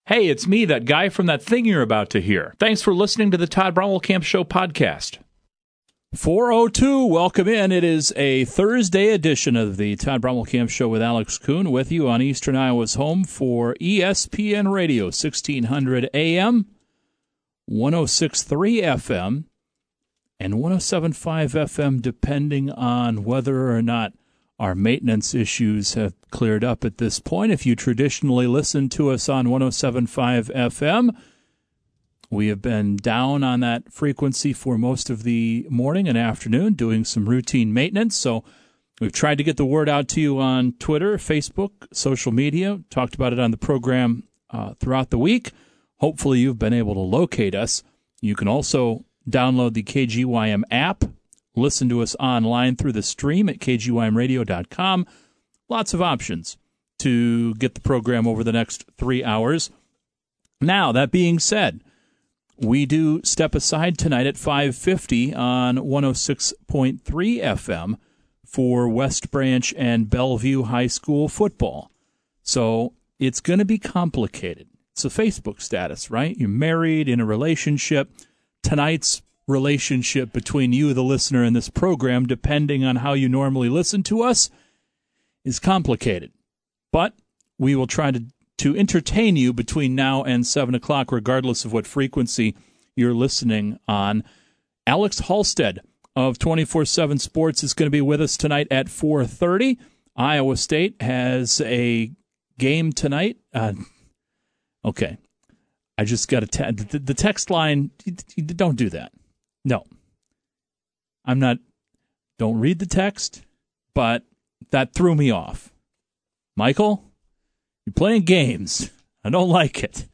Hey, it's me, that guy from that thing you're about to hear. Thanks for listening to the Todd Bromwell-Camp Show podcast. 4:02, welcome in. It is a Thursday edition of the Todd Bromwell-Camp Show with Alex Kuhn, with you on Eastern Iowa's home for ESPN Radio, 1600 AM, 106.3 FM, and 107.5 FM, depending on whether or not our maintenance issues have cleared up at this point. If you traditionally listen to us on 107.5 FM, we have been down on that frequency for most of the morning and afternoon, doing some routine maintenance. So we've tried to get the word out to you on Twitter, Facebook, social media, talked about it on the program throughout the week. Hopefully you've been able to locate us. You can also download the KGYM app. Listen to us online through the stream at kgymradio.com. Lots of options to get the program over the next 3 hours. Now, that being said, we do step aside tonight at 5:50 on 106.3 FM for West Branch and Bellevue High School football. So it's going to be complicated. It's a Facebook status, right? You're married, in a relationship. Tonight's relationship between you, the listener, and this program, depending on how you normally listen to us, is complicated. But we will try to entertain you between now and 7 o'clock, regardless of what frequency you're listening on. Alex Halstead of 24/7 Sports is going to be with us tonight at 4:30. Iowa State has a game tonight. Okay. I just got the text line. Don't do that. No, I'm not. Don't read the text, but that threw me off. Michael, you're playing games. I don't like it.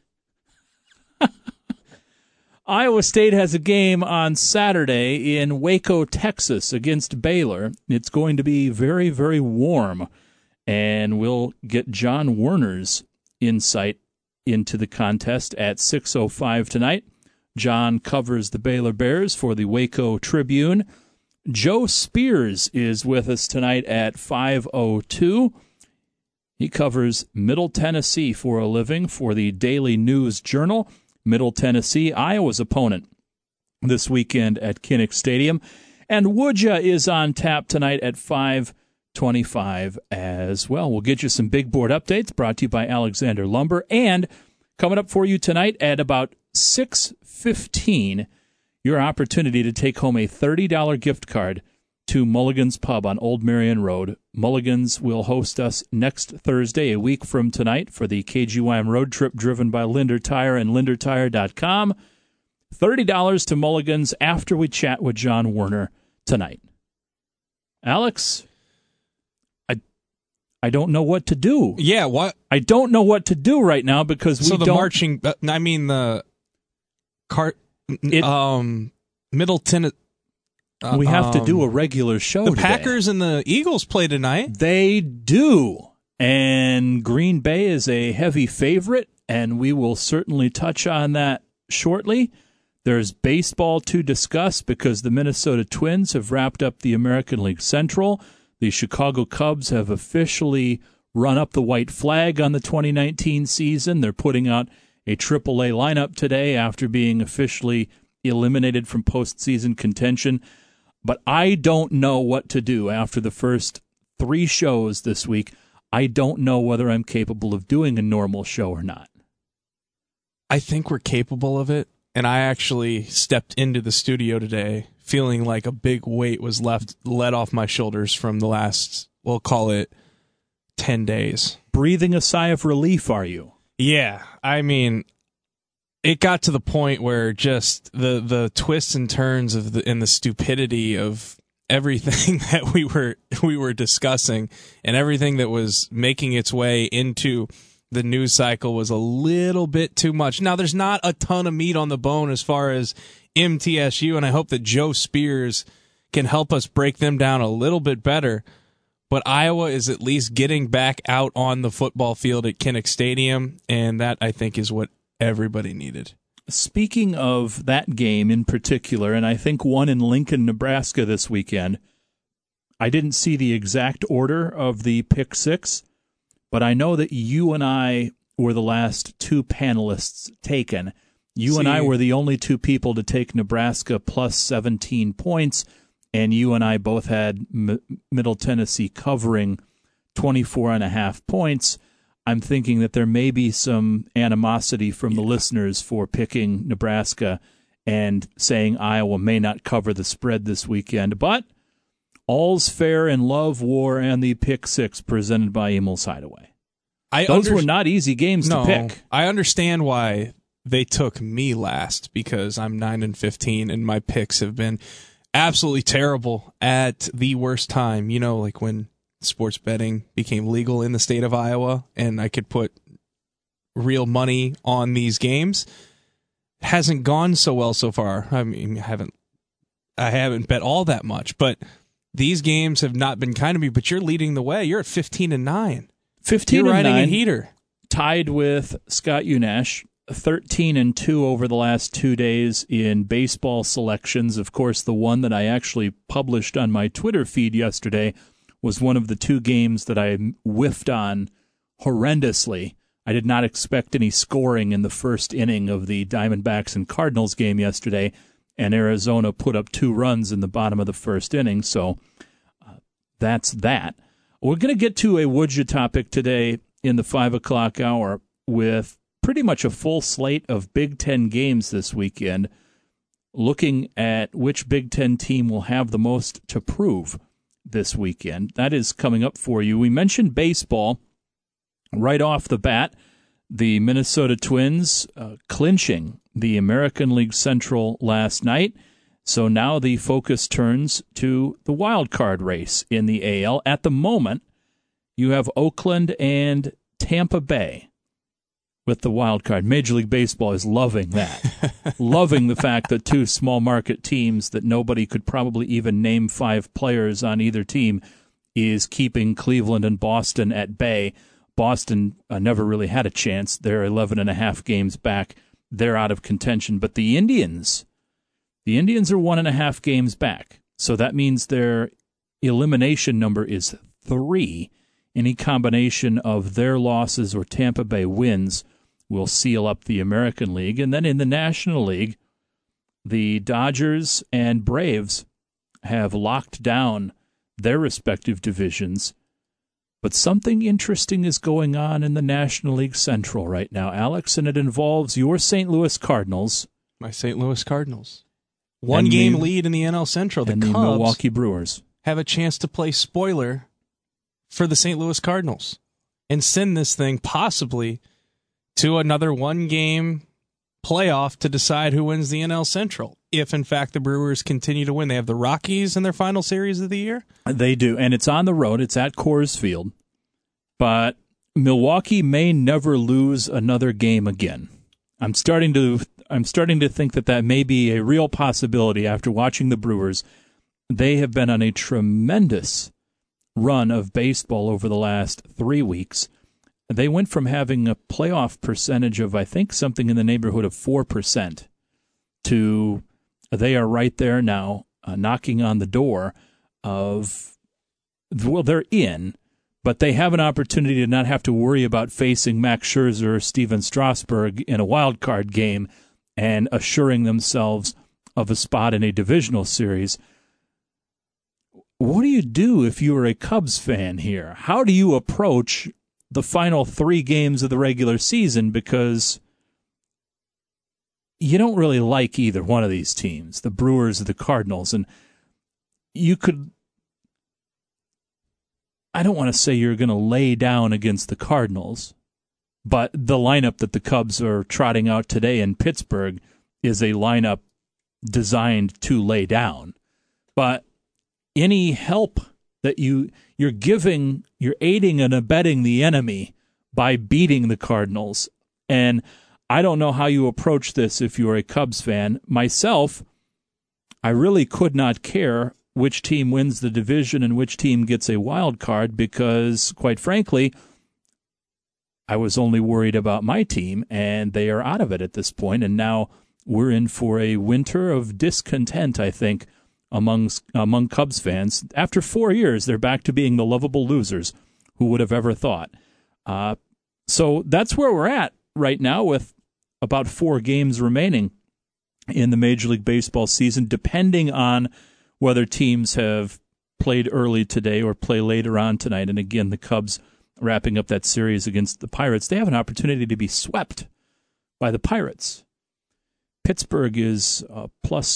Iowa State has a game on Saturday in Waco, Texas, against Baylor. It's going to be very, very warm, and we'll get John Werner's insight into the contest at 6:05 tonight. John covers the Baylor Bears for the Waco Tribune. Joe Spears is with us tonight at 5:02. He covers Middle Tennessee for a living for the Daily News Journal. Middle Tennessee, Iowa's opponent this weekend at Kinnick Stadium. And Woodja is on tap tonight at 5:25 as well. We'll get you some big board updates brought to you by Alexander Lumber. And coming up for you tonight at about 6:15, your opportunity to take home a $30 gift card to Mulligan's Pub on Old Marion Road. Mulligan's will host us next Thursday, a week from tonight, for the KGYM road trip driven by Linder Tire and LinderTire.com. $30 to Mulligan's after we chat with John Werner tonight. Alex, I don't know what to do. Yeah, what? I don't know what to do right now because we don't... So the marching... I mean, the... Middle Tennessee... we have to do a regular show The today. Packers and the Eagles play tonight. They do. And Green Bay is a heavy favorite, and we will certainly touch on that shortly. There's baseball to discuss because the Minnesota Twins have wrapped up the American League Central. The Chicago Cubs have officially run up the white flag on the 2019 season. They're putting out a AAA lineup today after being officially eliminated from postseason contention. But I don't know what to do after the first 3 shows this week. I don't know whether I'm capable of doing a normal show or not. I think we're capable of it. And I actually stepped into the studio today feeling like a big weight was let off my shoulders from the last, we'll call it 10 days. Breathing a sigh of relief, are you? Yeah. I mean, it got to the point where just the twists and turns of and the stupidity of everything that we were discussing and everything that was making its way into the news cycle was a little bit too much. Now, there's not a ton of meat on the bone as far as MTSU, and I hope that Joe Spears can help us break them down a little bit better. But Iowa is at least getting back out on the football field at Kinnick Stadium, and that, I think, is what everybody needed. Speaking of that game in particular, and I think one in Lincoln, Nebraska this weekend, I didn't see the exact order of the pick six, but I know that you and I were the last two panelists taken. You and I were the only two people to take Nebraska plus 17 points, and you and I both had Middle Tennessee covering 24.5 points. I'm thinking that there may be some animosity from the listeners for picking Nebraska and saying Iowa may not cover the spread this weekend. But all's fair in love, war, and the Pick Six presented by Emil's Hideaway. Those were not easy games to pick. I understand why they took me last, because I'm 9-15 and my picks have been absolutely terrible at the worst time. You know, like when sports betting became legal in the state of Iowa and I could put real money on these games. It hasn't gone so well so far. I mean, I haven't bet all that much, but these games have not been kind to me. But you're leading the way. You're at 15-9. 15 You're riding a heater. Tied with Scott Unash, 13-2 over the last 2 days in baseball selections. Of course, the one that I actually published on my Twitter feed yesterday was one of the two games that I whiffed on horrendously. I did not expect any scoring in the first inning of the Diamondbacks and Cardinals game yesterday, and Arizona put up 2 runs in the bottom of the first inning, so that's that. We're going to get to a Would You topic today in the 5 o'clock hour with pretty much a full slate of Big Ten games this weekend, looking at which Big Ten team will have the most to prove this weekend. That is coming up for you. We mentioned baseball right off the bat. The Minnesota Twins clinching the American League Central last night. So now the focus turns to the wild card race in the AL. At the moment, you have Oakland and Tampa Bay with the wild card. Major League Baseball is loving that. Loving the fact that two small market teams that nobody could probably even name 5 players on either team is keeping Cleveland and Boston at bay. Boston never really had a chance. They're 11.5 games back. They're out of contention. But the Indians are 1.5 games back. So that means their elimination number is 3. Any combination of their losses or Tampa Bay wins will seal up the American League. And then in the National League, the Dodgers and Braves have locked down their respective divisions. But something interesting is going on in the National League Central right now, Alex, and it involves your St. Louis Cardinals. My St. Louis Cardinals. One game lead in the NL Central. The Cubs, Milwaukee Brewers, have a chance to play spoiler for the St. Louis Cardinals and send this thing possibly to another one-game playoff to decide who wins the NL Central. If, in fact, the Brewers continue to win. They have the Rockies in their final series of the year. They do, and it's on the road. It's at Coors Field. But Milwaukee may never lose another game again. I'm starting to think that may be a real possibility after watching the Brewers. They have been on a tremendous run of baseball over the last 3 weeks. They went from having a playoff percentage of, I think, something in the neighborhood of 4% to they are right there now, knocking on the door of, well, they're in, but they have an opportunity to not have to worry about facing Max Scherzer or Steven Strasburg in a wild card game and assuring themselves of a spot in a divisional series. What do you do if you are a Cubs fan here? How do you approach the final 3 games of the regular season? Because you don't really like either one of these teams, the Brewers or the Cardinals. And you could, I don't want to say you're going to lay down against the Cardinals, but the lineup that the Cubs are trotting out today in Pittsburgh is a lineup designed to lay down. But any help that you're giving, you're aiding and abetting the enemy by beating the Cardinals. And I don't know how you approach this if you're a Cubs fan. Myself, I really could not care which team wins the division and which team gets a wild card because, quite frankly, I was only worried about my team, and they are out of it at this point. And now we're in for a winter of discontent, I think, among Cubs fans. After 4 years, they're back to being the lovable losers. Who would have ever thought? So that's where we're at right now with about 4 games remaining in the Major League Baseball season, depending on whether teams have played early today or play later on tonight. And again, the Cubs wrapping up that series against the Pirates, they have an opportunity to be swept by the Pirates. Pittsburgh is plus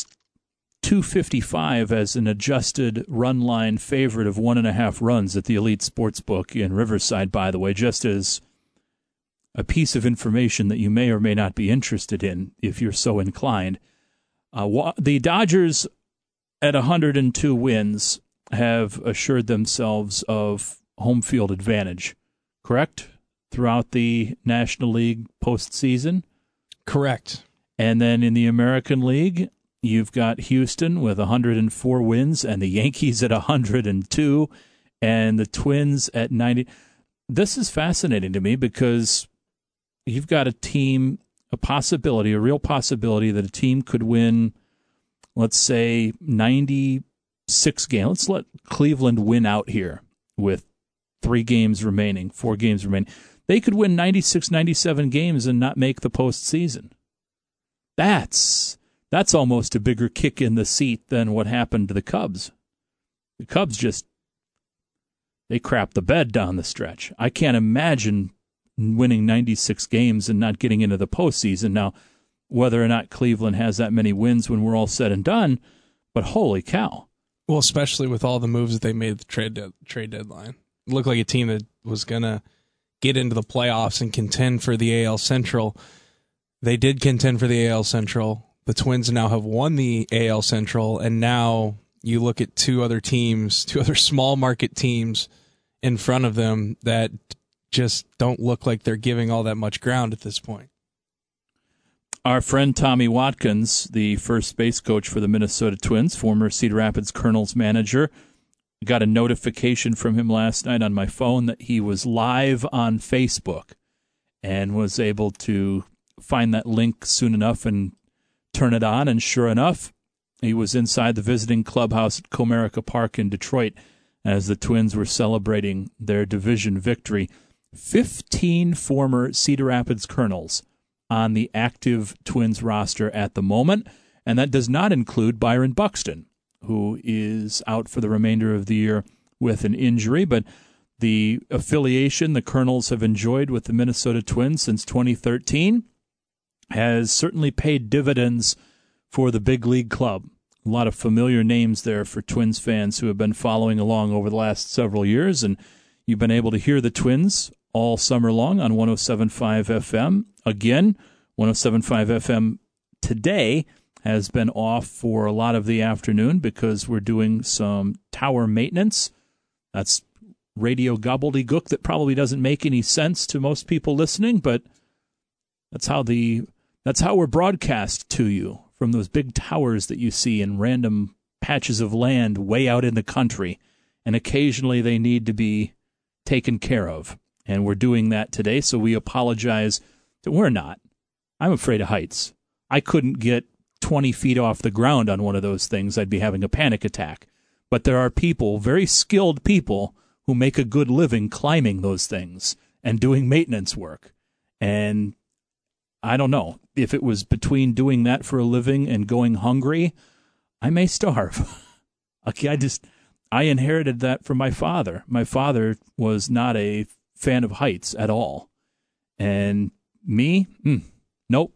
255 as an adjusted run line favorite of 1.5 runs at the Elite Sportsbook in Riverside, by the way, just as a piece of information that you may or may not be interested in if you're so inclined. The Dodgers at 102 wins have assured themselves of home field advantage, correct? Throughout the National League postseason? Correct. And then in the American League, you've got Houston with 104 wins and the Yankees at 102 and the Twins at 90. This is fascinating to me because you've got a team, a real possibility that a team could win, let's say, 96 games. Let's let Cleveland win out here with 4 games remaining. They could win 96, 97 games and not make the postseason. That's almost a bigger kick in the seat than what happened to the Cubs. The Cubs they crapped the bed down the stretch. I can't imagine winning 96 games and not getting into the postseason. Now, whether or not Cleveland has that many wins when we're all said and done, but holy cow. Well, especially with all the moves that they made at the trade deadline. It looked like a team that was going to get into the playoffs and contend for the AL Central. They did contend for the AL Central. The Twins now have won the AL Central, and now you look at 2 other small market teams in front of them that just don't look like they're giving all that much ground at this point. Our friend Tommy Watkins, the first base coach for the Minnesota Twins, former Cedar Rapids Colonels manager, got a notification from him last night on my phone that he was live on Facebook and was able to find that link soon enough and turn it on. And sure enough, he was inside the visiting clubhouse at Comerica Park in Detroit as the Twins were celebrating their division victory. 15 former Cedar Rapids Colonels on the active Twins roster at the moment, and that does not include Byron Buxton, who is out for the remainder of the year with an injury. But the affiliation the Colonels have enjoyed with the Minnesota Twins since 2013 has certainly paid dividends for the big league club. A lot of familiar names there for Twins fans who have been following along over the last several years, and you've been able to hear the Twins all summer long on 107.5 FM. Again, 107.5 FM today has been off for a lot of the afternoon because we're doing some tower maintenance. That's radio gobbledygook that probably doesn't make any sense to most people listening, but that's how we're broadcast to you from those big towers that you see in random patches of land way out in the country, and occasionally they need to be taken care of. And we're doing that today, so we apologize. We're not. I'm afraid of heights. I couldn't get 20 feet off the ground on one of those things. I'd be having a panic attack. But there are people, very skilled people, who make a good living climbing those things and doing maintenance work. And I don't know. If it was between doing that for a living and going hungry, I may starve. Okay, I inherited that from my father. My father was not a fan of heights at all. And me? Nope.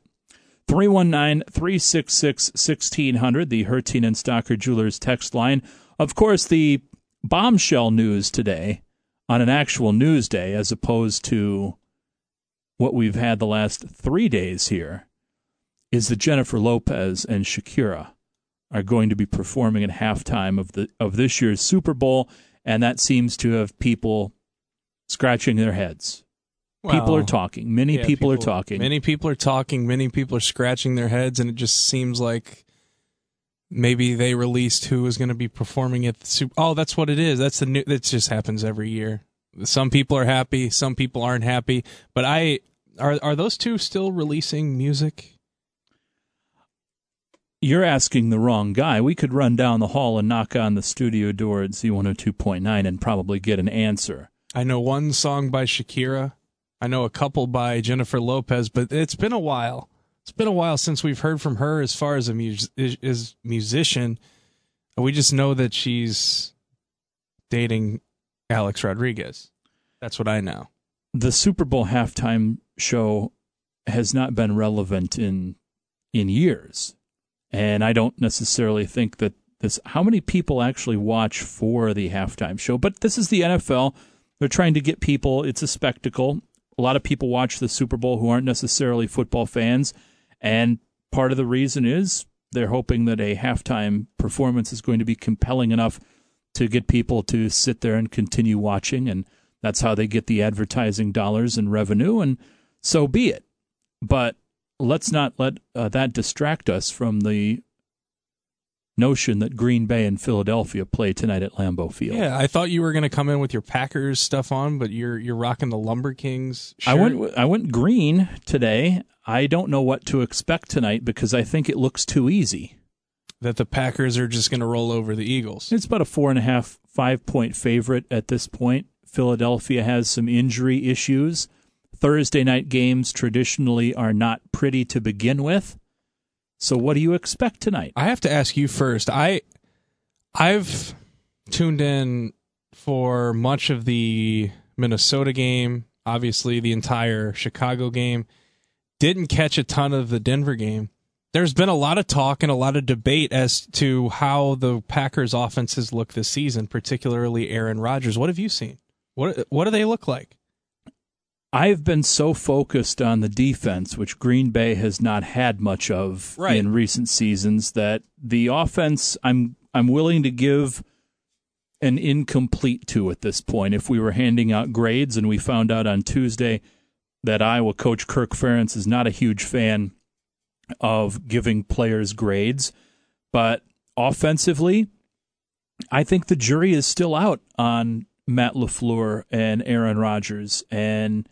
319-366-1600, the Hertin and Stocker Jewelers text line. Of course, the bombshell news today on an actual news day as opposed to what we've had the last 3 days here is that Jennifer Lopez and Shakira are going to be performing at halftime of this year's Super Bowl, and that seems to have people scratching their heads. Well, people are talking. Many people are talking. Many people are talking. Many people are scratching their heads, and it just seems like maybe they released who was going to be performing at the Super. Oh, that's what it is. That's the new. That just happens every year. Some people are happy. Some people aren't happy. But are those two still releasing music? You're asking the wrong guy. We could run down the hall and knock on the studio door at Z102.9 and probably get an answer. I know one song by Shakira I know a couple by Jennifer Lopez, but it's been a while. It's been a while since we've heard from her as far as a musician. We just know that she's dating Alex Rodriguez. That's what I know. The Super Bowl halftime show has not been relevant in years. And I don't necessarily think that how many people actually watch for the halftime show? But this is the NFL. They're trying to get people. It's a spectacle. A lot of people watch the Super Bowl who aren't necessarily football fans. And part of the reason is they're hoping that a halftime performance is going to be compelling enough to get people to sit there and continue watching. And that's how they get the advertising dollars and revenue. And so be it. But let's not let that distract us from the notion that Green Bay and Philadelphia play tonight at Lambeau Field. Yeah, I thought you were going to come in with your Packers stuff on, but you're rocking the Lumber Kings shirt. I went green today. I don't know what to expect tonight because I think it looks too easy. That the Packers are just going to roll over the Eagles. It's about a 4.5, 5-point favorite at this point. Philadelphia has some injury issues. Thursday night games traditionally are not pretty to begin with. So what do you expect tonight? I have to ask you first. I've tuned in for much of the Minnesota game, obviously the entire Chicago game. Didn't catch a ton of the Denver game. There's been a lot of talk and a lot of debate as to how the Packers offenses look this season, particularly Aaron Rodgers. What have you seen? What do they look like? I've been so focused on the defense, which Green Bay has not had much of in recent seasons, that the offense I'm willing to give an incomplete to at this point. If we were handing out grades and we found out on Tuesday that Iowa coach Kirk Ferentz is not a huge fan of giving players grades, but offensively, I think the jury is still out on Matt LaFleur and Aaron Rodgers. And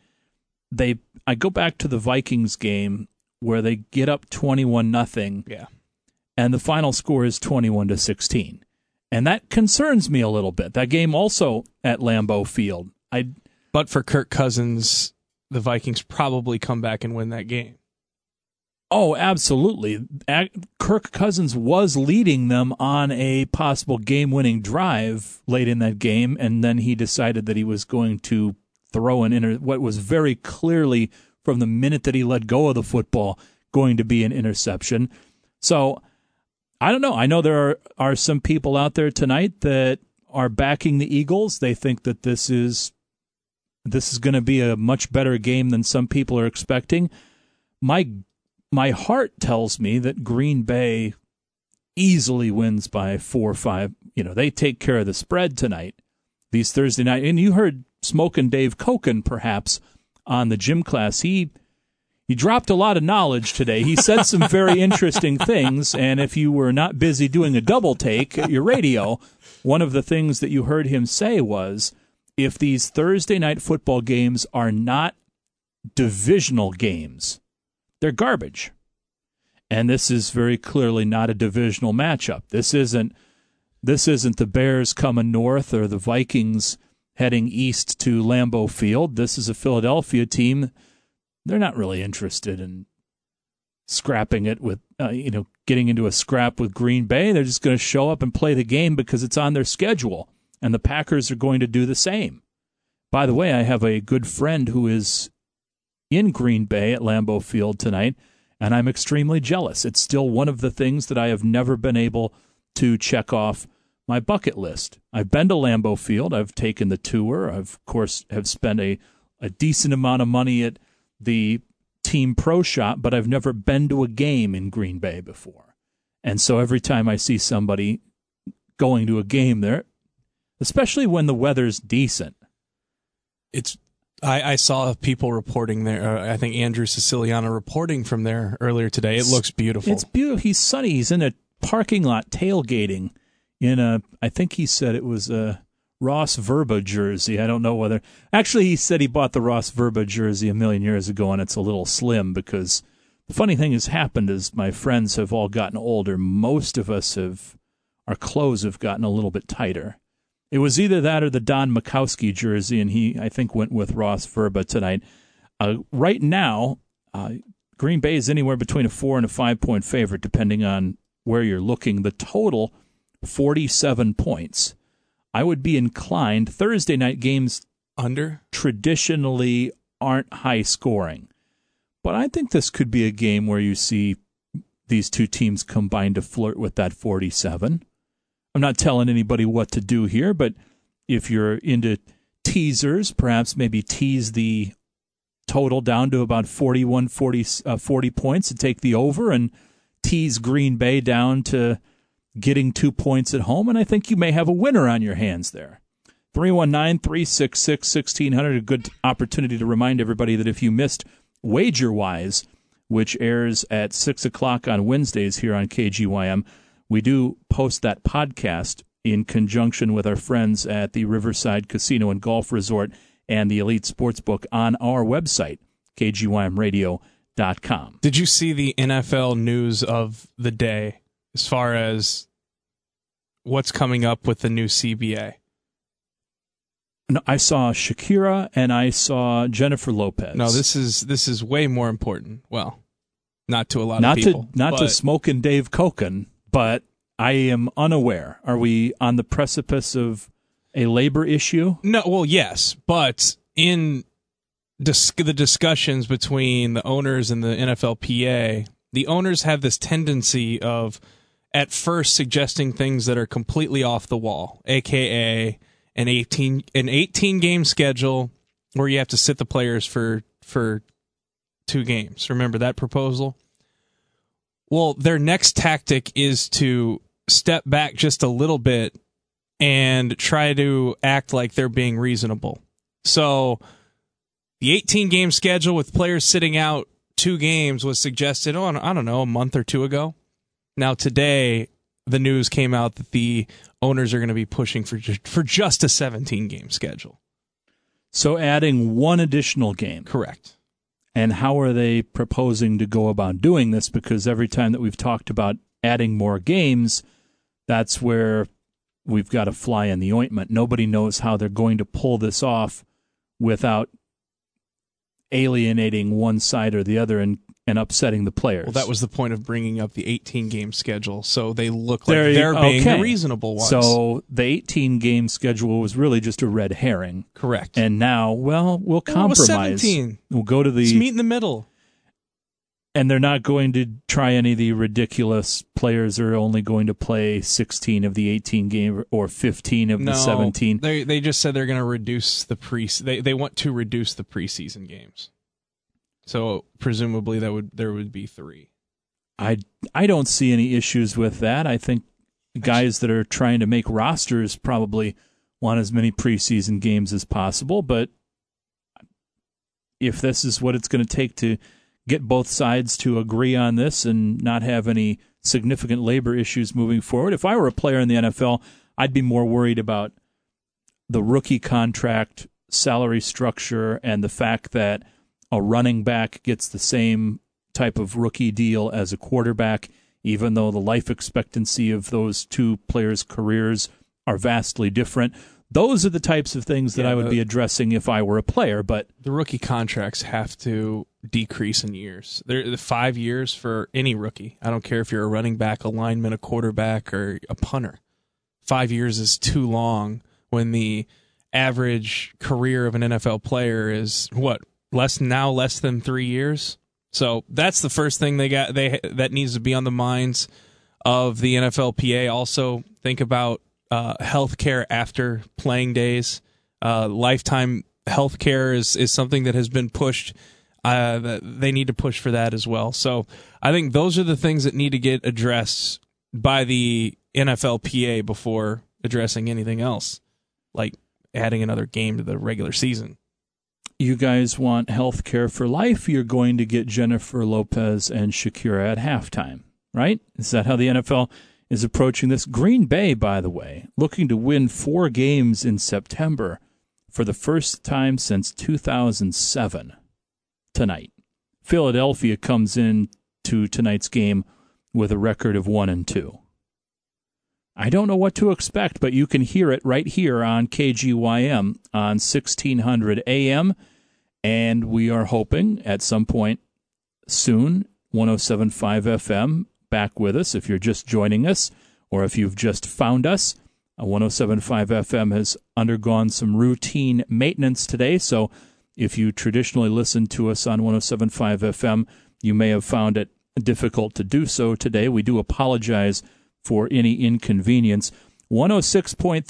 I go back to the Vikings game where they get up 21-0. Yeah. And the final score is 21-16. And that concerns me a little bit. That game also at Lambeau Field. But for Kirk Cousins, the Vikings probably come back and win that game. Oh, absolutely. Kirk Cousins was leading them on a possible game-winning drive late in that game, and then he decided that he was going to throw what was very clearly, from the minute that he let go of the football, going to be an interception. So, I don't know. I know there are some people out there tonight that are backing the Eagles. They think that this is going to be a much better game than some people are expecting. My heart tells me that Green Bay easily wins by 4 or 5. They take care of the spread tonight, these Thursday night. And you heard Smokin' Dave Koken, perhaps, on the gym class. He dropped a lot of knowledge today. He said some very interesting things, and if you were not busy doing a double take at your radio, one of the things that you heard him say was, if these Thursday night football games are not divisional games, they're garbage. And this is very clearly not a divisional matchup. This isn't the Bears coming north or the Vikings heading east to Lambeau Field. This is a Philadelphia team. They're not really interested in scrapping it with, getting into a scrap with Green Bay. They're just going to show up and play the game because it's on their schedule. And the Packers are going to do the same. By the way, I have a good friend who is in Green Bay at Lambeau Field tonight, and I'm extremely jealous. It's still one of the things that I have never been able to check off my bucket list. I've been to Lambeau Field. I've taken the tour. I've, of course, have spent a decent amount of money at the Team Pro Shop, but I've never been to a game in Green Bay before. And so every time I see somebody going to a game there, especially when the weather's decent, I saw people reporting there. I think Andrew Siciliano reporting from there earlier today. It looks beautiful. It's beautiful. He's sunny. He's in a parking lot tailgating I think he said it was a Ross Verba jersey. I don't know whether. Actually, he said he bought the Ross Verba jersey a million years ago, and it's a little slim because the funny thing has happened is my friends have all gotten older. Most of us our clothes have gotten a little bit tighter. It was either that or the Don Makowski jersey, and he, I think, went with Ross Verba tonight. Right now, Green Bay is anywhere between a 4 and a 5-point favorite, depending on where you're looking. The total, 47 points. I would be inclined. Thursday night games under traditionally aren't high scoring, but I think this could be a game where you see these two teams combine to flirt with that 47. I'm not telling anybody what to do here, but if you're into teasers, perhaps maybe tease the total down to about 40 points and take the over, and tease Green Bay down to getting 2 points at home, and I think you may have a winner on your hands there. 319-366-1600, a good opportunity to remind everybody that if you missed WagerWise, which airs at 6 o'clock on Wednesdays here on KGYM, we do post that podcast in conjunction with our friends at the Riverside Casino and Golf Resort and the Elite Sportsbook on our website, kgymradio.com. Did you see the NFL news of the day as far as what's coming up with the new CBA? No, I saw Shakira and I saw Jennifer Lopez. No, this is way more important. Well, not to a lot of people. Not to Smokin' Dave Koken, but I am unaware. Are we on the precipice of a labor issue? No, well, yes, but in the discussions between the owners and the NFLPA, the owners have this tendency of at first suggesting things that are completely off the wall, aka an 18 game schedule where you have to sit the players for 2 games. Remember that proposal? Well, their next tactic is to step back just a little bit and try to act like they're being reasonable. So the 18 game schedule with players sitting out 2 games was suggested, I don't know, a month or 2 ago. Now today, the news came out that the owners are going to be pushing for just a 17 game schedule. So adding 1 additional game. Correct. And how are they proposing to go about doing this? Because every time that we've talked about adding more games, that's where we've got a fly in the ointment. Nobody knows how they're going to pull this off without alienating one side or the other and upsetting the players. Well, that was the point of bringing up the 18-game schedule, so they look like they're being the reasonable ones. So the 18-game schedule was really just a red herring. Correct. And now, we'll compromise. 17. We'll go to Let's meet in the middle. And they're not going to try any of the ridiculous players are only going to play 16 of the 18 game or 15 of the 17. They just said they're going to reduce the they want to reduce the preseason games. So presumably there would be 3. I don't see any issues with that. I think guys that are trying to make rosters probably want as many preseason games as possible, but if this is what it's going to take to get both sides to agree on this and not have any significant labor issues moving forward. If I were a player in the NFL, I'd be more worried about the rookie contract, salary structure, and the fact that a running back gets the same type of rookie deal as a quarterback, even though the life expectancy of those 2 players' careers are vastly different. Those are the types of things that I would be addressing if I were a player. But the rookie contracts have to decrease in years. They're 5 years for any rookie. I don't care if you're a running back, a lineman, a quarterback, or a punter. 5 years is too long when the average career of an NFL player is less than 3 years. So that's the first thing that needs to be on the minds of the NFLPA. Also, think about health care after playing days. Lifetime health care is something that has been pushed. They need to push for that as well. So I think those are the things that need to get addressed by the NFLPA before addressing anything else, like adding another game to the regular season. You guys want health care for life, you're going to get Jennifer Lopez and Shakira at halftime, right? Is that how the NFL is approaching this? Green Bay, by the way, looking to win 4 games in September for the first time since 2007 tonight. Philadelphia comes in to tonight's game with a record of 1-2. I don't know what to expect, but you can hear it right here on KGYM on 1600 AM And we are hoping at some point soon, 107.5 FM back with us. If you're just joining us or if you've just found us, 107.5 FM has undergone some routine maintenance today. So if you traditionally listen to us on 107.5 FM, you may have found it difficult to do so today. We do apologize for any inconvenience. 106.3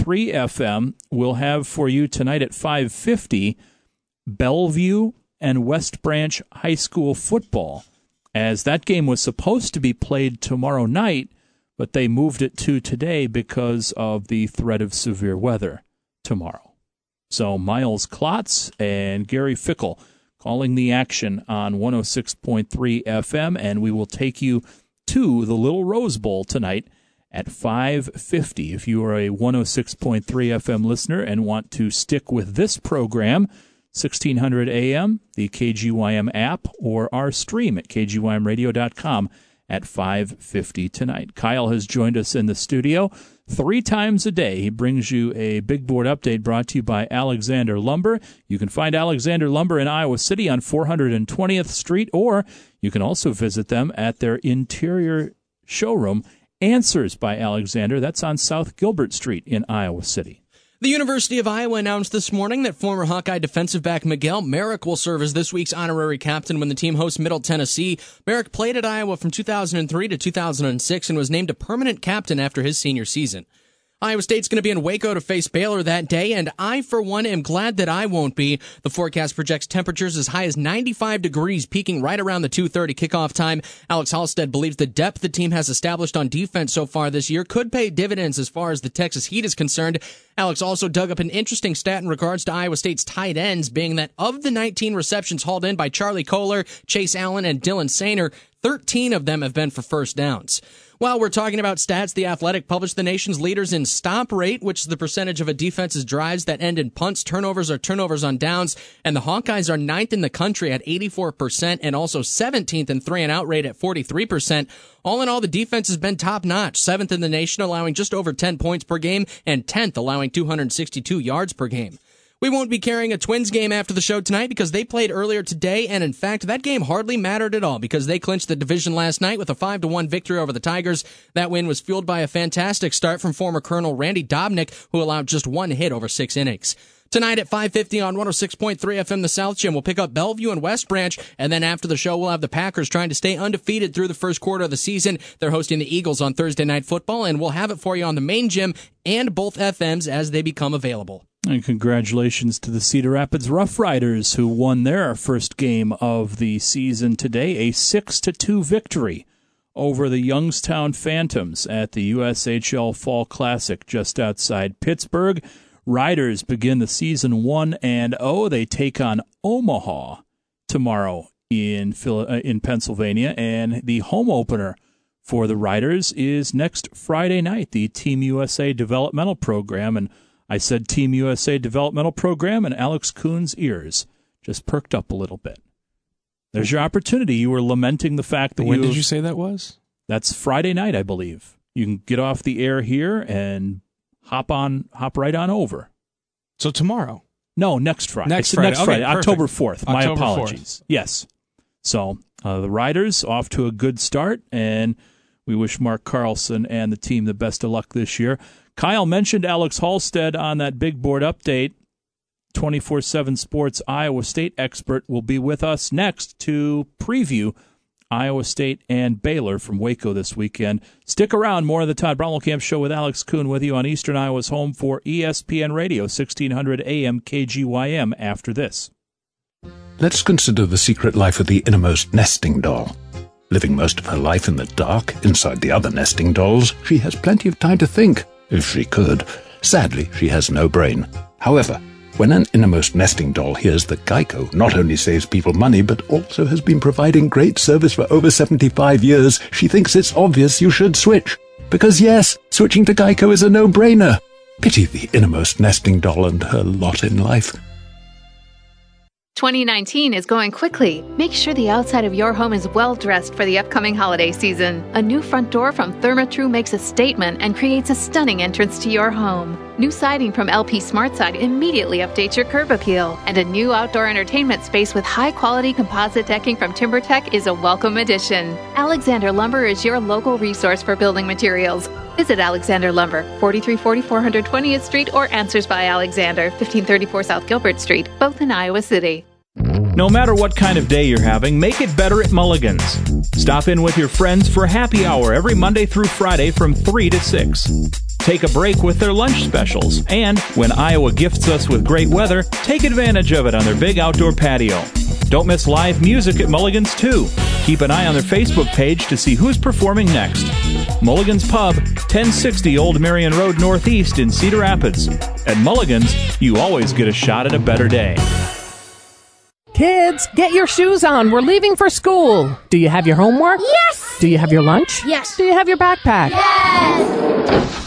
FM will have for you tonight at 5:50 Bellevue and West Branch High School football, as that game was supposed to be played tomorrow night, but they moved it to today because of the threat of severe weather tomorrow. So Miles Klotz and Gary Fickle calling the action on 106.3 FM, and we will take you to the Little Rose Bowl tonight at 5:50. If you are a 106.3 FM listener and want to stick with this program, 1600 AM, the KGYM app, or our stream at kgymradio.com at 5:50 tonight. Kyle has joined us in the studio 3 times a day. He brings you a big board update brought to you by Alexander Lumber. You can find Alexander Lumber in Iowa City on 420th Street, or you can also visit them at their interior showroom, Answers by Alexander. That's on South Gilbert Street in Iowa City. The University of Iowa announced this morning that former Hawkeye defensive back Miguel Merrick will serve as this week's honorary captain when the team hosts Middle Tennessee. Merrick played at Iowa from 2003 to 2006 and was named a permanent captain after his senior season. Iowa State's going to be in Waco to face Baylor that day, and I, for one, am glad that I won't be. The forecast projects temperatures as high as 95 degrees, peaking right around the 2:30 kickoff time. Alex Halstead believes the depth the team has established on defense so far this year could pay dividends as far as the Texas Heat is concerned. Alex also dug up an interesting stat in regards to Iowa State's tight ends, being that of the 19 receptions hauled in by Charlie Kohler, Chase Allen, and Dylan Sainer, 13 of them have been for first downs. While we're talking about stats, The Athletic published the nation's leaders in stop rate, which is the percentage of a defense's drives that end in punts, turnovers, or turnovers on downs. And the Hawkeyes are 9th in the country at 84% and also 17th in 3-and-out rate at 43%. All in all, the defense has been top-notch, 7th in the nation, allowing just over 10 points per game, and 10th, allowing 262 yards per game. We won't be carrying a Twins game after the show tonight because they played earlier today, and in fact, that game hardly mattered at all because they clinched the division last night with a 5-1 victory over the Tigers. That win was fueled by a fantastic start from former Colonel Randy Dobnik, who allowed just 1 hit over 6 innings. Tonight at 5:50 on 106.3 FM, the South Gym, we'll pick up Bellevue and West Branch, and then after the show, we'll have the Packers trying to stay undefeated through the first quarter of the season. They're hosting the Eagles on Thursday Night Football, and we'll have it for you on the main gym and both FMs as they become available. And congratulations to the Cedar Rapids Rough Riders, who won their first game of the season today, a 6-2 victory over the Youngstown Phantoms at the USHL Fall Classic just outside Pittsburgh. Riders begin the season 1-0. They take on Omaha tomorrow in Pennsylvania, and the home opener for the Riders is next Friday night, the Team USA Developmental Program. And I said Team USA Developmental Program, and Alex Kuhn's ears just perked up a little bit. There's your opportunity. You were lamenting the fact that When did you say that was? That's Friday night, I believe. You can get off the air here and hop right on over. So tomorrow? No, next Friday. Next Friday. Next Friday, okay, October 4th. My October apologies. 4th. Yes. So the Riders off to a good start, and we wish Mark Carlson and the team the best of luck this year. Kyle mentioned Alex Halstead on that big board update. 24/7 Sports Iowa State expert will be with us next to preview Iowa State and Baylor from Waco this weekend. Stick around. More of the Todd Brommelkamp Show with Alex Kuhn with you on Eastern Iowa's home for ESPN Radio, 1600 AM KGYM after this. Let's consider the secret life of the innermost nesting doll. Living most of her life in the dark, inside the other nesting dolls, she has plenty of time to think, if she could. Sadly, she has no brain. However, when an innermost nesting doll hears that Geico not only saves people money, but also has been providing great service for over 75 years, she thinks it's obvious you should switch. Because yes, switching to Geico is a no-brainer. Pity the innermost nesting doll and her lot in life. 2019 is going quickly. Make sure the outside of your home is well dressed for the upcoming holiday season. A new front door from Therma-Tru makes a statement and creates a stunning entrance to your home. New siding from LP SmartSide immediately updates your curb appeal. And a new outdoor entertainment space with high-quality composite decking from TimberTech is a welcome addition. Alexander Lumber is your local resource for building materials. Visit Alexander Lumber, 4344 120th Street, or Answers by Alexander, 1534 South Gilbert Street, both in Iowa City. No matter what kind of day you're having, make it better at Mulligan's. Stop in with your friends for happy hour every Monday through Friday from 3 to 6. Take a break with their lunch specials. And when Iowa gifts us with great weather, take advantage of it on their big outdoor patio. Don't miss live music at Mulligan's, too. Keep an eye on their Facebook page to see who's performing next. Mulligan's Pub, 1060 Old Marion Road Northeast in Cedar Rapids. At Mulligan's, you always get a shot at a better day. Kids, get your shoes on. We're leaving for school. Do you have your homework? Yes! Do you have your lunch? Yes! Do you have your backpack? Yes!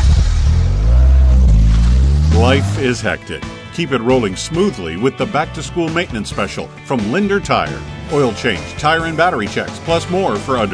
Life is hectic. Keep it rolling smoothly with the back-to-school maintenance special from Linder Tire. Oil change, tire and battery checks, plus more for under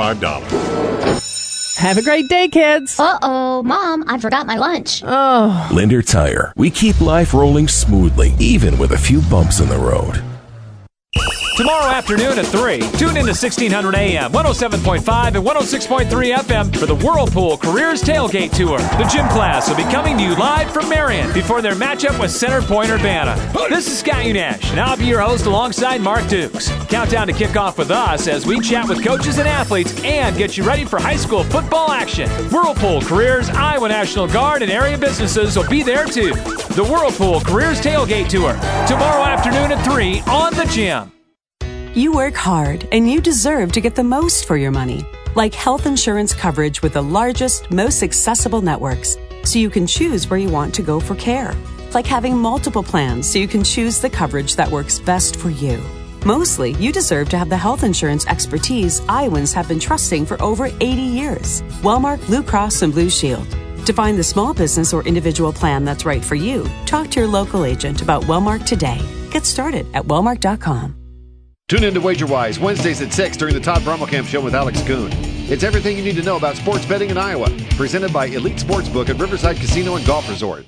$35. Have a great day, kids. Uh-oh, Mom, I forgot my lunch. Oh. Linder Tire. We keep life rolling smoothly, even with a few bumps in the road. Tomorrow afternoon at 3, tune in to 1600 AM, 107.5 and 106.3 FM for the Whirlpool Careers Tailgate Tour. The gym class will be coming to you live from Marion before their matchup with Center Point Urbana. This is Scott Unash, and I'll be your host alongside Mark Dukes. Countdown to kick off with us as we chat with coaches and athletes and get you ready for high school football action. Whirlpool Careers, Iowa National Guard, and area businesses will be there too. The Whirlpool Careers Tailgate Tour, tomorrow afternoon at 3 on the gym. You work hard, and you deserve to get the most for your money. Like health insurance coverage with the largest, most accessible networks, so you can choose where you want to go for care. Like having multiple plans, so you can choose the coverage that works best for you. Mostly, you deserve to have the health insurance expertise Iowans have been trusting for over 80 years. Wellmark Blue Cross and Blue Shield. To find the small business or individual plan that's right for you, talk to your local agent about Wellmark today. Get started at wellmark.com. Tune in to WagerWise Wednesdays at 6 during the Todd Brummelkamp Show with Alex Kuhn. It's everything you need to know about sports betting in Iowa. Presented by Elite Sportsbook at Riverside Casino and Golf Resort.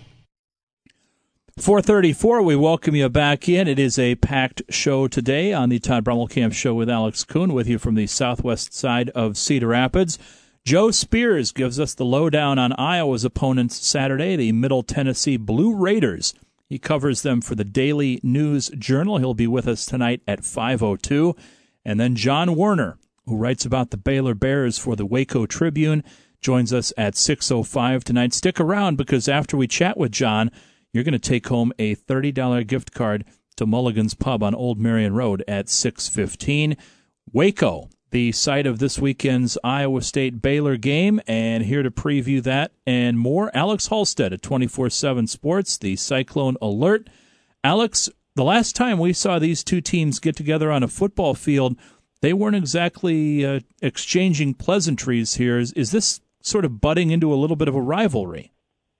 4:34, we welcome you back in. It is a packed show today on the Todd Brummelkamp Show with Alex Kuhn, with you from the southwest side of Cedar Rapids. Joe Spears gives us the lowdown on Iowa's opponents Saturday, the Middle Tennessee Blue Raiders. He covers them for the Daily News Journal. He'll be with us tonight at 5:02. And then John Werner, who writes about the Baylor Bears for the Waco Tribune, joins us at 6:05 tonight. Stick around, because after we chat with John, you're going to take home a $30 gift card to Mulligan's Pub on Old Marion Road at 6:15. Waco, the site of this weekend's Iowa State-Baylor game, and here to preview that and more, Alex Halstead at 24/7 Sports, the Cyclone Alert. Alex, the last time we saw these two teams get together on a football field, they weren't exactly exchanging pleasantries here. Is this sort of butting into a little bit of a rivalry?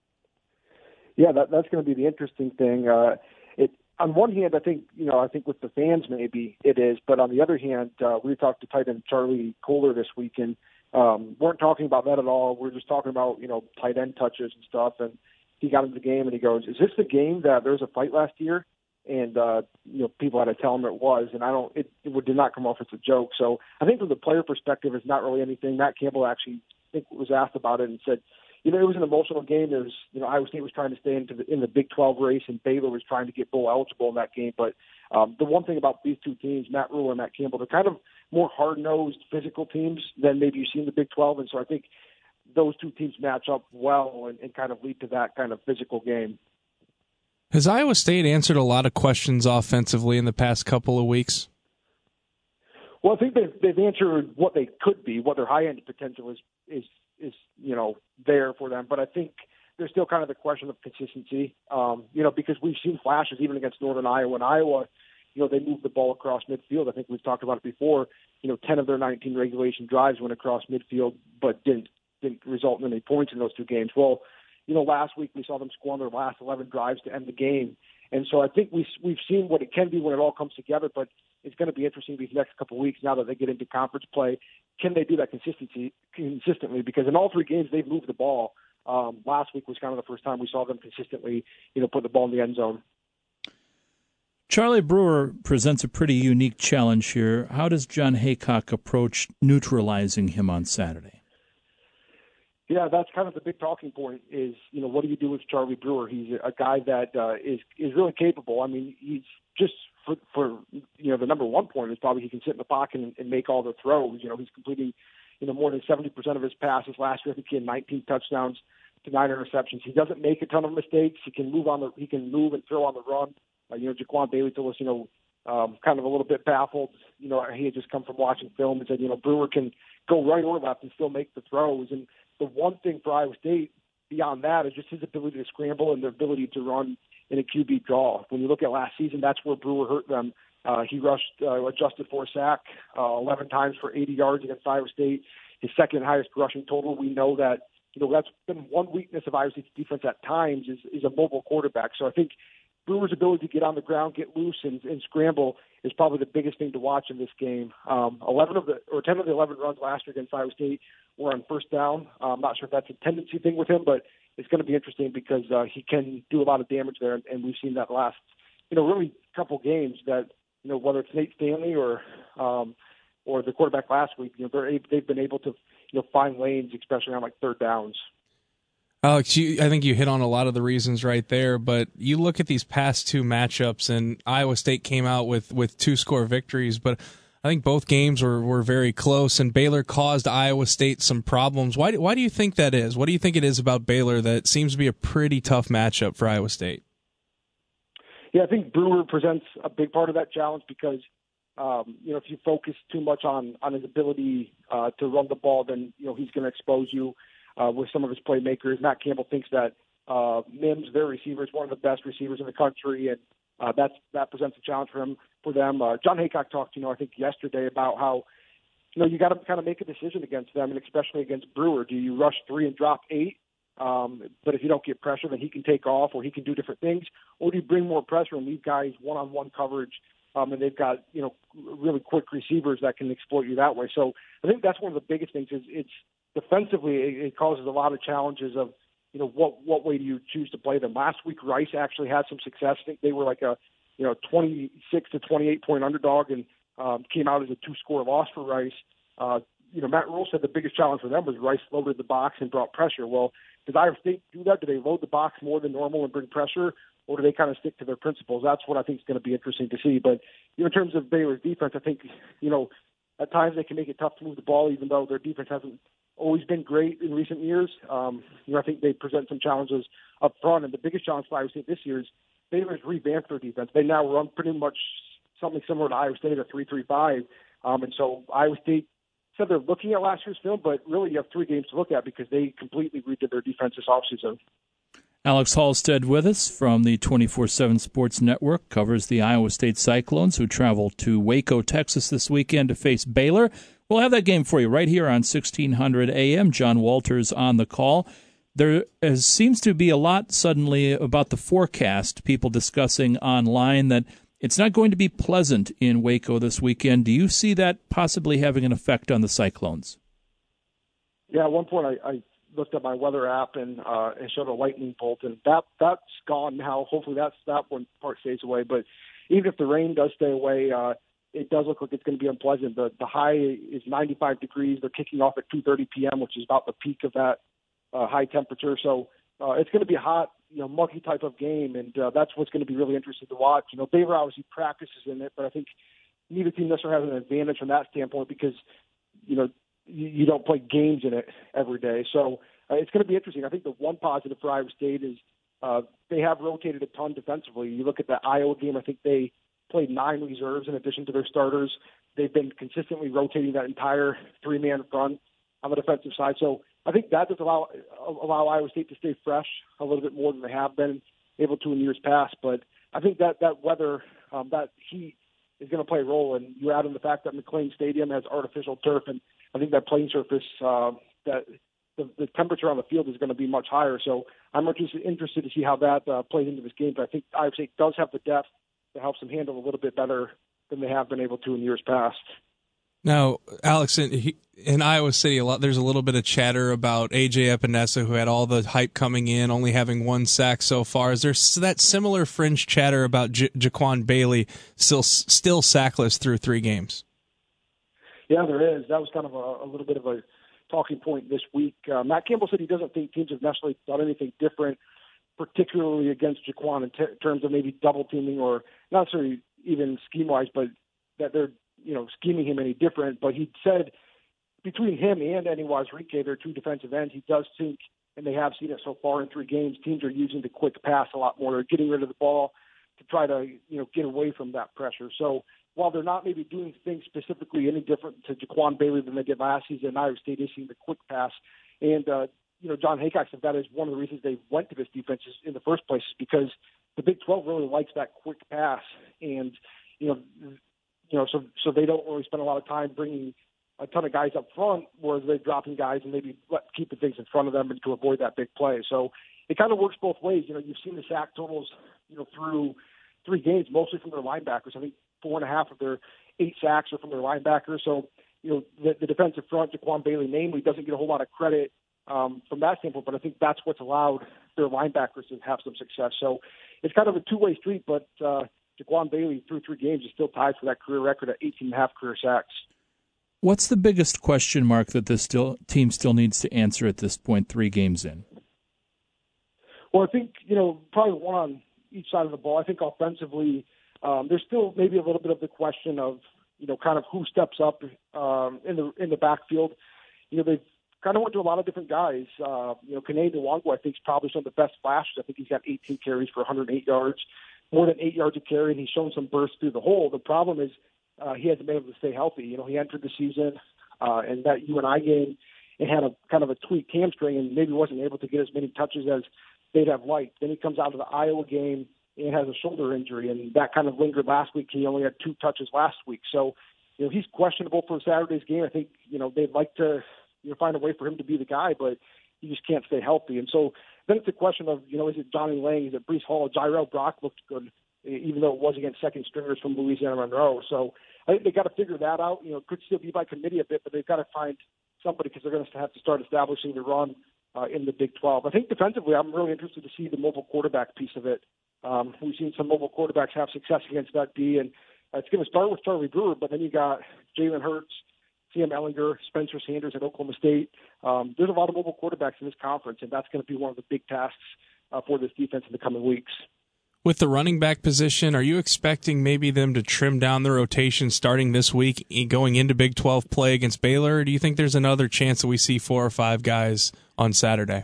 Yeah, that's going to be the interesting thing. On one hand, I think with the fans maybe it is, but on the other hand, we talked to tight end Charlie Kohler this week, and weren't talking about that at all. We're just talking about tight end touches and stuff. And he got into the game and he goes, "Is this the game that there was a fight last year?" And people had to tell him it was, and it did not come off as a joke. So I think from the player perspective, it's not really anything. Matt Campbell actually, I think, was asked about it and said, it was an emotional game. There was, Iowa State was trying to stay in the Big 12 race, and Baylor was trying to get bowl eligible in that game. But the one thing about these two teams, Matt Rhule and Matt Campbell, they're kind of more hard-nosed, physical teams than maybe you see in the Big 12. And so I think those two teams match up well and kind of lead to that kind of physical game. Has Iowa State answered a lot of questions offensively in the past couple of weeks? Well, I think they've answered what they could be, what their high-end potential is there for them. But I think there's still kind of the question of consistency, because we've seen flashes even against Northern Iowa. And Iowa, they moved the ball across midfield. I think we've talked about it before. 10 of their 19 regulation drives went across midfield, but didn't result in any points in those two games. Well, last week we saw them squander their last 11 drives to end the game. And so I think we've seen what it can be when it all comes together, but it's going to be interesting these next couple of weeks now that they get into conference play. Can they do that consistently? Because in all three games, they've moved the ball. last week was kind of the first time we saw them consistently, put the ball in the end zone. Charlie Brewer presents a pretty unique challenge here. How does John Haycock approach neutralizing him on Saturday? Yeah, that's kind of the big talking point is, what do you do with Charlie Brewer? He's a guy that is really capable. I mean, he's just for the number one point is probably he can sit in the pocket and make all the throws. He's completing, more than 70% of his passes last year. I think he had 19 touchdowns to 9 interceptions. He doesn't make a ton of mistakes. He can move and throw on the run. Jaquan Bailey told us, kind of a little bit baffled. He had just come from watching film and said, Brewer can go right or left and still make the throws. And the one thing for Iowa State beyond that is just his ability to scramble and the ability to run in a QB draw. When you look at last season, that's where Brewer hurt them. He adjusted for a sack 11 times for 80 yards against Iowa State, his second highest rushing total. We know that, that's been one weakness of Iowa State's defense at times is a mobile quarterback. So I think Brewer's ability to get on the ground, get loose, and scramble is probably the biggest thing to watch in this game. 10 of the 11 runs last year against Iowa State were on first down. I'm not sure if that's a tendency thing with him, but it's going to be interesting because he can do a lot of damage there, and we've seen that last, really couple games that, whether it's Nate Stanley or the quarterback last week, they've been able to, find lanes, especially on like third downs. Alex, I think you hit on a lot of the reasons right there, but you look at these past two matchups, and Iowa State came out with 2-score victories, but I think both games were very close, and Baylor caused Iowa State some problems. Why do you think that is? What do you think it is about Baylor that seems to be a pretty tough matchup for Iowa State? Yeah, I think Brewer presents a big part of that challenge because, if you focus too much on his ability to run the ball, then, he's going to expose you with some of his playmakers. Matt Campbell thinks that Mims, their receiver, is one of the best receivers in the country, and that presents a challenge for them. John Haycock talked, I think yesterday about how, you got to kind of make a decision against them, and especially against Brewer. Do you rush 3 and drop 8? But if you don't get pressure, then he can take off or he can do different things. Or do you bring more pressure and leave guys one-on-one coverage, and they've got, really quick receivers that can exploit you that way. So I think that's one of the biggest things is it's defensively it causes a lot of challenges of, what way do you choose to play them? Last week, Rice actually had some success. I think they were like a, 26 to 28 point underdog and came out as a 2-score loss for Rice. Matt Rule said the biggest challenge for them was Rice loaded the box and brought pressure. Well, does Iowa State do that? Do they load the box more than normal and bring pressure, or do they kind of stick to their principles? That's what I think is going to be interesting to see. But in terms of Baylor's defense, I think, at times they can make it tough to move the ball, even though their defense hasn't always been great in recent years. I think they present some challenges up front, and the biggest challenge for Iowa State this year is Baylor's revamped their defense. They now run pretty much something similar to Iowa State, a 3-3-5, and so Iowa State said they're looking at last year's film, but really you have 3 games to look at because they completely redid their defense this offseason. Alex Halstead with us from the 24/7 Sports Network, covers the Iowa State Cyclones, who travel to Waco, Texas this weekend to face Baylor. We'll have that game for you right here on 1600 AM. John Walters on the call. There seems to be a lot suddenly about the forecast, people discussing online that it's not going to be pleasant in Waco this weekend. Do you see that possibly having an effect on the Cyclones? Yeah, at one point I looked at my weather app and it showed a lightning bolt, and that's gone now. Hopefully that one part stays away. But even if the rain does stay away, it does look like it's going to be unpleasant. The high is 95 degrees. They're kicking off at 2:30 p.m., which is about the peak of that high temperature. So it's going to be a hot, mucky type of game, and that's what's going to be really interesting to watch. Baylor obviously practices in it, but I think neither team necessarily has an advantage from that standpoint because, you don't play games in it every day. So it's going to be interesting. I think the one positive for Iowa State is they have rotated a ton defensively. You look at the Iowa game, I think they played 9 reserves in addition to their starters. They've been consistently rotating that entire 3-man front on the defensive side. So I think that does allow Iowa State to stay fresh a little bit more than they have been able to in years past. But I think that weather, that heat is going to play a role. And you add in the fact that McLean Stadium has artificial turf, and I think that playing surface, that the temperature on the field is going to be much higher. So I'm interested to see how that plays into this game. But I think Iowa State does have the depth that helps them handle a little bit better than they have been able to in years past. Now, Alex, in Iowa City, there's a little bit of chatter about A.J. Epinesa, who had all the hype coming in, only having 1 sack so far. Is there that similar fringe chatter about Jaquan Bailey still sackless through 3 games? Yeah, there is. That was kind of a little bit of a talking point this week. Matt Campbell said he doesn't think teams have necessarily done anything different, particularly against Jaquan in terms of maybe double teaming or not necessarily even scheme-wise, but that they're scheming him any different. But he said between him and Eddie Wazrike, their 2 defensive ends, he does think, and they have seen it so far in 3 games, teams are using the quick pass a lot more. They're getting rid of the ball to try to get away from that pressure. So while they're not maybe doing things specifically any different to Jaquan Bailey than they did last season, Iowa State is seeing the quick pass. And, John Haycock said that is one of the reasons they went to this defense in the first place, is because the Big 12 really likes that quick pass. And, so they don't really spend a lot of time bringing a ton of guys up front, whereas they're dropping guys and maybe keeping things in front of them and to avoid that big play. So it kind of works both ways. You've seen the sack totals, through 3 games, mostly from their linebackers. I think 4.5 of their 8 sacks are from their linebackers. So, the defensive front, Jaquan Bailey namely, doesn't get a whole lot of credit from that standpoint, but I think that's what's allowed their linebackers to have some success. So it's kind of a two-way street, but Jaquan Bailey through 3 games is still tied for that career record at 18.5 career sacks. What's the biggest question mark that this team still needs to answer at this point, 3 games in? Well, I think, probably one on each side of the ball. I think offensively, there's still maybe a little bit of the question of, kind of who steps up in the backfield. They've kind of went to a lot of different guys. Kene Nwangwu, I think, is probably some of the best flashes. I think he's got 18 carries for 108 yards, more than 8 yards a carry, and he's shown some bursts through the hole. The problem is he hasn't been able to stay healthy. He entered the season in that UNI game and had a kind of a tweaked hamstring and maybe wasn't able to get as many touches as they'd have liked. Then he comes out of the Iowa game and has a shoulder injury, and that kind of lingered last week. He only had 2 touches last week. So, he's questionable for Saturday's game. I think, they'd like to find a way for him to be the guy, but he just can't stay healthy. And so then it's a question of, is it Johnny Lang? Is it Breece Hall? Jirel Brock looked good, even though it was against second stringers from Louisiana Monroe. So I think they got to figure that out. It could still be by committee a bit, but they've got to find somebody because they're going to have to start establishing the run in the Big 12. I think defensively, I'm really interested to see the mobile quarterback piece of it. We've seen some mobile quarterbacks have success against that D, and it's going to start with Charlie Brewer, but then you got Jalen Hurts, Sam Ehlinger, Spencer Sanders at Oklahoma State. There's a lot of mobile quarterbacks in this conference, and that's going to be one of the big tasks for this defense in the coming weeks. With the running back position, are you expecting maybe them to trim down the rotation starting this week, going into Big 12 play against Baylor? Or do you think there's another chance that we see 4 or 5 guys on Saturday?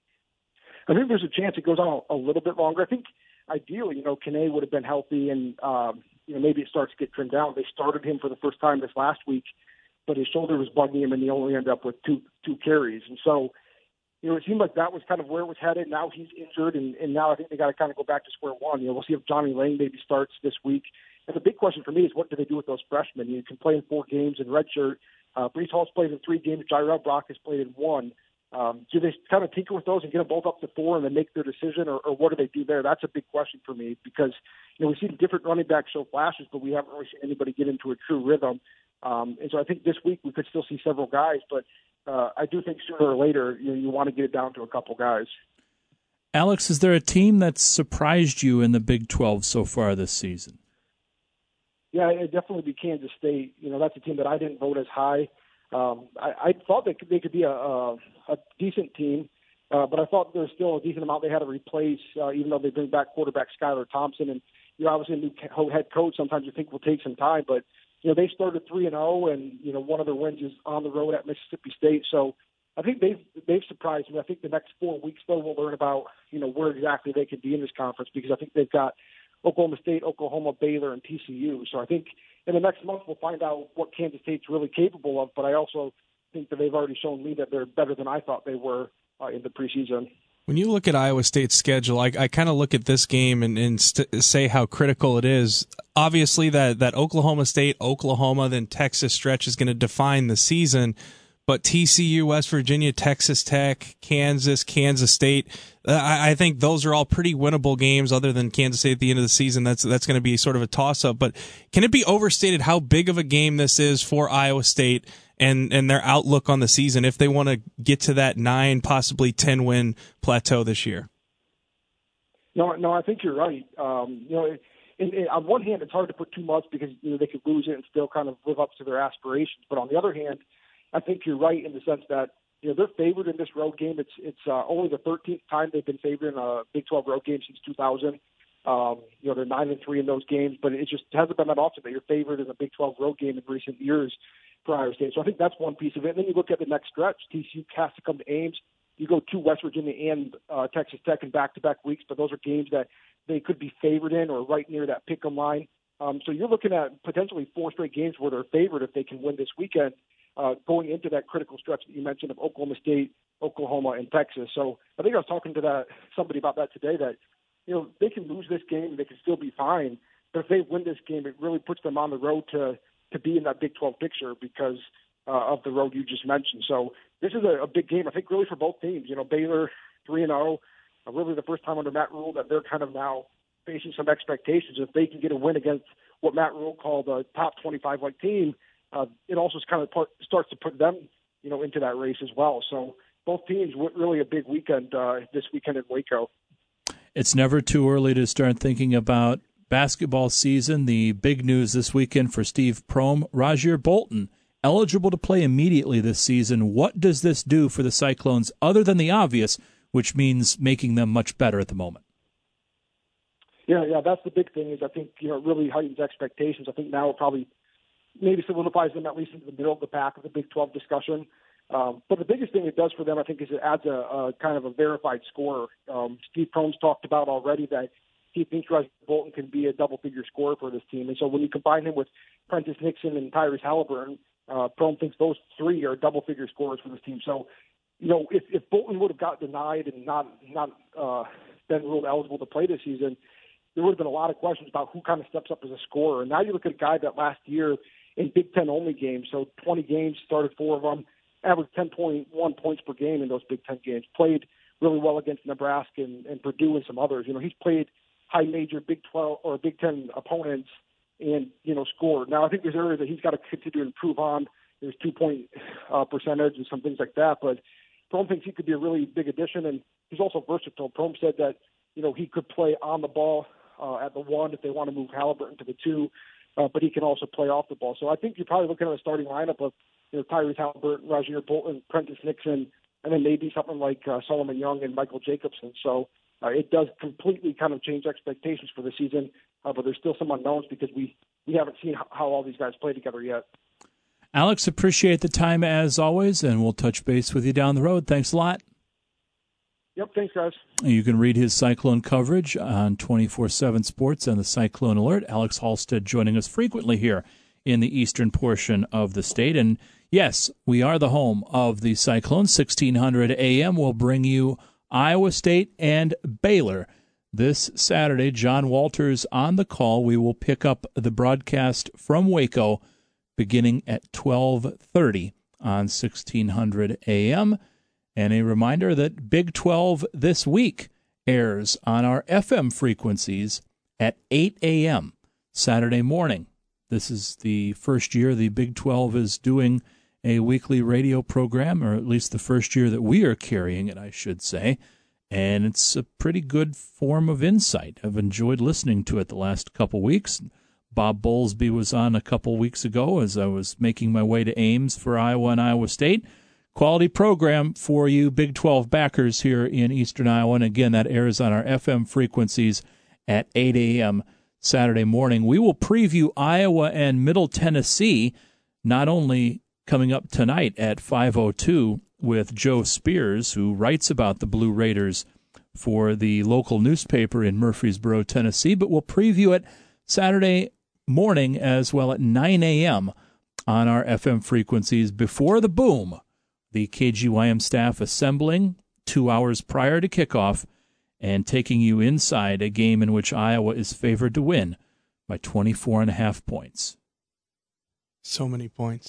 I think there's a chance it goes on a little bit longer. I think ideally, Kene would have been healthy and, maybe it starts to get trimmed down. They started him for the first time this last week, but his shoulder was bugging him and he only ended up with two carries. And so, it seemed like that was kind of where it was headed. Now he's injured, and now I think they got to kind of go back to square one. We'll see if Johnny Lang maybe starts this week. And the big question for me is, what do they do with those freshmen? You can play in 4 games in redshirt. Breece Hall's played in 3 games. Jirel Brock has played in 1. Do they kind of tinker with those and get them both up to 4 and then make their decision, or what do they do there? That's a big question for me because, we've seen different running backs show flashes, but we haven't really seen anybody get into a true rhythm. And so I think this week we could still see several guys, but I do think sooner or later you want to get it down to a couple guys. Alex, is there a team that's surprised you in the Big 12 so far this season? Yeah, it'd definitely be Kansas State. That's a team that I didn't vote as high. I thought they could be a decent team, but I thought there was still a decent amount they had to replace, even though they bring back quarterback Skylar Thompson. And obviously a new head coach, sometimes you think will take some time, but they started 3-0, and one of their wins is on the road at Mississippi State. So I think they've surprised me. I think the next 4 weeks though we'll learn about where exactly they could be in this conference, because I think they've got Oklahoma State, Oklahoma, Baylor, and TCU. So I think in the next month we'll find out what Kansas State's really capable of. But I also think that they've already shown me that they're better than I thought they were in the preseason. When you look at Iowa State's schedule, I kind of look at this game and say how critical it is. Obviously, that Oklahoma State, Oklahoma, then Texas stretch is going to define the season. But TCU, West Virginia, Texas Tech, Kansas, Kansas State, I think those are all pretty winnable games other than Kansas State at the end of the season. That's going to be sort of a toss-up. But can it be overstated how big of a game this is for Iowa State and their outlook on the season if they want to get to that 9, possibly 10-win plateau this year? No, I think you're right. On one hand, it's hard to put too much because they could lose it and still kind of live up to their aspirations. But on the other hand, I think you're right in the sense that they're favored in this road game. It's only the 13th time they've been favored in a Big 12 road game since 2000. They're 9-3 in those games, but it just hasn't been that often that you're favored in a Big 12 road game in recent years for Iowa State. So I think that's one piece of it. And then you look at the next stretch. TCU has to come to Ames. You go to West Virginia and Texas Tech in back-to-back weeks, but those are games that they could be favored in or right near that pick 'em line. So you're looking at potentially 4 straight games where they're favored if they can win this weekend, going into that critical stretch that you mentioned of Oklahoma State, Oklahoma, and Texas. So I think I was talking to somebody about that today that, they can lose this game and they can still be fine. But if they win this game, it really puts them on the road to be in that Big 12 picture because of the road you just mentioned. So this is a big game, I think, really for both teams. Baylor 3-0, really the first time under Matt Rule that they're kind of now facing some expectations. If they can get a win against what Matt Rule called a top 25 team, it also kind of starts to put them, into that race as well. So both teams really a big weekend this weekend in Waco. It's never too early to start thinking about basketball season. The big news this weekend for Steve Prohm, Rajir Bolton, eligible to play immediately this season. What does this do for the Cyclones other than the obvious, which means making them much better at the moment? Yeah, that's the big thing is I think, it really heightens expectations. I think now it probably maybe solidifies them at least into the middle of the pack of the Big 12 discussion. But the biggest thing it does for them, I think, is it adds a kind of a verified scorer. Steve Prohm's talked about already that he thinks Rajir Bolton can be a double-figure scorer for this team. And so when you combine him with Prentice Nixon and Tyrese Halliburton, Prohm thinks those 3 are double-figure scorers for this team. So, if Bolton would have got denied and not been ruled eligible to play this season, there would have been a lot of questions about who kind of steps up as a scorer. And now you look at a guy that last year in Big Ten only games, so 20 games, started 4 of them, averaged 10.1 points per game in those Big Ten games, played really well against Nebraska and Purdue and some others. He's played high major Big 12 or Big Ten opponents and, scored. Now I think there's areas that he's got to continue to improve on. There's 2-point percentage and some things like that, but Prohm thinks he could be a really big addition, and he's also versatile. Prohm said that, he could play on the ball at the 1 if they want to move Halliburton to the 2, but he can also play off the ball. So I think you're probably looking at a starting lineup of Tyrese Halliburton, Rajir Bolton, Prentice Nixon, and then maybe something like Solomon Young and Michael Jacobson. So it does completely kind of change expectations for the season, but there's still some unknowns because we haven't seen how all these guys play together yet. Alex, appreciate the time as always, and we'll touch base with you down the road. Thanks a lot. Yep, thanks, guys. You can read his Cyclone coverage on 24/7 Sports and the Cyclone Alert. Alex Halstead joining us frequently here in the eastern portion of the state. And yes, we are the home of the Cyclones. 1600 a.m. will bring you Iowa State and Baylor this Saturday. John Walters on the call. We will pick up the broadcast from Waco beginning at 12:30 on 1600 a.m. And a reminder that Big 12 this week airs on our FM frequencies at 8 a.m. Saturday morning. This is the first year the Big 12 is doing a weekly radio program, or at least the first year that we are carrying it, I should say. And it's a pretty good form of insight. I've enjoyed listening to it the last couple weeks. Bob Bowlesby was on a couple weeks ago as I was making my way to Ames for Iowa and Iowa State. Quality program for you Big 12 backers here in eastern Iowa. And again, that airs on our FM frequencies at 8 a.m. Saturday morning. We will preview Iowa and Middle Tennessee, not only coming up tonight at 5:02 with Joe Spears, who writes about the Blue Raiders for the local newspaper in Murfreesboro, Tennessee, but we'll preview it Saturday morning as well at 9 a.m. on our FM frequencies before the boom. The KGYM staff assembling 2 hours prior to kickoff and taking you inside a game in which Iowa is favored to win by 24.5 points. So many points.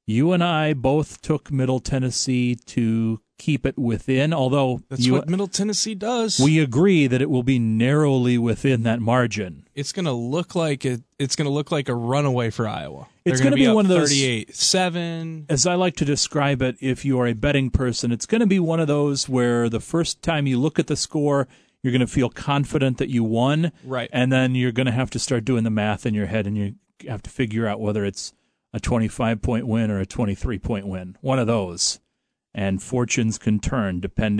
You and I both took Middle Tennessee to keep it within, although that's what Middle Tennessee does. We agree that it will be narrowly within that margin. It's going to look like it's going to look like a runaway for Iowa. It's going to be one of those 38-7. As I like to describe it, if you are a betting person, it's going to be one of those where the first time you look at the score, you're going to feel confident that you won, right? And then you're going to have to start doing the math in your head, and you have to figure out whether it's a 25-point win or a 23-point win. One of those. And fortunes can turn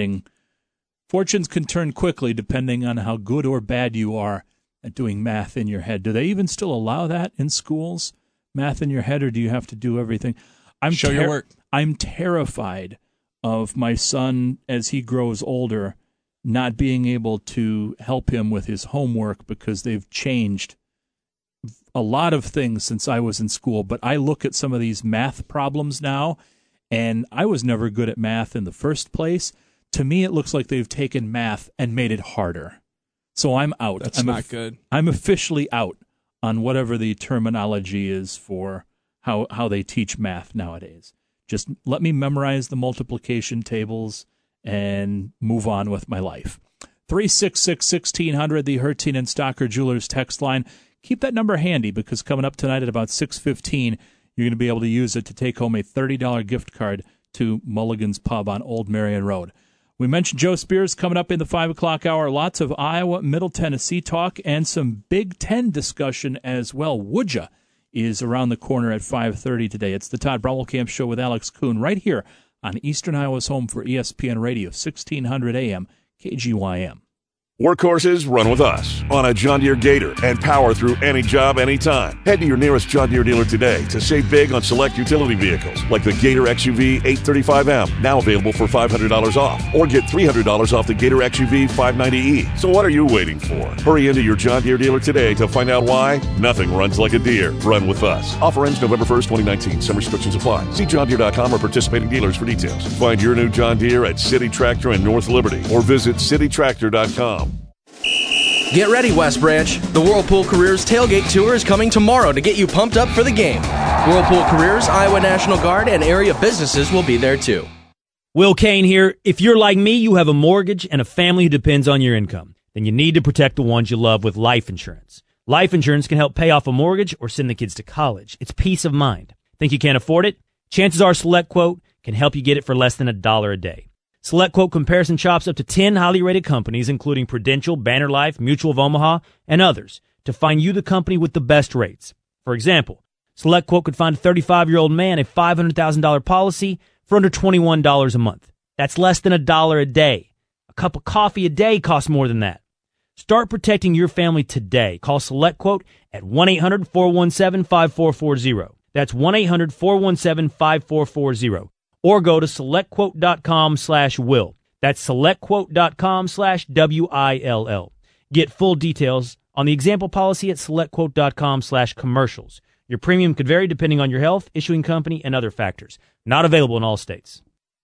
quickly depending on how good or bad you are at doing math in your head. Do they even still allow that in schools? Math in your head, or do you have to do everything? Show your work. I'm terrified of my son as he grows older not being able to help him with his homework because they've changed a lot of things since I was in school, but I look at some of these math problems now, and I was never good at math in the first place. To me, it looks like they've taken math and made it harder. So I'm out. That's not good. I'm officially out on whatever the terminology is for how they teach math nowadays. Just let me memorize the multiplication tables and move on with my life. 366-1600, the Hertin and Stocker Jewelers text line. Keep that number handy because coming up tonight at about 6:15, you're going to be able to use it to take home a $30 gift card to Mulligan's Pub on Old Marion Road. We mentioned Joe Spears coming up in the 5 o'clock hour. Lots of Iowa, Middle Tennessee talk and some Big Ten discussion as well. Woodja is around the corner at 5:30 today. It's the Todd Brommelkamp Show with Alex Kuhn right here on Eastern Iowa's home for ESPN Radio, 1600 AM, KGYM. Workhorses run with us on a John Deere Gator and power through any job, anytime. Head to your nearest John Deere dealer today to save big on select utility vehicles like the Gator XUV 835M, now available for $500 off, or get $300 off the Gator XUV 590E. So what are you waiting for? Hurry into your John Deere dealer today to find out why nothing runs like a Deere. Run with us. Offer ends November 1st, 2019. Some restrictions apply. See johndeere.com or participating dealers for details. Find your new John Deere at City Tractor in North Liberty or visit citytractor.com. Get ready, West Branch. The Whirlpool Careers Tailgate Tour is coming tomorrow to get you pumped up for the game. Whirlpool Careers, Iowa National Guard, and area businesses will be there too. Will Kane here. If you're like me, you have a mortgage and a family who depends on your income. Then you need to protect the ones you love with life insurance. Life insurance can help pay off a mortgage or send the kids to college. It's peace of mind. Think you can't afford it? Chances are SelectQuote can help you get it for less than $1 a day. SelectQuote comparison shops up to 10 highly rated companies, including Prudential, Banner Life, Mutual of Omaha, and others, to find you the company with the best rates. For example, SelectQuote could find a 35-year-old man a $500,000 policy for under $21 a month. That's less than $1 a day. A cup of coffee a day costs more than that. Start protecting your family today. Call SelectQuote at 1-800-417-5440. That's 1-800-417-5440. Or go to selectquote.com/will. That's selectquote.com/WILL. Get full details on the example policy at selectquote.com/commercials. Your premium could vary depending on your health, issuing company, and other factors. Not available in all states.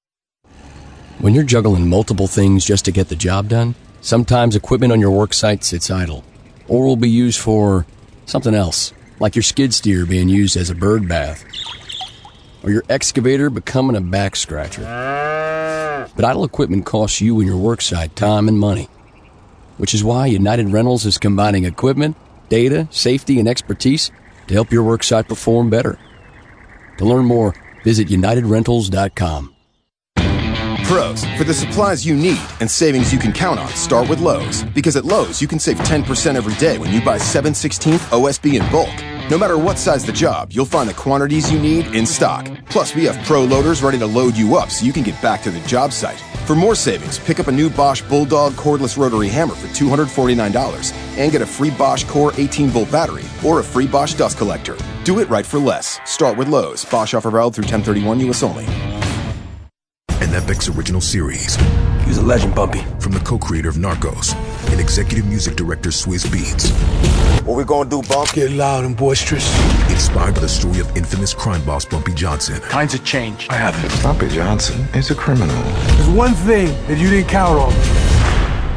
When you're juggling multiple things just to get the job done, sometimes equipment on your work site sits idle, or will be used for something else, like your skid steer being used as a bird bath, or your excavator becoming a back scratcher. But idle equipment costs you and your worksite time and money, which is why United Rentals is combining equipment, data, safety, and expertise to help your worksite perform better. To learn more, visit UnitedRentals.com. Pros, for the supplies you need and savings you can count on, start with Lowe's. Because at Lowe's, you can save 10% every day when you buy 7/16 OSB in bulk. No matter what size the job, you'll find the quantities you need in stock. Plus, we have pro loaders ready to load you up so you can get back to the job site. For more savings, pick up a new Bosch Bulldog cordless rotary hammer for $249 and get a free Bosch Core 18-volt battery or a free Bosch dust collector. Do it right for less. Start with Lowe's. Bosch offer valid through 10/31 U.S. only. An FX original series. He was a legend, Bumpy. From the co-creator of Narcos and executive music director Swizz Beatz. What we gonna do, Bump? Get loud and boisterous. Inspired by the story of infamous crime boss Bumpy Johnson. Times have changed. I haven't. Bumpy Johnson is a criminal. There's one thing that you didn't count on.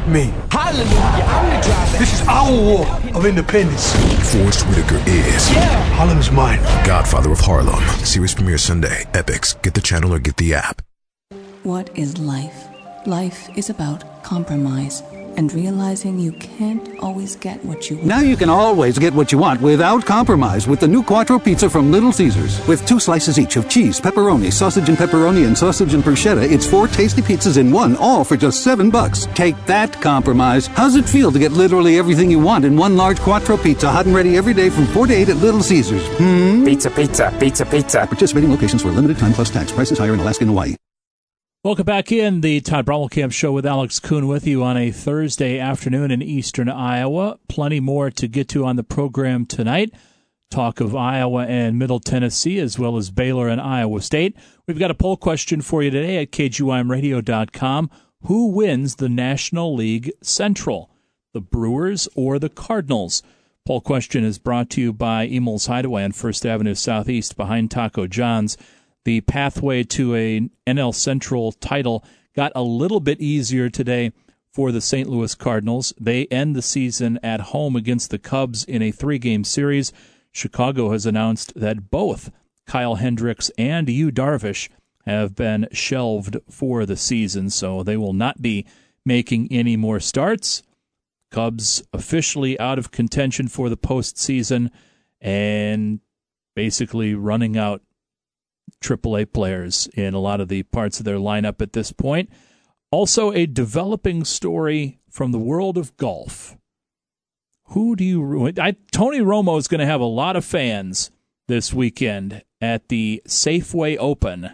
Me. Hallelujah, I'm the driver. This is our war of independence. Forrest Whitaker is Harlem is mine. Godfather of Harlem. Series premiere Sunday. Epix. Get the channel or get the app. What is life? Life is about compromise and realizing you can't always get what you want. Now you can always get what you want without compromise with the new Quattro Pizza from Little Caesars. With 2 slices each of cheese, pepperoni, sausage and pepperoni, and sausage and bruschetta, it's 4 tasty pizzas in one, all for just $7. Take that compromise. How's it feel to get literally everything you want in one large Quattro Pizza, hot and ready every day from 4 to 8 at Little Caesars? Pizza, pizza, pizza, pizza. Participating locations for a limited time plus tax. Prices higher in Alaska and Hawaii. Welcome back in the Todd Brommelkamp Show with Alex Kuhn with you on a Thursday afternoon in eastern Iowa. Plenty more to get to on the program tonight. Talk of Iowa and Middle Tennessee, as well as Baylor and Iowa State. We've got a poll question for you today at KGYMradio.com. Who wins the National League Central, the Brewers or the Cardinals? Poll question is brought to you by Emil's Hideaway on First Avenue Southeast behind Taco John's. The pathway to a NL Central title got a little bit easier today for the St. Louis Cardinals. They end the season at home against the Cubs in a 3-game series. Chicago has announced that both Kyle Hendricks and Yu Darvish have been shelved for the season, so they will not be making any more starts. Cubs officially out of contention for the postseason and basically running out AAA players in a lot of the parts of their lineup at this point. Also, a developing story from the world of golf. Tony Romo is going to have a lot of fans this weekend at the Safeway Open.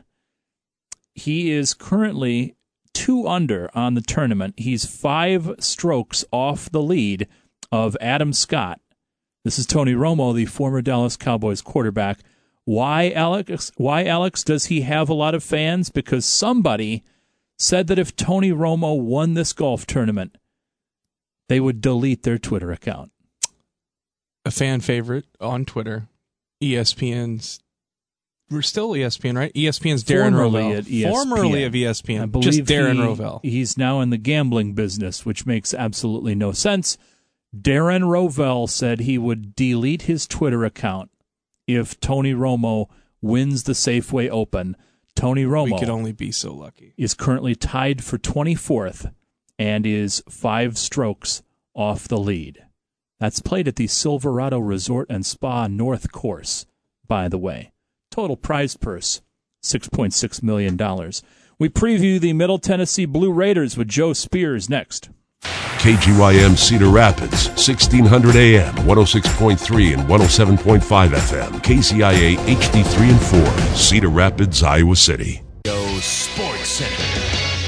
He is currently 2 under on the tournament. He's 5 strokes off the lead of Adam Scott. This is Tony Romo, the former Dallas Cowboys quarterback. Why, Alex, does he have a lot of fans? Because somebody said that if Tony Romo won this golf tournament, they would delete their Twitter account. A fan favorite on Twitter, ESPN's. We're still ESPN, right? ESPN's Darren Rovell. At ESPN. Formerly of ESPN. I believe just Darren Rovell. He's now in the gambling business, which makes absolutely no sense. Darren Rovell said he would delete his Twitter account if Tony Romo wins the Safeway Open. Tony Romo, we could only be so lucky, is currently tied for 24th and is 5 strokes off the lead. That's played at the Silverado Resort and Spa North Course, by the way. Total prize purse, $6.6 million. We preview the Middle Tennessee Blue Raiders with Joe Spears next. KGYM Cedar Rapids, 1600 AM, 106.3 and 107.5 FM. KCIA HD3 and 4, Cedar Rapids, Iowa City. Sports Center.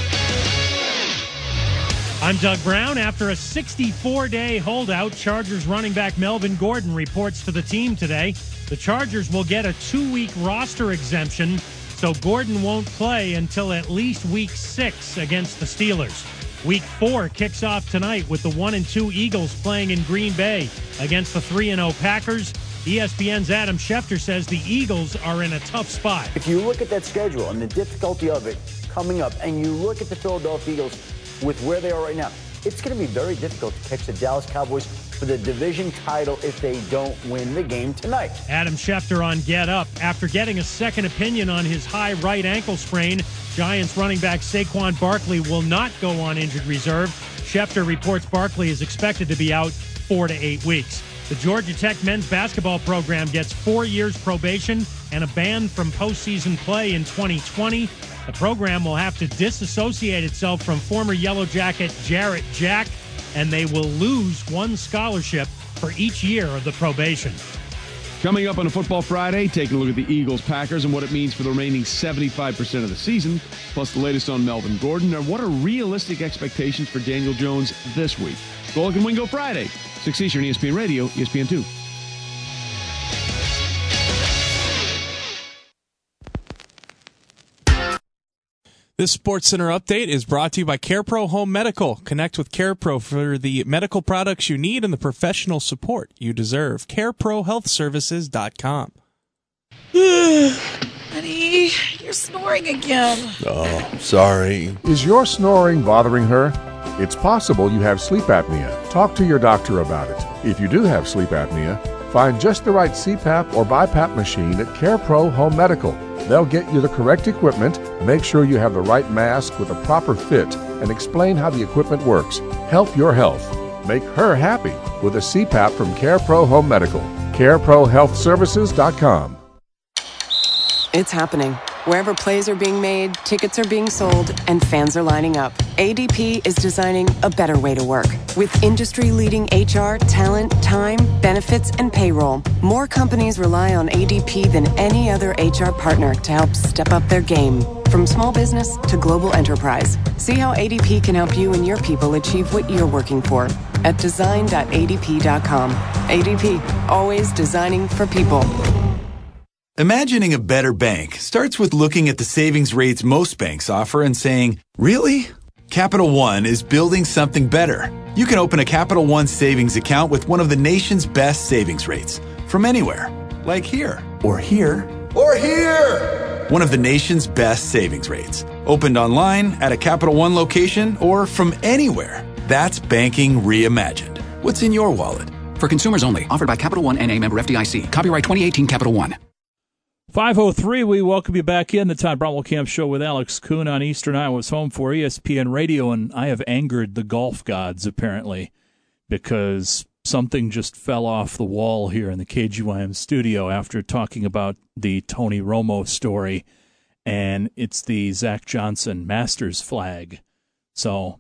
I'm Doug Brown. After a 64-day holdout, Chargers running back Melvin Gordon reports to the team today. The Chargers will get a 2-week roster exemption, so Gordon won't play until at least week 6 against the Steelers. Week 4 kicks off tonight with the 1-2 Eagles playing in Green Bay against the 3-0 Packers. ESPN's Adam Schefter says the Eagles are in a tough spot. If you look at that schedule and the difficulty of it coming up, and you look at the Philadelphia Eagles with where they are right now, it's going to be very difficult to catch the Dallas Cowboys for the division title if they don't win the game tonight. Adam Schefter on Get Up. After getting a second opinion on his high right ankle sprain, Giants running back Saquon Barkley will not go on injured reserve. Schefter reports Barkley is expected to be out 4 to 8 weeks. The Georgia Tech men's basketball program gets 4 years probation and a ban from postseason play in 2020. The program will have to disassociate itself from former Yellow Jacket Jarrett Jack, and they will lose 1 scholarship for each year of the probation. Coming up on a Football Friday, taking a look at the Eagles-Packers and what it means for the remaining 75% of the season, plus the latest on Melvin Gordon, and what are realistic expectations for Daniel Jones this week. Golic and Wingo Friday, 6 Eastern, ESPN Radio, ESPN2. This SportsCenter update is brought to you by CarePro Home Medical. Connect with CarePro for the medical products you need and the professional support you deserve. CareProHealthServices.com. Honey, you're snoring again. Oh, sorry. Is your snoring bothering her? It's possible you have sleep apnea. Talk to your doctor about it. If you do have sleep apnea, find just the right CPAP or BiPAP machine at CarePro Home Medical. They'll get you the correct equipment, make sure you have the right mask with a proper fit, and explain how the equipment works. Help your health. Make her happy with a CPAP from CarePro Home Medical. CareProHealthServices.com. It's happening. Wherever plays are being made, tickets are being sold, and fans are lining up. ADP is designing a better way to work. With industry-leading HR, talent, time, benefits, and payroll, more companies rely on ADP than any other HR partner to help step up their game. From small business to global enterprise. See how ADP can help you and your people achieve what you're working for at design.adp.com. ADP, always designing for people. Imagining a better bank starts with looking at the savings rates most banks offer and saying, really? Capital One is building something better. You can open a Capital One savings account with one of the nation's best savings rates from anywhere, like here, or here, or here. One of the nation's best savings rates. Opened online, at a Capital One location, or from anywhere. That's banking reimagined. What's in your wallet? For consumers only. Offered by Capital One N.A. member FDIC. Copyright 2018 Capital One. 5:03, we welcome you back in the Todd Bromwell-Camp Show with Alex Kuhn on Eastern Iowa's home for ESPN Radio, and I have angered the golf gods, apparently, because something just fell off the wall here in the KGYM studio after talking about the Tony Romo story, and it's the Zach Johnson Masters flag. So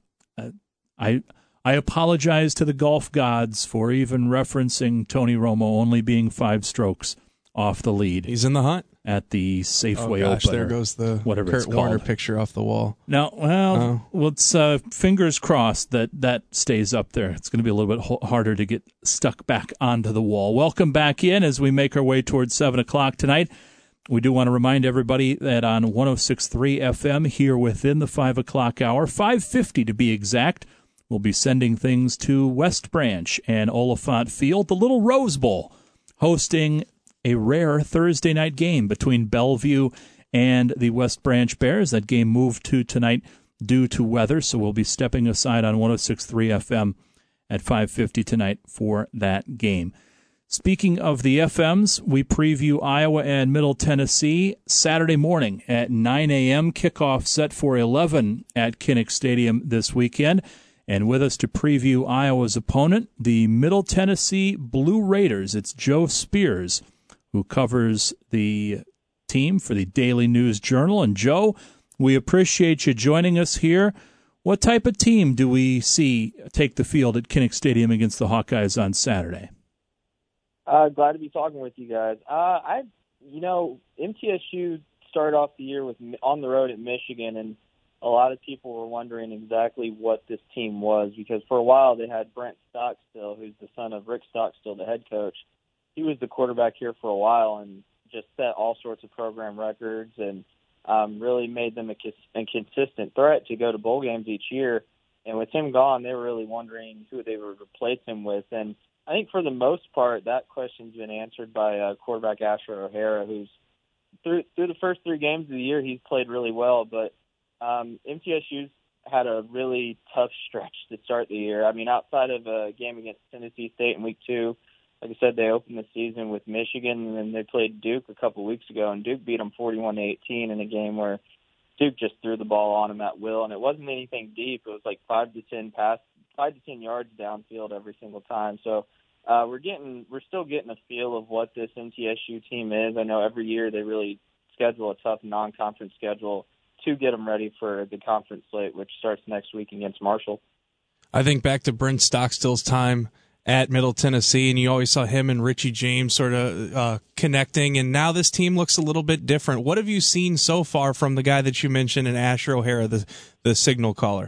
I apologize to the golf gods for even referencing Tony Romo only being 5 strokes off the lead. He's in the hunt at the Safeway Open. There goes the whatever Kurt Warner picture off the wall. No, let's fingers crossed that stays up there. It's going to be a little bit harder to get stuck back onto the wall. Welcome back in as we make our way towards 7 o'clock tonight. We do want to remind everybody that on 106.3 FM here within the 5 o'clock hour, 5:50 to be exact, we'll be sending things to West Branch and Oliphant Field, the Little Rose Bowl, hosting a rare Thursday night game between Bellevue and the West Branch Bears. That game moved to tonight due to weather, so we'll be stepping aside on 106.3 FM at 5:50 tonight for that game. Speaking of the FMs, we preview Iowa and Middle Tennessee Saturday morning at 9 a.m. Kickoff set for 11 at Kinnick Stadium this weekend. And with us to preview Iowa's opponent, the Middle Tennessee Blue Raiders. It's Joe Spears, who covers the team for the Daily News Journal. And Joe, we appreciate you joining us here. What type of team do we see take the field at Kinnick Stadium against the Hawkeyes on Saturday? Glad to be talking with you guys. MTSU started off the year on the road at Michigan, and a lot of people were wondering exactly what this team was, because for a while they had Brent Stockstill, who's the son of Rick Stockstill, the head coach. He was the quarterback here for a while and just set all sorts of program records and really made them a consistent threat to go to bowl games each year. And with him gone, they were really wondering who they would replace him with. And I think for the most part, that question's been answered by quarterback Asher O'Hara, who's through the first 3 games of the year, he's played really well. But MTSU's had a really tough stretch to start the year. I mean, outside of a game against Tennessee State in week 2, like I said, they opened the season with Michigan, and then they played Duke a couple weeks ago, and Duke beat them 41-18 in a game where Duke just threw the ball on them at will, and it wasn't anything deep. It was like 5 to 10 yards downfield every single time. So we're still getting a feel of what this MTSU team is. I know every year they really schedule a tough non-conference schedule to get them ready for the conference slate, which starts next week against Marshall. I think back to Brent Stockstill's time at Middle Tennessee, and you always saw him and Richie James sort of connecting, and now this team looks a little bit different. What have you seen so far from the guy that you mentioned, and Asher O'Hara, the signal caller?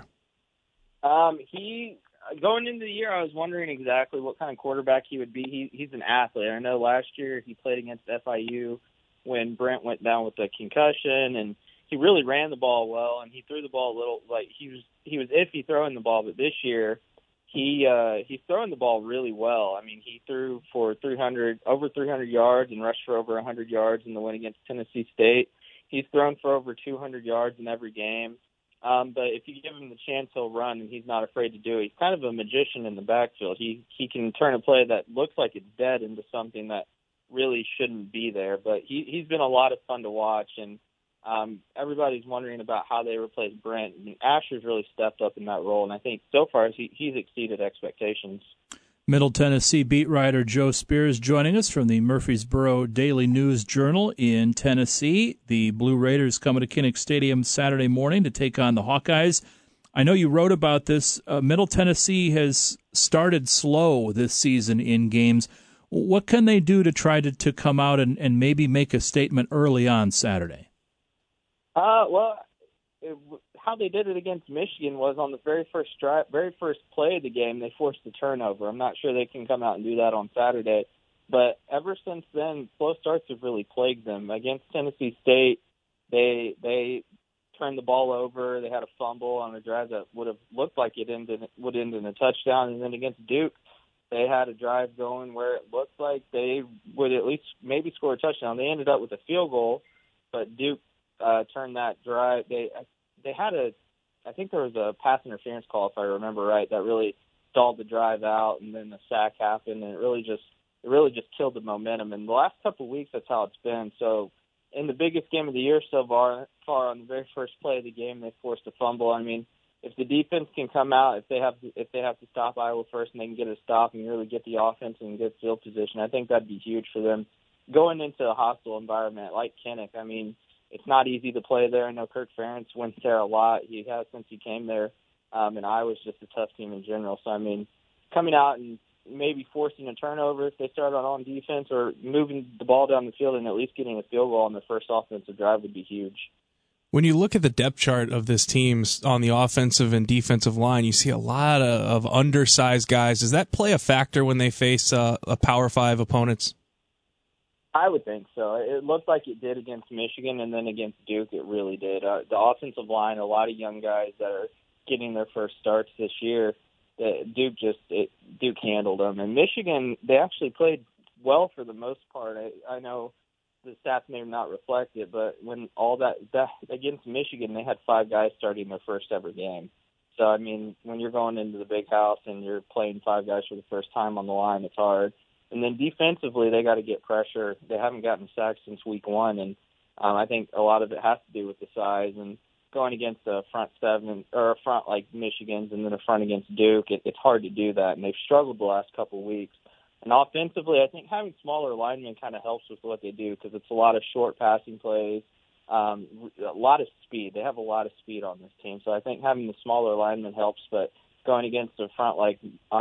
Going into the year, I was wondering exactly what kind of quarterback he would be. He's an athlete. I know last year he played against FIU when Brent went down with a concussion, and he really ran the ball well, and he threw the ball a little, like he was iffy throwing the ball, but this year he's throwing the ball really well. I mean, he threw for over 300 yards and rushed for over 100 yards in the win against Tennessee State. He's thrown for over 200 yards in every game. But if you give him the chance, he'll run, and he's not afraid to do it. He's kind of a magician in the backfield. He can turn a play that looks like it's dead into something that really shouldn't be there. But he's been a lot of fun to watch, and everybody's wondering about how they replace Brent. And Asher's really stepped up in that role, and I think so far he's exceeded expectations. Middle Tennessee beat writer Joe Spears joining us from the Murfreesboro Daily News Journal in Tennessee. The Blue Raiders coming to Kinnick Stadium Saturday morning to take on the Hawkeyes. I know you wrote about this. Middle Tennessee has started slow this season in games. What can they do to try to come out and maybe make a statement early on Saturday? How they did it against Michigan was on the very first play of the game, they forced a turnover. I'm not sure they can come out and do that on Saturday. But ever since then, slow starts have really plagued them. Against Tennessee State, they turned the ball over. They had a fumble on a drive that would have looked like it would end in a touchdown. And then against Duke, they had a drive going where it looked like they would at least maybe score a touchdown. They ended up with a field goal, but Duke turned that drive. They had I think there was a pass interference call, if I remember right, that really stalled the drive out, and then the sack happened, and it really just killed the momentum. And the last couple of weeks, that's how it's been. So in the biggest game of the year so far, on the very first play of the game, they forced a fumble. I mean, if the defense can come out, if they have to stop Iowa first and they can get a stop and really get the offense and get field position, I think that'd be huge for them going into a hostile environment like Kinnick. I mean, it's not easy to play there. I know Kirk Ferentz went there a lot. He has since he came there, and Iowa's just a tough team in general. So, I mean, coming out and maybe forcing a turnover if they start on defense, or moving the ball down the field and at least getting a field goal on the first offensive drive would be huge. When you look at the depth chart of this team on the offensive and defensive line, you see a lot of undersized guys. Does that play a factor when they face a Power 5 opponents? I would think so. It looked like it did against Michigan, and then against Duke, it really did. The offensive line, a lot of young guys that are getting their first starts this year. Duke handled them, and Michigan, they actually played well for the most part. I know the stats may not reflect it, but when all that against Michigan, they had 5 guys starting their first ever game. So I mean, when you're going into the big house and you're playing 5 guys for the first time on the line, it's hard. And then defensively, they got to get pressure. They haven't gotten sacked since week 1, and I think a lot of it has to do with the size. And going against a front 7 or a front like Michigan's and then a front against Duke, it's hard to do that. And they've struggled the last couple of weeks. And offensively, I think having smaller linemen kind of helps with what they do, because it's a lot of short passing plays, a lot of speed. They have a lot of speed on this team. So I think having the smaller linemen helps, but going against a front like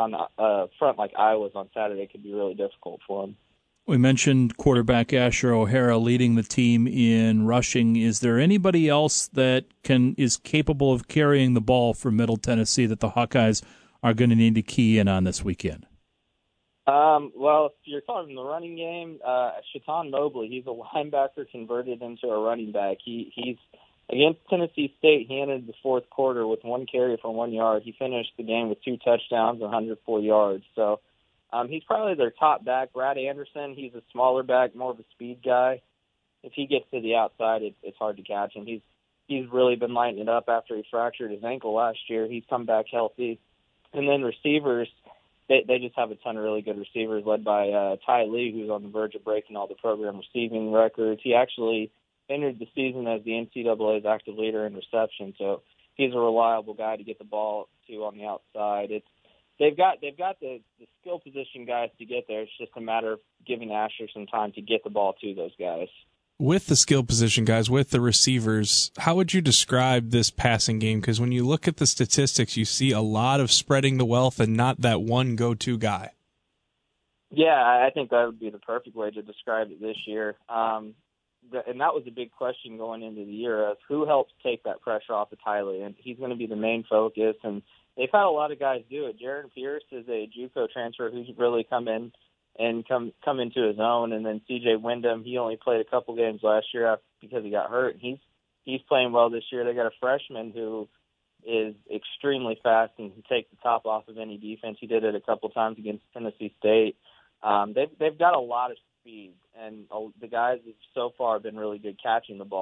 Iowa's on Saturday could be really difficult for them. We mentioned quarterback Asher O'Hara leading the team in rushing. Is there anybody else that is capable of carrying the ball for Middle Tennessee that the Hawkeyes are going to need to key in on this weekend? Well, if you're talking the running game, Shaton Mobley, he's a linebacker converted into a running back. He's against Tennessee State, he ended the fourth quarter with 1 carry for 1 yard. He finished the game with 2 touchdowns, 104 yards. So he's probably their top back. Brad Anderson, he's a smaller back, more of a speed guy. If he gets to the outside, it's hard to catch him. He's really been lighting it up after he fractured his ankle last year. He's come back healthy. And then receivers, they just have a ton of really good receivers led by Ty Lee, who's on the verge of breaking all the program receiving records. He actually entered the season as the NCAA's active leader in reception, so he's a reliable guy to get the ball to on the outside. They've got the skill position guys to get there. It's just a matter of giving Asher some time to get the ball to those guys. With the skill position guys, with the receivers, how would you describe this passing game? Because when you look at the statistics, you see a lot of spreading the wealth and not that one go-to guy. Yeah, I think that would be the perfect way to describe it this year. And that was a big question going into the year of who helps take that pressure off of Tyler. And he's going to be the main focus. And they've had a lot of guys do it. Jaron Pierce is a JUCO transfer who's really come in and come into his own. And then C.J. Wyndham, he only played a couple games last year because he got hurt. He's playing well this year. They got a freshman who is extremely fast and can take the top off of any defense. He did it a couple times against Tennessee State. They've got a lot of speed, and the guys have so far been really good catching the ball.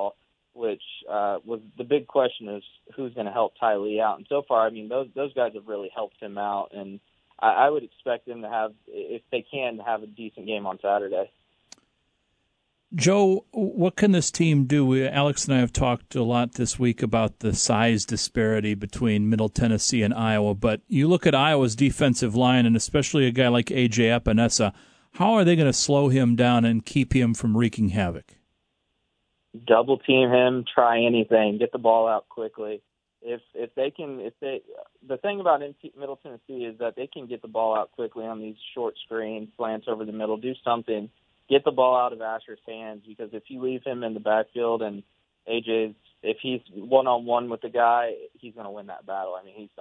which was the big question is who's going to help Ty Lee out. And so far, I mean, those guys have really helped him out, and I would expect them to have, if they can, have a decent game on Saturday. Joe, what can this team do? Alex and I have talked a lot this week about the size disparity between Middle Tennessee and Iowa, but you look at Iowa's defensive line, and especially a guy like A.J. Epinesa, how are they going to slow him down and keep him from wreaking havoc? Double team him, try anything, get the ball out quickly. The thing about Middle Tennessee is that they can get the ball out quickly on these short screens, slants over the middle, do something. Get the ball out of Asher's hands, because if you leave him in the backfield and if he's one-on-one with the guy, he's going to win that battle. I mean,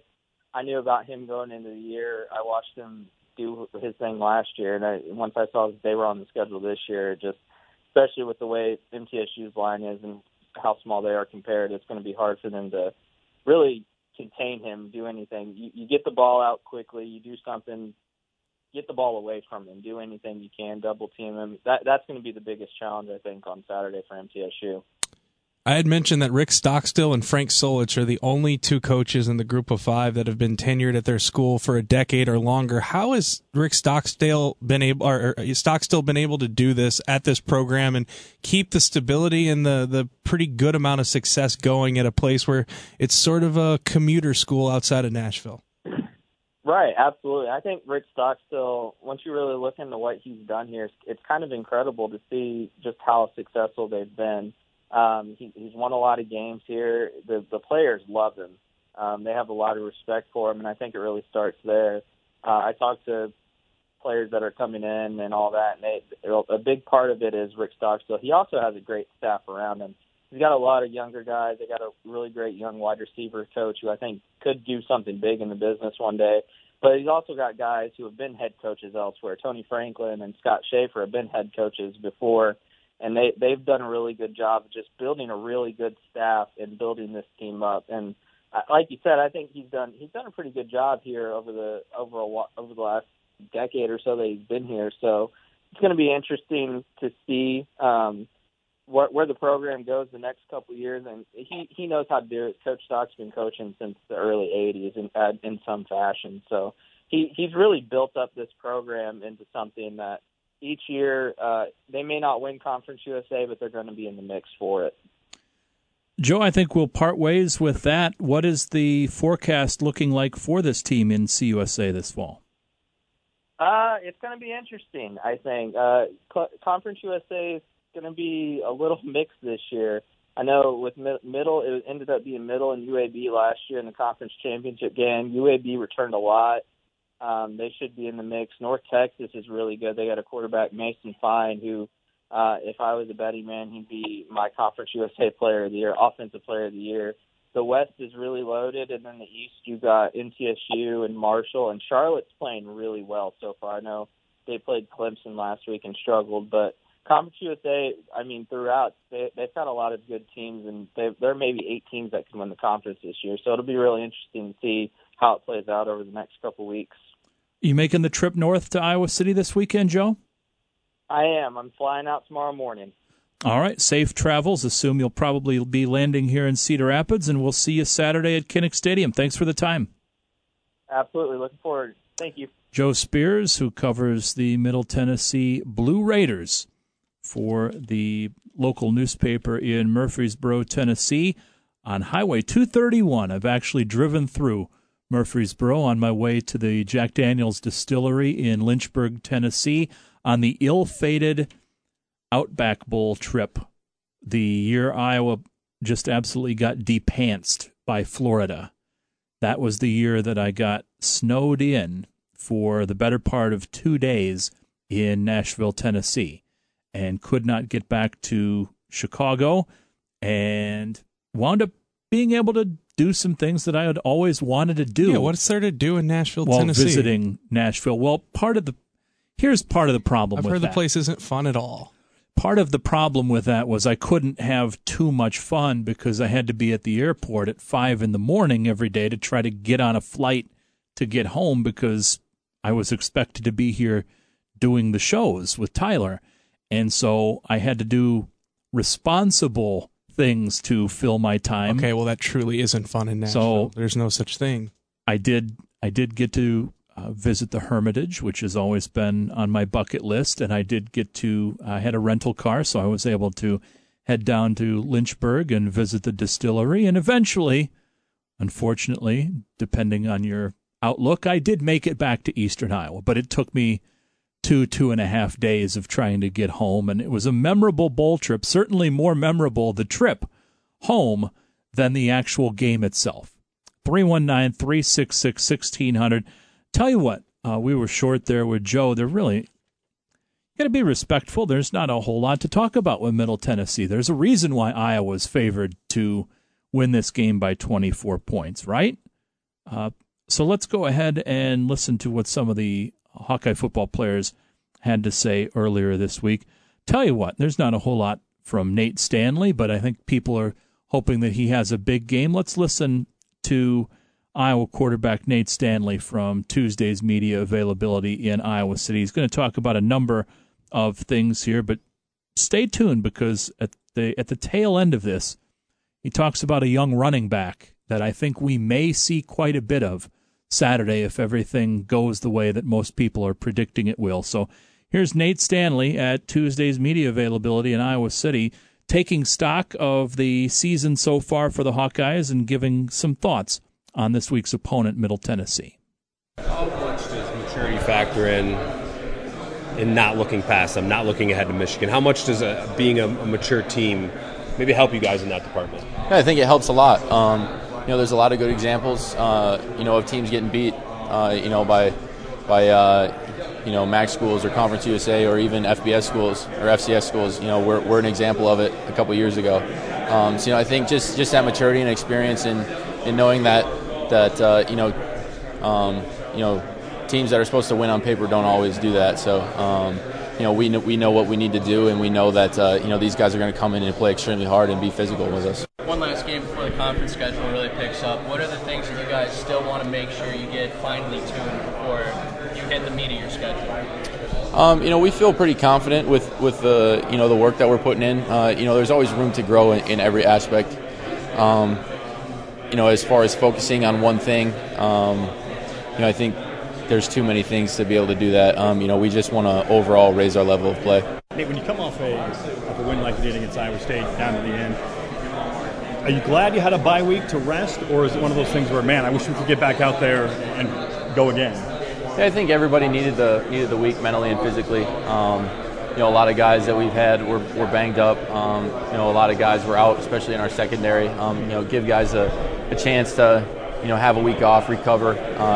I knew about him going into the year. I watched him do his thing last year, and once I saw that they were on the schedule this year, just especially with the way MTSU's line is and how small they are compared, it's going to be hard for them to really contain him, do anything. You get the ball out quickly, you do something, get the ball away from him, do anything you can, double team him. That's going to be the biggest challenge, I think, on Saturday for MTSU. I had mentioned that Rick Stockstill and Frank Solich are the only two coaches in the group of five that have been tenured at their school for a decade or longer. How has Rick Stockstill been able to do this at this program and keep the stability and the pretty good amount of success going at a place where it's sort of a commuter school outside of Nashville? Right, absolutely. I think Rick Stockstill, once you really look into what he's done here, it's kind of incredible to see just how successful they've been. He's won a lot of games here. The players love him. They have a lot of respect for him, and I think it really starts there. I talked to players that are coming in and all that, and a big part of it is Rick Stockstill. He also has a great staff around him. He's got a lot of younger guys. They got a really great young wide receiver coach who I think could do something big in the business one day. But he's also got guys who have been head coaches elsewhere. Tony Franklin and Scott Schaefer have been head coaches before, and they've done a really good job of just building a really good staff and building this team up. And like you said, I think he's done a pretty good job here over the last decade or so that he's been here. So it's going to be interesting to see where the program goes the next couple of years. And he knows how to do it. Coach Stock's been coaching since the early 80s in some fashion. So he's really built up this program into something that each year they may not win Conference USA, but they're going to be in the mix for it. Joe, I think we'll part ways with that. What is the forecast looking like for this team in CUSA this fall? It's going to be interesting, I think. Conference USA is going to be a little mixed this year. I know with Middle, it ended up being Middle and UAB last year in the conference championship game. UAB returned a lot. They should be in the mix. North Texas is really good. They got a quarterback, Mason Fine, who, if I was a betting man, he'd be my Conference USA Player of the Year, Offensive Player of the Year. The West is really loaded, and then the East, you got NTSU and Marshall, and Charlotte's playing really well so far. I know they played Clemson last week and struggled, but Conference USA, I mean, throughout, they've got a lot of good teams, and there are maybe 8 teams that can win the conference this year. So it'll be really interesting to see how it plays out over the next couple of weeks. You making the trip north to Iowa City this weekend, Joe? I am. I'm flying out tomorrow morning. All right. Safe travels. Assume you'll probably be landing here in Cedar Rapids, and we'll see you Saturday at Kinnick Stadium. Thanks for the time. Absolutely. Looking forward. Thank you. Joe Spears, who covers the Middle Tennessee Blue Raiders for the local newspaper in Murfreesboro, Tennessee, on Highway 231. I've actually driven through Murfreesboro on my way to the Jack Daniel's Distillery in Lynchburg, Tennessee, on the ill-fated Outback Bowl trip, the year Iowa just absolutely got depantsed by Florida. That was the year that I got snowed in for the better part of 2 days in Nashville, Tennessee, and could not get back to Chicago, and wound up being able to do some things that I had always wanted to do. Yeah, what's there to do in Nashville, while Tennessee? Visiting Nashville. Well, here's part of the problem with that. I've heard the place isn't fun at all. Part of the problem with that was I couldn't have too much fun because I had to be at the airport at 5 a.m. every day to try to get on a flight to get home because I was expected to be here doing the shows with Tyler. And so I had to do responsible things to fill my time. Okay, well, that truly isn't fun in Nashville. So there's no such thing. I did get to visit the Hermitage, which has always been on my bucket list, and I did get to. I had a rental car, so I was able to head down to Lynchburg and visit the distillery, and eventually, unfortunately, depending on your outlook, I did make it back to Eastern Iowa, but it took me 2.5 days of trying to get home, and it was a memorable bowl trip, certainly more memorable the trip home than the actual game itself. 319-366-1600. Tell you what, we were short there with Joe. They're really got to be respectful. There's not a whole lot to talk about with Middle Tennessee. There's a reason why Iowa's favored to win this game by 24 points, right? So let's go ahead and listen to what some of the Hawkeye football players had to say earlier this week. Tell you what, there's not a whole lot from Nate Stanley, but I think people are hoping that he has a big game. Let's listen to Iowa quarterback Nate Stanley from Tuesday's media availability in Iowa City. He's going to talk about a number of things here, but stay tuned because at the tail end of this, he talks about a young running back that I think we may see quite a bit of Saturday if everything goes the way that most people are predicting it will. So here's Nate Stanley at Tuesday's media availability in Iowa City, taking stock of the season so far for the Hawkeyes and giving some thoughts on this week's opponent, Middle Tennessee. How much does maturity factor in not looking past them, not looking ahead to Michigan? How much does being a mature team maybe help you guys in that department? Yeah, I think it helps a lot. There's a lot of good examples, of teams getting beat, by MAC schools or Conference USA or even FBS schools or FCS schools. We're an example of it a couple years ago. I think just that maturity and experience in knowing that teams that are supposed to win on paper don't always do that. So, we know what we need to do, and we know that these guys are going to come in and play extremely hard and be physical with us. One last game before the conference schedule really picks up. What are the things that you guys still want to make sure you get finely tuned before you hit the meat of your schedule? We feel pretty confident with the the work that we're putting in. There's always room to grow in every aspect. As far as focusing on one thing, I think there's too many things to be able to do that. We just want to overall raise our level of play. Hey, when you come off a win like you did against Iowa State down to the end, are you glad you had a bye week to rest, or is it one of those things where, man, I wish we could get back out there and go again? Yeah, I think everybody needed the week mentally and physically. A lot of guys that we've had were banged up. A lot of guys were out, especially in our secondary. Give guys a chance to have a week off, recover,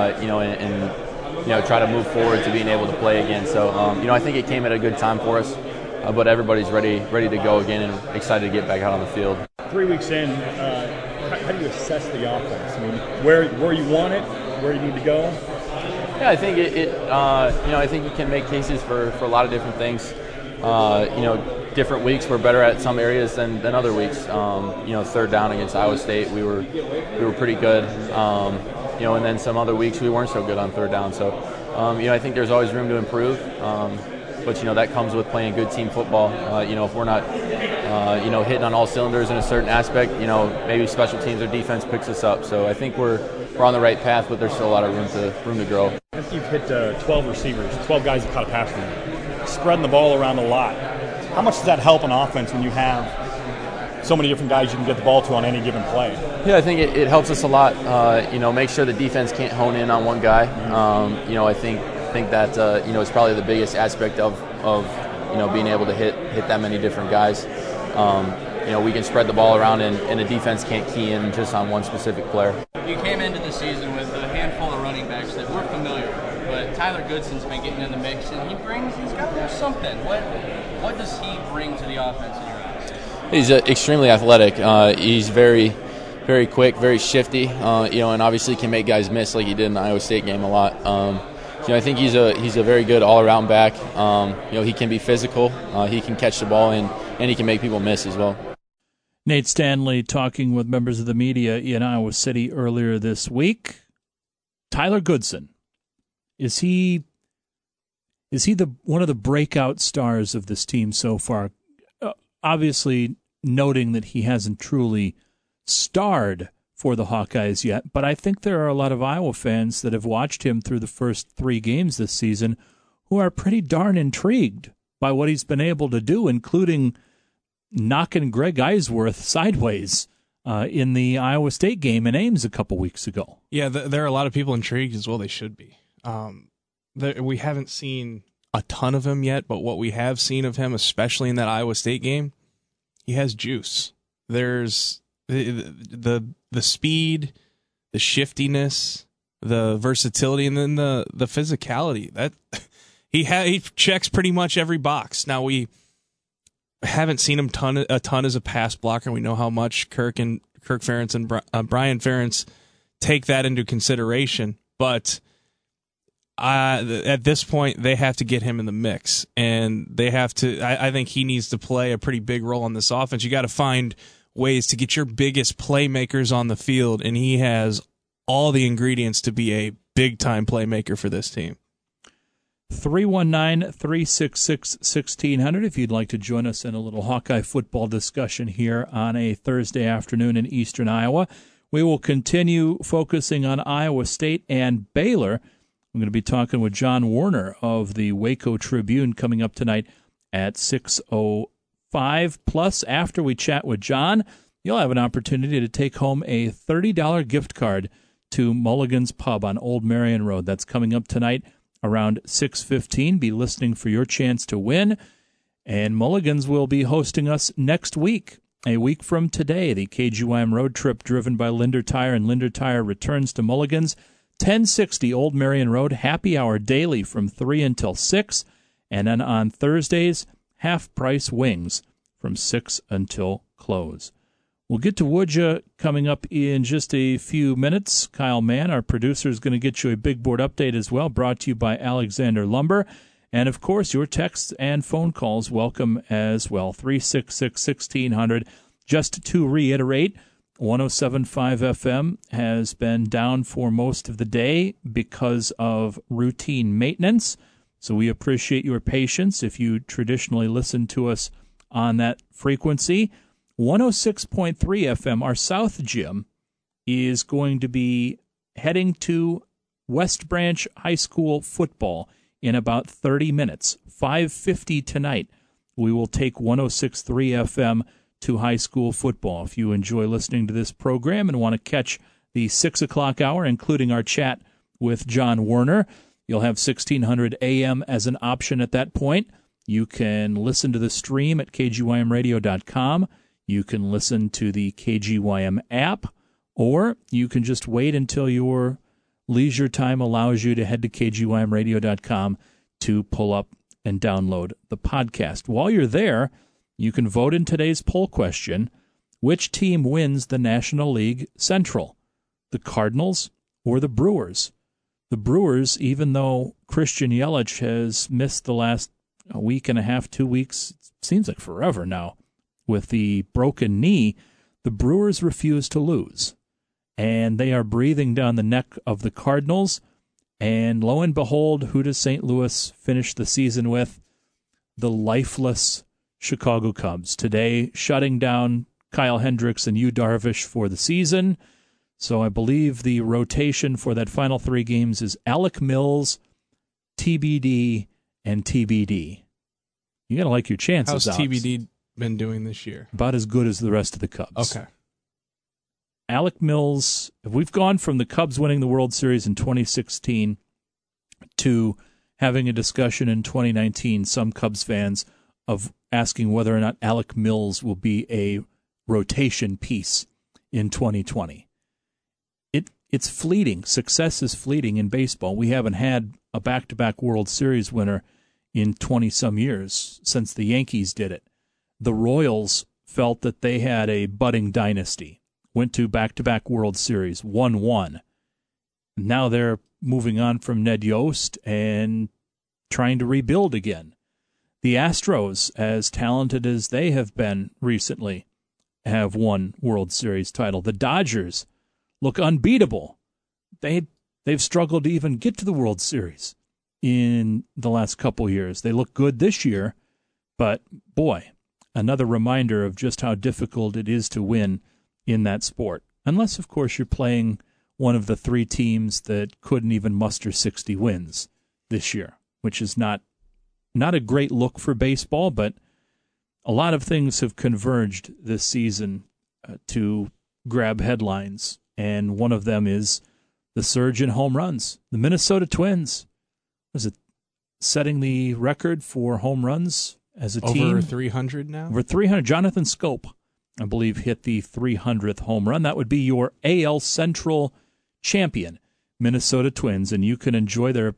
and try to move forward to being able to play again. So, I think it came at a good time for us, but everybody's ready to go again and excited to get back out on the field. 3 weeks in, how do you assess the offense? I mean, where you want it, where you need to go? Yeah, I think I think you can make cases for a lot of different things. Different weeks we're better at some areas than other weeks. Third down against Iowa State, we were pretty good. And then some other weeks we weren't so good on third down. So, I think there's always room to improve. But that comes with playing good team football. If we're not, hitting on all cylinders in a certain aspect, maybe special teams or defense picks us up. So I think we're on the right path, but there's still a lot of room to grow. After you've hit 12 receivers, 12 guys that caught a pass from you, spreading the ball around a lot, how much does that help an offense when you have so many different guys you can get the ball to on any given play? Yeah, I think it helps us a lot. Make sure the defense can't hone in on one guy. I think that it's probably the biggest aspect of being able to hit that many different guys. We can spread the ball around and the defense can't key in just on one specific player. You came into the season with a handful of running backs that we're familiar with, but Tyler Goodson's been getting in the mix, and he's got something. What does he bring to the offense in your eyes? He's extremely athletic. He's very, very quick, very shifty, and obviously can make guys miss like he did in the Iowa State game a lot. I think he's a very good all-around back. He can be physical, he can catch the ball, and he can make people miss as well. Nate Stanley talking with members of the media in Iowa City earlier this week. Tyler Goodson, is he one of the breakout stars of this team so far? Obviously noting that he hasn't truly starred for the Hawkeyes yet, but I think there are a lot of Iowa fans that have watched him through the first 3 games this season who are pretty darn intrigued by what he's been able to do, including knocking Greg Eisworth sideways in the Iowa State game in Ames a couple weeks ago. Yeah, there are a lot of people intrigued as well. They should be. We haven't seen a ton of him yet, but what we have seen of him, especially in that Iowa State game, he has juice. There's the speed, the shiftiness, the versatility, and then the physicality. That he checks pretty much every box. Now we haven't seen him a ton as a pass blocker. We know how much Kirk Ferentz and Brian Ferentz take that into consideration, but at this point they have to get him in the mix, and they have to. I think he needs to play a pretty big role in this offense. You got to find ways to get your biggest playmakers on the field, and he has all the ingredients to be a big-time playmaker for this team. 319-366-1600 if you'd like to join us in a little Hawkeye football discussion here on a Thursday afternoon in eastern Iowa. We will continue focusing on Iowa State and Baylor. I'm going to be talking with John Warner of the Waco Tribune coming up tonight at 6:05. Plus, after we chat with John, you'll have an opportunity to take home a $30 gift card to Mulligan's Pub on Old Marion Road. That's coming up tonight around 6:15. Be listening for your chance to win. And Mulligan's will be hosting us next week, a week from today. The KGYM road trip driven by Linder Tire, and Linder Tire returns to Mulligan's, 1060 Old Marion Road, happy hour daily from 3 until 6. And then on Thursdays, half-price wings from 6 until close. We'll get to Woodja coming up in just a few minutes. Kyle Mann, our producer, is going to get you a big board update as well, brought to you by Alexander Lumber. And, of course, your texts and phone calls welcome as well. 366-1600. Just to reiterate, 107.5 FM has been down for most of the day because of routine maintenance. So we appreciate your patience if you traditionally listen to us on that frequency. 106.3 FM, our South Gym, is going to be heading to West Branch High School football in about 30 minutes. 5:50 tonight, we will take 106.3 FM to high school football. If you enjoy listening to this program and want to catch the 6 o'clock hour, including our chat with John Warner, you'll have 1600 AM as an option at that point. You can listen to the stream at kgymradio.com. You can listen to the KGYM app, or you can just wait until your leisure time allows you to head to kgymradio.com to pull up and download the podcast. While you're there, you can vote in today's poll question: which team wins the National League Central, the Cardinals or the Brewers? The Brewers, even though Christian Yelich has missed the last week and a half, 2 weeks, it seems like forever now, with the broken knee, the Brewers refuse to lose. And they are breathing down the neck of the Cardinals. And lo and behold, who does St. Louis finish the season with? The lifeless Chicago Cubs. Today, shutting down Kyle Hendricks and Yu Darvish for the season. So I believe the rotation for that final 3 games is Alec Mills, TBD, and TBD. You got to like your chances. How's TBD been doing this year? About as good as the rest of the Cubs. Okay. Alec Mills, if we've gone from the Cubs winning the World Series in 2016 to having a discussion in 2019, some Cubs fans of asking whether or not Alec Mills will be a rotation piece in 2020. It's fleeting. Success is fleeting in baseball. We haven't had a back-to-back World Series winner in 20-some years since the Yankees did it. The Royals felt that they had a budding dynasty, went to back-to-back World Series, won one. Now they're moving on from Ned Yost and trying to rebuild again. The Astros, as talented as they have been recently, have won World Series title. The Dodgers look unbeatable. They've struggled to even get to the World Series in the last couple years. They look good this year, but boy, another reminder of just how difficult it is to win in that sport. Unless, of course, you're playing one of the 3 teams that couldn't even muster 60 wins this year, which is not a great look for baseball, but a lot of things have converged this season to grab headlines, and one of them is the surge in home runs. The Minnesota Twins, was it setting the record for home runs as a team? Over 300 now? Over 300. Jonathan Scope, I believe, hit the 300th home run. That would be your AL Central champion, Minnesota Twins, and you can enjoy their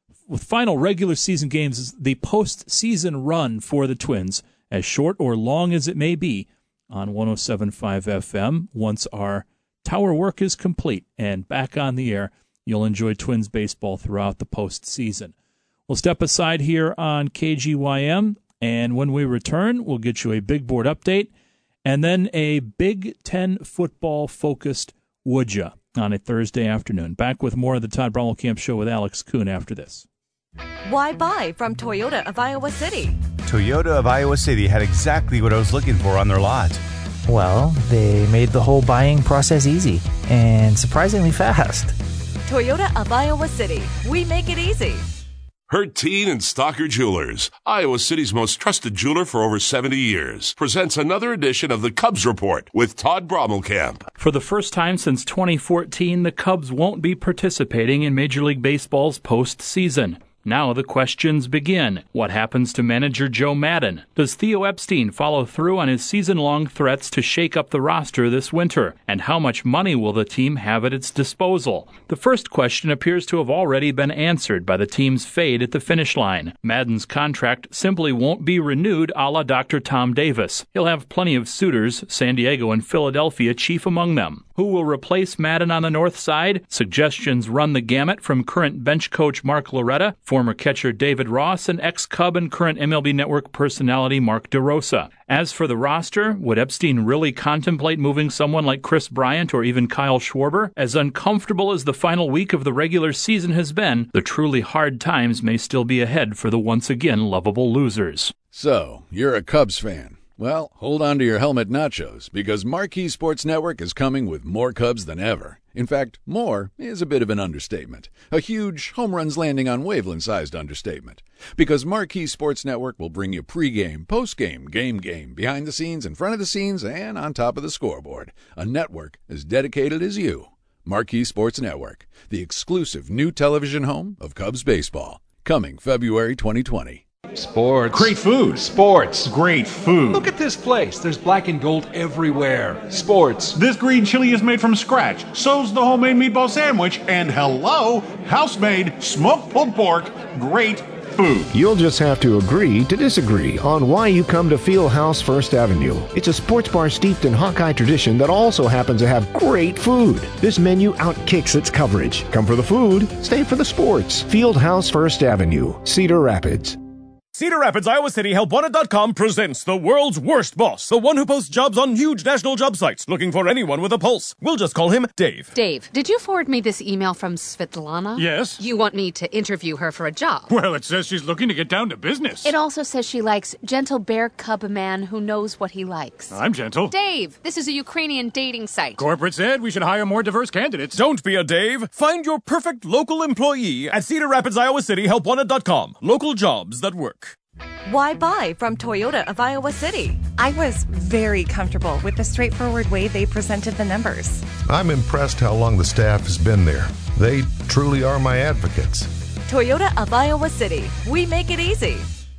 final regular season games, the postseason run for the Twins, as short or long as it may be, on 107.5 FM. Once our tower work is complete and back on the air, you'll enjoy Twins baseball throughout the postseason. We'll step aside here on KGYM, and when we return, we'll get you a big board update and then a Big Ten football-focused Would Ya on a Thursday afternoon. Back with more of the Todd Brommelkamp Show with Alex Kuhn after this. Why buy from Toyota of Iowa City? Toyota of Iowa City had exactly what I was looking for on their lot. Well, they made the whole buying process easy and surprisingly fast. Toyota of Iowa City. We make it easy. Herteen and Stalker Jewelers, Iowa City's most trusted jeweler for over 70 years, presents another edition of the Cubs Report with Todd Brommelkamp. For the first time since 2014, the Cubs won't be participating in Major League Baseball's postseason. Now the questions begin. What happens to manager Joe Maddon? Does Theo Epstein follow through on his season-long threats to shake up the roster this winter? And how much money will the team have at its disposal? The first question appears to have already been answered by the team's fade at the finish line. Maddon's contract simply won't be renewed a la Dr. Tom Davis. He'll have plenty of suitors, San Diego and Philadelphia chief among them. Who will replace Maddon on the north side? Suggestions run the gamut from current bench coach Mark Loretta, former catcher David Ross, and ex-Cub and current MLB Network personality Mark DeRosa. As for the roster, would Epstein really contemplate moving someone like Chris Bryant or even Kyle Schwarber? As uncomfortable as the final week of the regular season has been, the truly hard times may still be ahead for the once again lovable losers. So, you're a Cubs fan. Well, hold on to your helmet nachos, because Marquee Sports Network is coming with more Cubs than ever. In fact, more is a bit of an understatement. A huge home runs landing on Waveland-sized understatement. Because Marquee Sports Network will bring you pregame, postgame, game, behind the scenes, in front of the scenes, and on top of the scoreboard. A network as dedicated as you. Marquee Sports Network, the exclusive new television home of Cubs baseball. Coming February 2020. Sports. Great food. Sports. Great food. Look at this place. There's black and gold everywhere. Sports. This green chili is made from scratch. So's the homemade meatball sandwich. And hello, house-made smoked pulled pork. Great food. You'll just have to agree to disagree on why you come to Field House First Avenue. It's a sports bar steeped in Hawkeye tradition that also happens to have great food. This menu outkicks its coverage. Come for the food, stay for the sports. Field House First Avenue, Cedar Rapids. Cedar Rapids, Iowa City, HelpWanted.com presents the world's worst boss, the one who posts jobs on huge national job sites, looking for anyone with a pulse. We'll just call him Dave. Dave, did you forward me this email from Svetlana? Yes. You want me to interview her for a job? Well, it says she's looking to get down to business. It also says she likes gentle bear cub man who knows what he likes. I'm gentle. Dave, this is a Ukrainian dating site. Corporate said we should hire more diverse candidates. Don't be a Dave. Find your perfect local employee at Cedar Rapids, Iowa City, HelpWanted.com. Local jobs that work. Why buy from Toyota of Iowa City? I was very comfortable with the straightforward way they presented the numbers. I'm impressed how long the staff has been there. They truly are my advocates. Toyota of Iowa City. We make it easy.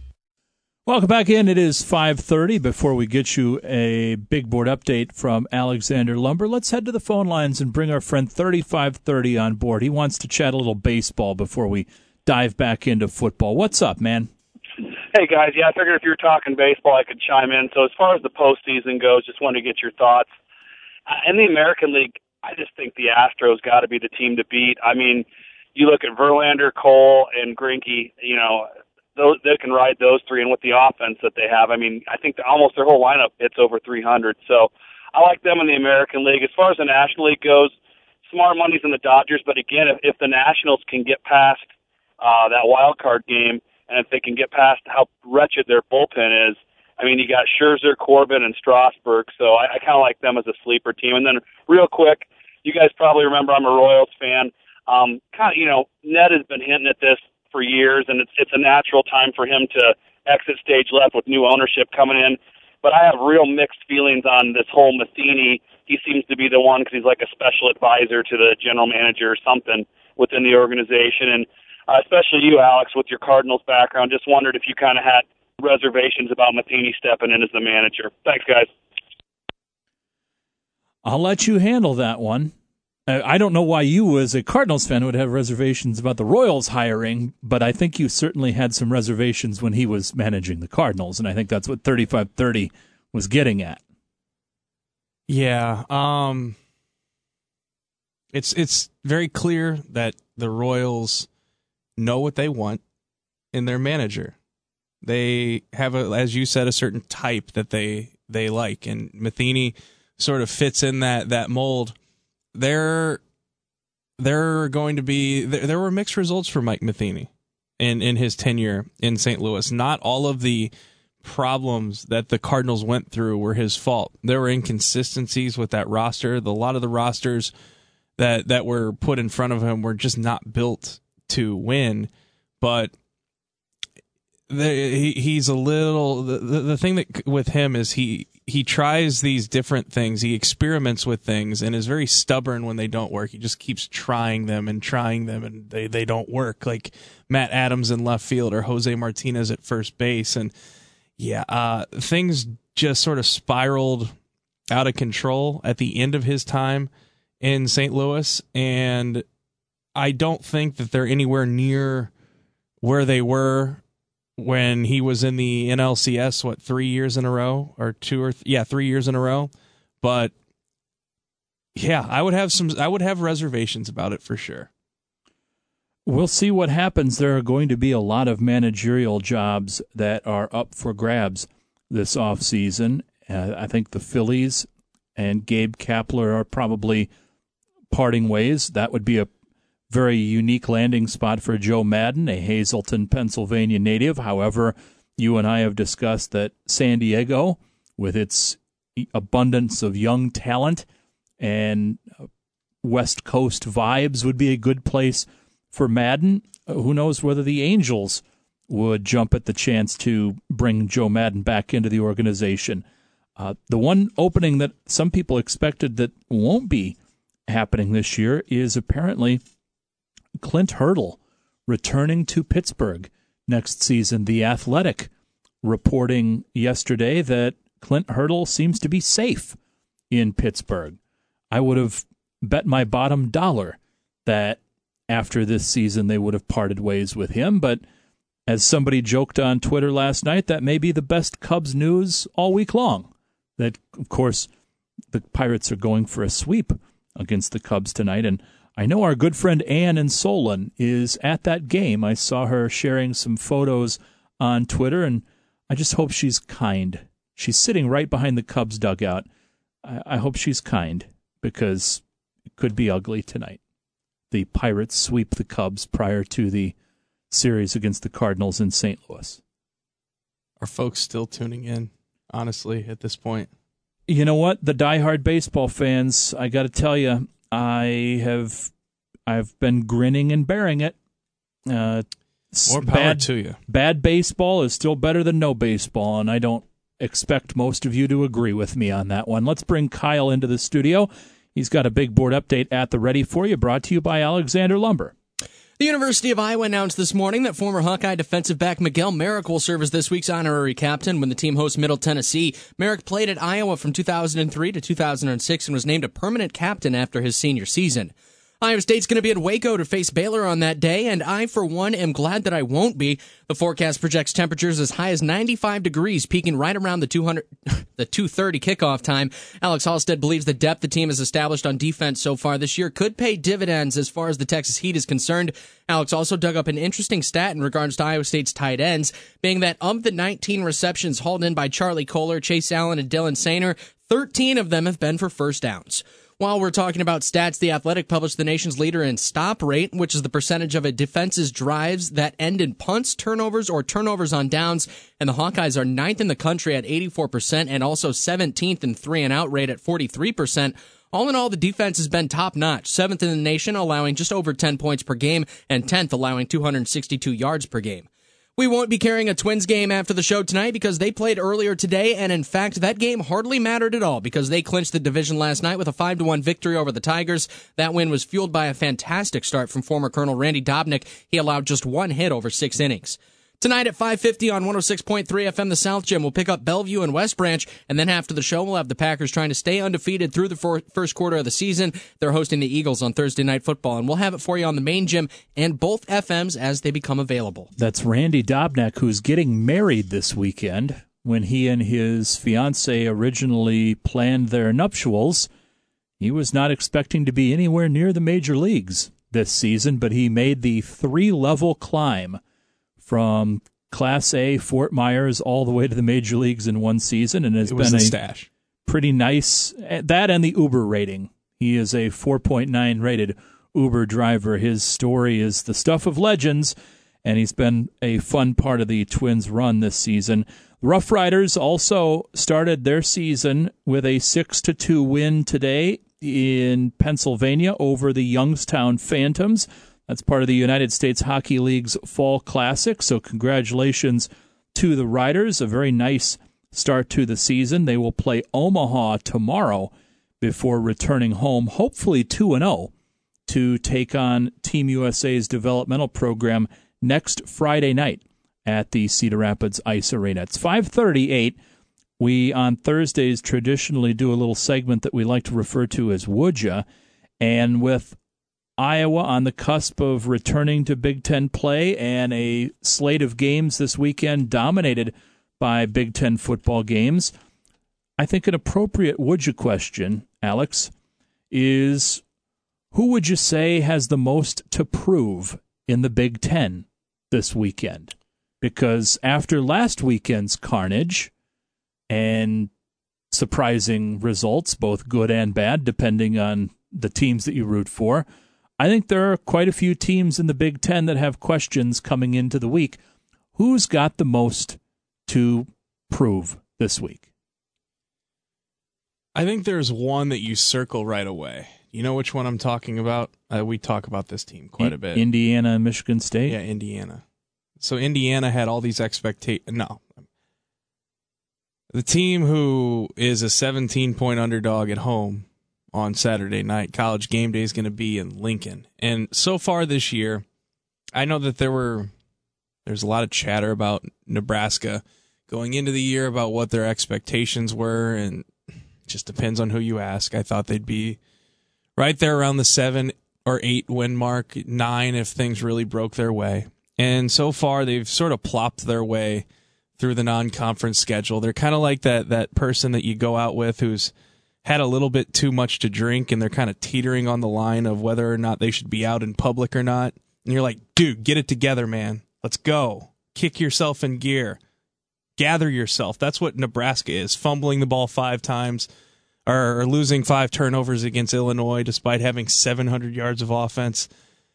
Welcome back in. It is 5:30. Before we get you a big board update from Alexander Lumber, let's head to the phone lines and bring our friend 3530 on board. He wants to chat a little baseball before we dive back into football. What's up, man? Hey, guys. Yeah, I figured if you were talking baseball, I could chime in. So as far as the postseason goes, just wanted to get your thoughts. In the American League, I just think the Astros got to be the team to beat. I mean, you look at Verlander, Cole, and Greinke, you know, they can ride those three, and with the offense that they have, I mean, I think almost their whole lineup hits over 300. So I like them in the American League. As far as the National League goes, smart money's in the Dodgers. But again, if the Nationals can get past that wild card game, and if they can get past how wretched their bullpen is, I mean, you got Scherzer, Corbin, and Strasburg, so I kind of like them as a sleeper team. And then real quick, you guys probably remember I'm a Royals fan. Ned has been hinting at this for years, and it's a natural time for him to exit stage left with new ownership coming in. But I have real mixed feelings on this whole Matheny. He seems to be the one because he's like a special advisor to the general manager or something within the organization. And especially you, Alex, with your Cardinals background, just wondered if you kind of had reservations about Matheny stepping in as the manager. Thanks, guys. I'll let you handle that one. I don't know why you, as a Cardinals fan, would have reservations about the Royals hiring, but I think you certainly had some reservations when he was managing the Cardinals, and I think that's what 3530 was getting at. Yeah, it's very clear that the Royals know what they want in their manager. They have, as you said, a certain type that they like, and Matheny sort of fits in that mold. There were mixed results for Mike Matheny in his tenure in St. Louis. Not all of the problems that the Cardinals went through were his fault. There were inconsistencies with that roster. A lot of the rosters that were put in front of him were just not built to win. But he's a little the thing that with him is he tries these different things. He experiments with things and is very stubborn when they don't work. He just keeps trying them, and they don't work. Like Matt Adams in left field or Jose Martinez at first base. And things just sort of spiraled out of control at the end of his time in St. Louis. And I don't think that they're anywhere near where they were when he was in the NLCS, 3 years in a row or 3 years in a row. But yeah, I would have reservations about it for sure. We'll see what happens. There are going to be a lot of managerial jobs that are up for grabs this offseason. I think the Phillies and Gabe Kapler are probably parting ways. That would be a very unique landing spot for Joe Maddon, a Hazleton, Pennsylvania native. However, you and I have discussed that San Diego, with its abundance of young talent and West Coast vibes, would be a good place for Maddon. Who knows whether the Angels would jump at the chance to bring Joe Maddon back into the organization. The one opening that some people expected that won't be happening this year is apparently Clint Hurdle returning to Pittsburgh next season. The Athletic reporting yesterday that Clint Hurdle seems to be safe in Pittsburgh. I would have bet my bottom dollar that after this season they would have parted ways with him, but as somebody joked on Twitter last night, that may be the best Cubs news all week long. That, of course, the Pirates are going for a sweep against the Cubs tonight, and I know our good friend Ann in Solon is at that game. I saw her sharing some photos on Twitter, and I just hope she's kind. She's sitting right behind the Cubs dugout. I hope she's kind, because it could be ugly tonight. The Pirates sweep the Cubs prior to the series against the Cardinals in St. Louis. Are folks still tuning in, honestly, at this point? You know what? The diehard baseball fans, I got to tell you, I've been grinning and bearing it. More power to you. Bad baseball is still better than no baseball, and I don't expect most of you to agree with me on that one. Let's bring Kyle into the studio. He's got a big board update at the ready for you, brought to you by Alexander Lumber. The University of Iowa announced this morning that former Hawkeye defensive back Miguel Merrick will serve as this week's honorary captain when the team hosts Middle Tennessee. Merrick played at Iowa from 2003 to 2006 and was named a permanent captain after his senior season. Iowa State's going to be at Waco to face Baylor on that day, and I, for one, am glad that I won't be. The forecast projects temperatures as high as 95 degrees, peaking right around the 2:30 kickoff time. Alex Halstead believes the depth the team has established on defense so far this year could pay dividends as far as the Texas Heat is concerned. Alex also dug up an interesting stat in regards to Iowa State's tight ends, being that of the 19 receptions hauled in by Charlie Kohler, Chase Allen, and Dylan Sainer, 13 of them have been for first downs. While we're talking about stats, The Athletic published the nation's leader in stop rate, which is the percentage of a defense's drives that end in punts, turnovers, or turnovers on downs. And the Hawkeyes are 9th in the country at 84% and also 17th in 3-and-out rate at 43%. All in all, the defense has been top-notch, 7th in the nation, allowing just over 10 points per game, and 10th, allowing 262 yards per game. We won't be carrying a Twins game after the show tonight because they played earlier today, and in fact, that game hardly mattered at all because they clinched the division last night with a 5-1 victory over the Tigers. That win was fueled by a fantastic start from former Colonel Randy Dobnak. He allowed just 1 hit over 6 innings. Tonight at 5:50 on 106.3 FM, the South Gym will pick up Bellevue and West Branch, and then after the show, we'll have the Packers trying to stay undefeated through the first quarter of the season. They're hosting the Eagles on Thursday Night Football, and we'll have it for you on the main gym and both FMs as they become available. That's Randy Dobnak, who's getting married this weekend. When he and his fiancée originally planned their nuptials, he was not expecting to be anywhere near the major leagues this season, but he made the 3-level climb from Class A Fort Myers all the way to the major leagues in one season, and has been a stash. Pretty nice. That and the Uber rating. He is a 4.9 rated Uber driver. His story is the stuff of legends, and he's been a fun part of the Twins' run this season. Rough Riders also started their season with a 6-2 win today in Pennsylvania over the Youngstown Phantoms. That's part of the United States Hockey League's Fall Classic, so congratulations to the Riders. A very nice start to the season. They will play Omaha tomorrow before returning home, hopefully 2-0, to take on Team USA's developmental program next Friday night at the Cedar Rapids Ice Arena. It's 5:38. We, on Thursdays, traditionally do a little segment that we like to refer to as Would Ya, and with Iowa on the cusp of returning to Big Ten play and a slate of games this weekend dominated by Big Ten football games, I think an appropriate would you question, Alex, is who would you say has the most to prove in the Big Ten this weekend? Because after last weekend's carnage and surprising results, both good and bad, depending on the teams that you root for, I think there are quite a few teams in the Big Ten that have questions coming into the week. Who's got the most to prove this week? I think there's one that you circle right away. You know which one I'm talking about? We talk about this team quite a bit. Indiana and Michigan State? Yeah, Indiana. So Indiana had all these expectations. No. The team who is a 17-point underdog at home on Saturday night, College Game Day, is going to be in Lincoln. And so far this year, I know that there's a lot of chatter about Nebraska going into the year about what their expectations were, and it just depends on who you ask. I thought they'd be right there around the 7 or 8 win mark, 9 if things really broke their way. And so far, they've sort of plopped their way through the non-conference schedule. They're kind of like that person that you go out with who's had a little bit too much to drink, and they're kind of teetering on the line of whether or not they should be out in public or not. And you're like, dude, get it together, man. Let's go. Kick yourself in gear. Gather yourself. That's what Nebraska is, fumbling the ball 5 times or losing 5 turnovers against Illinois despite having 700 yards of offense.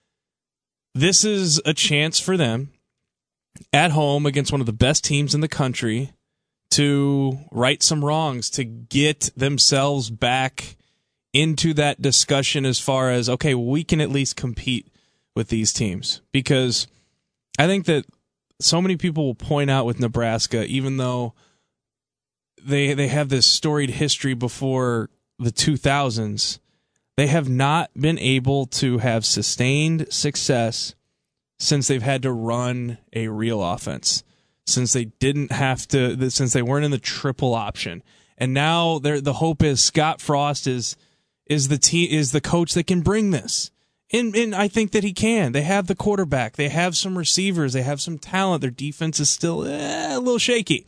This is a chance for them at home against one of the best teams in the country to right some wrongs, to get themselves back into that discussion as far as, okay, we can at least compete with these teams. Because I think that so many people will point out with Nebraska, even though they have this storied history before the 2000s, they have not been able to have sustained success since they've had to run a real offense. Since they since they weren't in the triple option, and now the hope is Scott Frost is the coach that can bring this, and I think that he can. They have the quarterback, they have some receivers, they have some talent. Their defense is still a little shaky.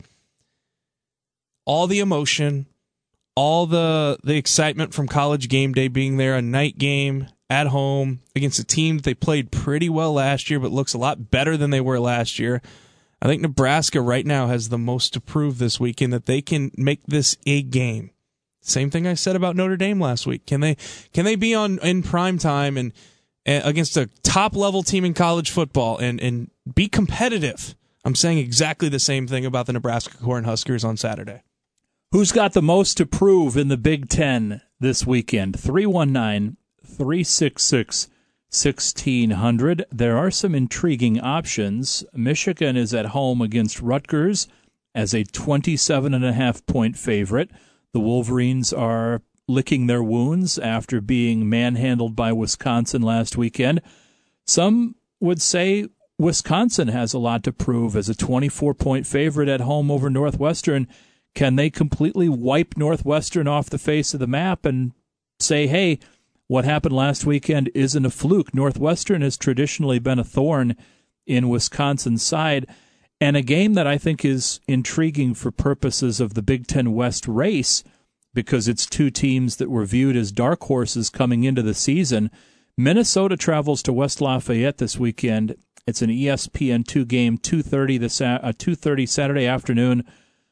All the emotion, all the excitement from College Game Day being there, a night game at home against a team that they played pretty well last year, but looks a lot better than they were last year. I think Nebraska right now has the most to prove this weekend, that they can make this a game. Same thing I said about Notre Dame last week. Can they be in prime time and against a top level team in college football and be competitive? I'm saying exactly the same thing about the Nebraska Cornhuskers on Saturday. Who's got the most to prove in the Big Ten this weekend? 319-366-1600. There are some intriguing options. Michigan is at home against Rutgers as a 27.5-point favorite. The Wolverines are licking their wounds after being manhandled by Wisconsin last weekend. Some would say Wisconsin has a lot to prove as a 24-point favorite at home over Northwestern. Can they completely wipe Northwestern off the face of the map and say, hey, what happened last weekend isn't a fluke? Northwestern has traditionally been a thorn in Wisconsin's side. And a game that I think is intriguing for purposes of the Big Ten West race, because it's two teams that were viewed as dark horses coming into the season. Minnesota travels to West Lafayette this weekend. It's an ESPN2 game, 2:30 Saturday afternoon.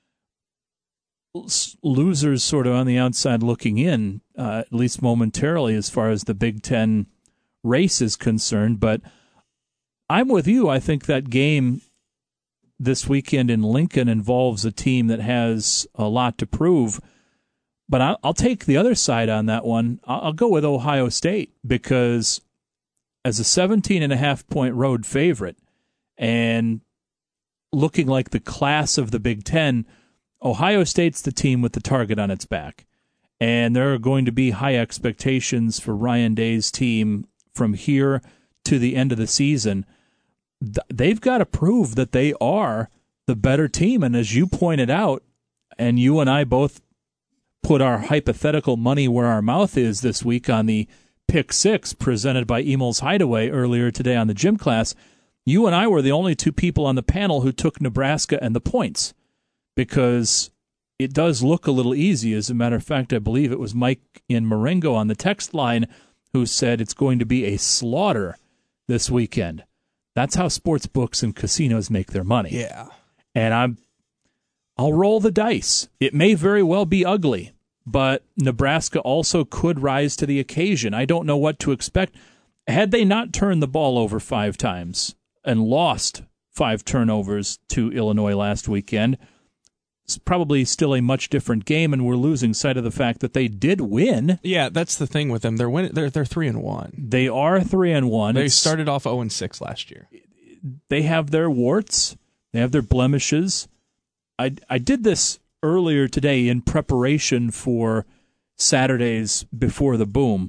Losers sort of on the outside looking in, at least momentarily, as far as the Big Ten race is concerned. But I'm with you. I think that game this weekend in Lincoln involves a team that has a lot to prove. But I'll take the other side on that one. I'll go with Ohio State because as a 17.5-point road favorite and looking like the class of the Big Ten, Ohio State's the team with the target on its back. And there are going to be high expectations for Ryan Day's team from here to the end of the season. They've got to prove that they are the better team. And as you pointed out, and you and I both put our hypothetical money where our mouth is this week on the Pick 6 presented by Emel's Hideaway earlier today on the gym class, you and I were the only two people on the panel who took Nebraska and the points because it does look a little easy. As a matter of fact, I believe it was Mike in Marengo on the text line who said it's going to be a slaughter this weekend. That's how sports books and casinos make their money. Yeah. And I'll roll the dice. It may very well be ugly, but Nebraska also could rise to the occasion. I don't know what to expect. Had they not turned the ball over 5 times and lost 5 turnovers to Illinois last weekend, it's probably still a much different game, and we're losing sight of the fact that they did win. Yeah, that's the thing with them. They're 3-1. They are 3-1. They started off 0-6 last year. They have their warts. They have their blemishes. I did this earlier today in preparation for Saturdays before the boom.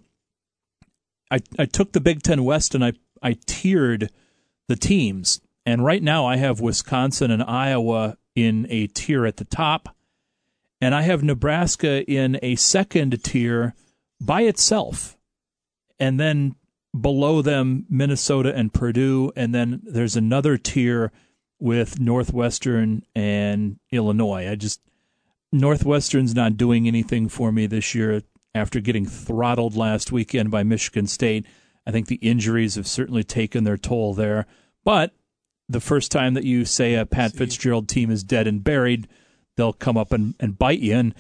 I took the Big Ten West and I tiered the teams. And right now I have Wisconsin and Iowa in a tier at the top. And I have Nebraska in a second tier by itself. And then below them, Minnesota and Purdue. And then there's another tier with Northwestern and Illinois. Northwestern's not doing anything for me this year after getting throttled last weekend by Michigan State. I think the injuries have certainly taken their toll there. But the first time that you say a Pat Fitzgerald team is dead and buried, they'll come up and bite you. And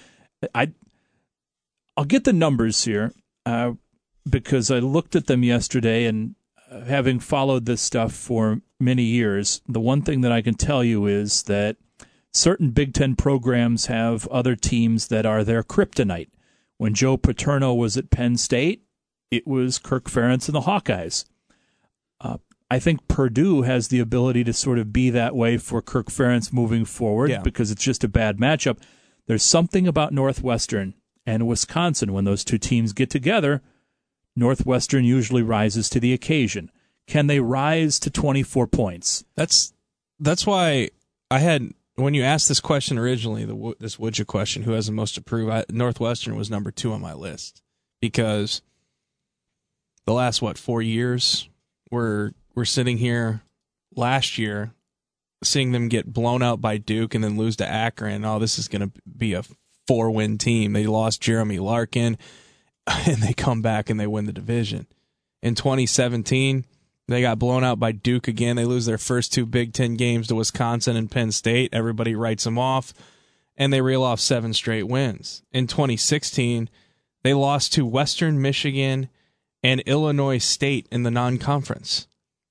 I'll get the numbers here because I looked at them yesterday, and having followed this stuff for many years, the one thing that I can tell you is that certain Big Ten programs have other teams that are their kryptonite. When Joe Paterno was at Penn State, it was Kirk Ferentz and the Hawkeyes. I think Purdue has the ability to sort of be that way for Kirk Ferentz moving forward because it's just a bad matchup. There's something about Northwestern and Wisconsin. When those two teams get together, Northwestern usually rises to the occasion. Can they rise to 24 points? That's why I had, when you asked this question originally, this would you question, who has the most to prove, Northwestern was number 2 on my list. Because the last, 4 years, we're sitting here last year seeing them get blown out by Duke and then lose to Akron. Oh, this is going to be a 4-win team. They lost Jeremy Larkin, and they come back and they win the division. In 2017, they got blown out by Duke again. They lose their first 2 Big Ten games to Wisconsin and Penn State. Everybody writes them off. and they reel off 7 straight wins. In 2016, they lost to Western Michigan and Illinois State in the non-conference.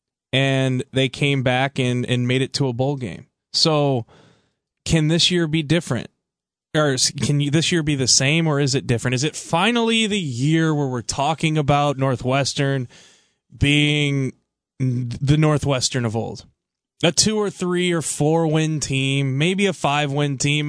And they came back and made it to a bowl game. So can this year be different? Or can this year be the same, or is it different? Is it finally the year where we're talking about Northwestern being the Northwestern of old? A 2 or 3 or 4 win team, maybe a 5-win team,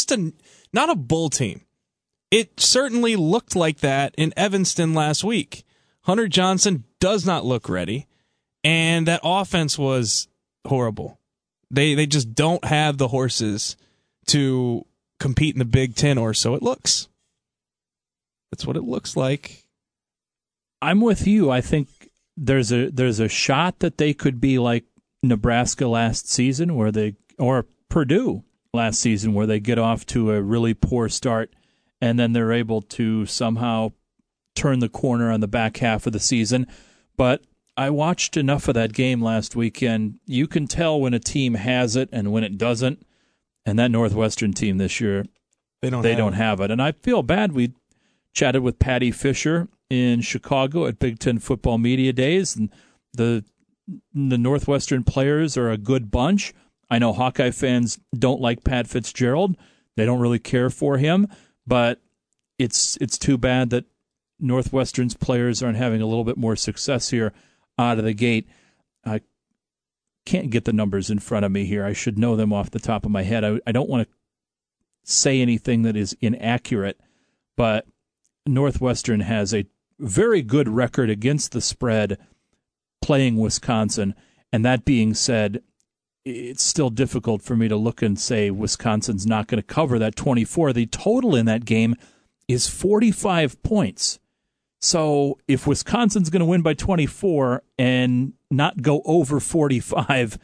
not a bowl team. It certainly looked like that in Evanston last week. Hunter Johnson does not look ready, and that offense was horrible. They just don't have the horses to compete in the Big Ten, or so it looks. That's what it looks like. I'm with you. I think there's a shot that they could be like Nebraska last season, or Purdue last season, where they get off to a really poor start, and then they're able to somehow turn the corner on the back half of the season. But I watched enough of that game last weekend. You can tell when a team has it and when it doesn't. And that Northwestern team this year, they don't have it. And I feel bad. We chatted with Patty Fisher in Chicago at Big Ten Football Media Days, and the Northwestern players are a good bunch. I know Hawkeye fans don't like Pat Fitzgerald. They don't really care for him, but it's too bad that Northwestern's players aren't having a little bit more success here out of the gate. I can't get the numbers in front of me here. I should know them off the top of my head. I don't want to say anything that is inaccurate, but Northwestern has a very good record against the spread playing Wisconsin. And that being said, it's still difficult for me to look and say Wisconsin's not going to cover that 24. The total in that game is 45 points. So if Wisconsin's going to win by 24 and not go over 45,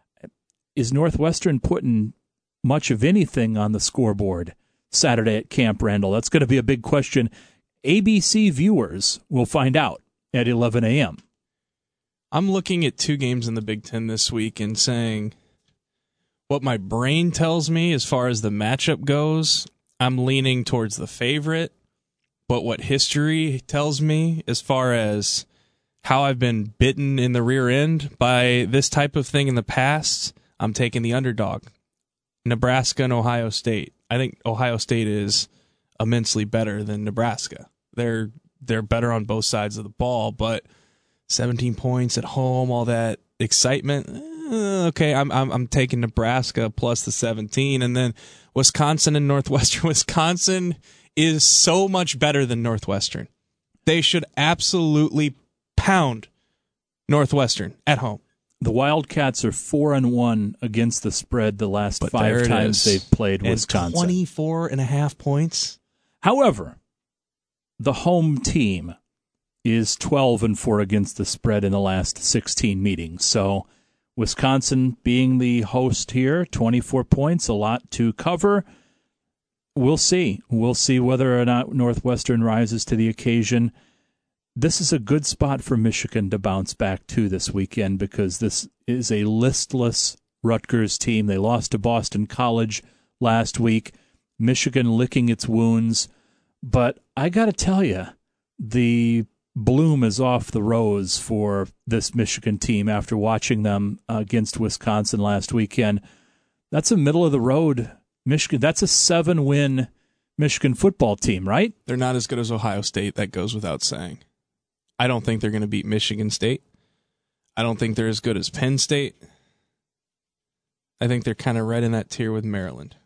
is Northwestern putting much of anything on the scoreboard Saturday at Camp Randall? That's going to be a big question. ABC viewers will find out at 11 a.m. I'm looking at 2 games in the Big Ten this week and saying what my brain tells me as far as the matchup goes, I'm leaning towards the favorite. But what history tells me as far as how I've been bitten in the rear end by this type of thing in the past, I'm taking the underdog. Nebraska and Ohio State. I think Ohio State is immensely better than Nebraska. They're better on both sides of the ball, but 17 points at home, all that excitement. Okay, I'm taking Nebraska plus the 17, and then Wisconsin and Northwestern. Wisconsin is so much better than Northwestern. They should absolutely pound Northwestern at home. The Wildcats are 4-1 against the spread the last 5 times they've played Wisconsin. 24.5 points. However, the home team is 12-4 against the spread in the last 16 meetings. So Wisconsin being the host here, 24 points, a lot to cover. We'll see. We'll see whether or not Northwestern rises to the occasion. This is a good spot for Michigan to bounce back to this weekend because this is a listless Rutgers team. They lost to Boston College last week. Michigan licking its wounds. But I got to tell you, the bloom is off the rose for this Michigan team after watching them against Wisconsin last weekend. That's a middle-of-the-road Michigan. That's a 7-win Michigan football team, right? They're not as good as Ohio State. That goes without saying. I don't think they're going to beat Michigan State. I don't think they're as good as Penn State. I think they're kind of right in that tier with Maryland.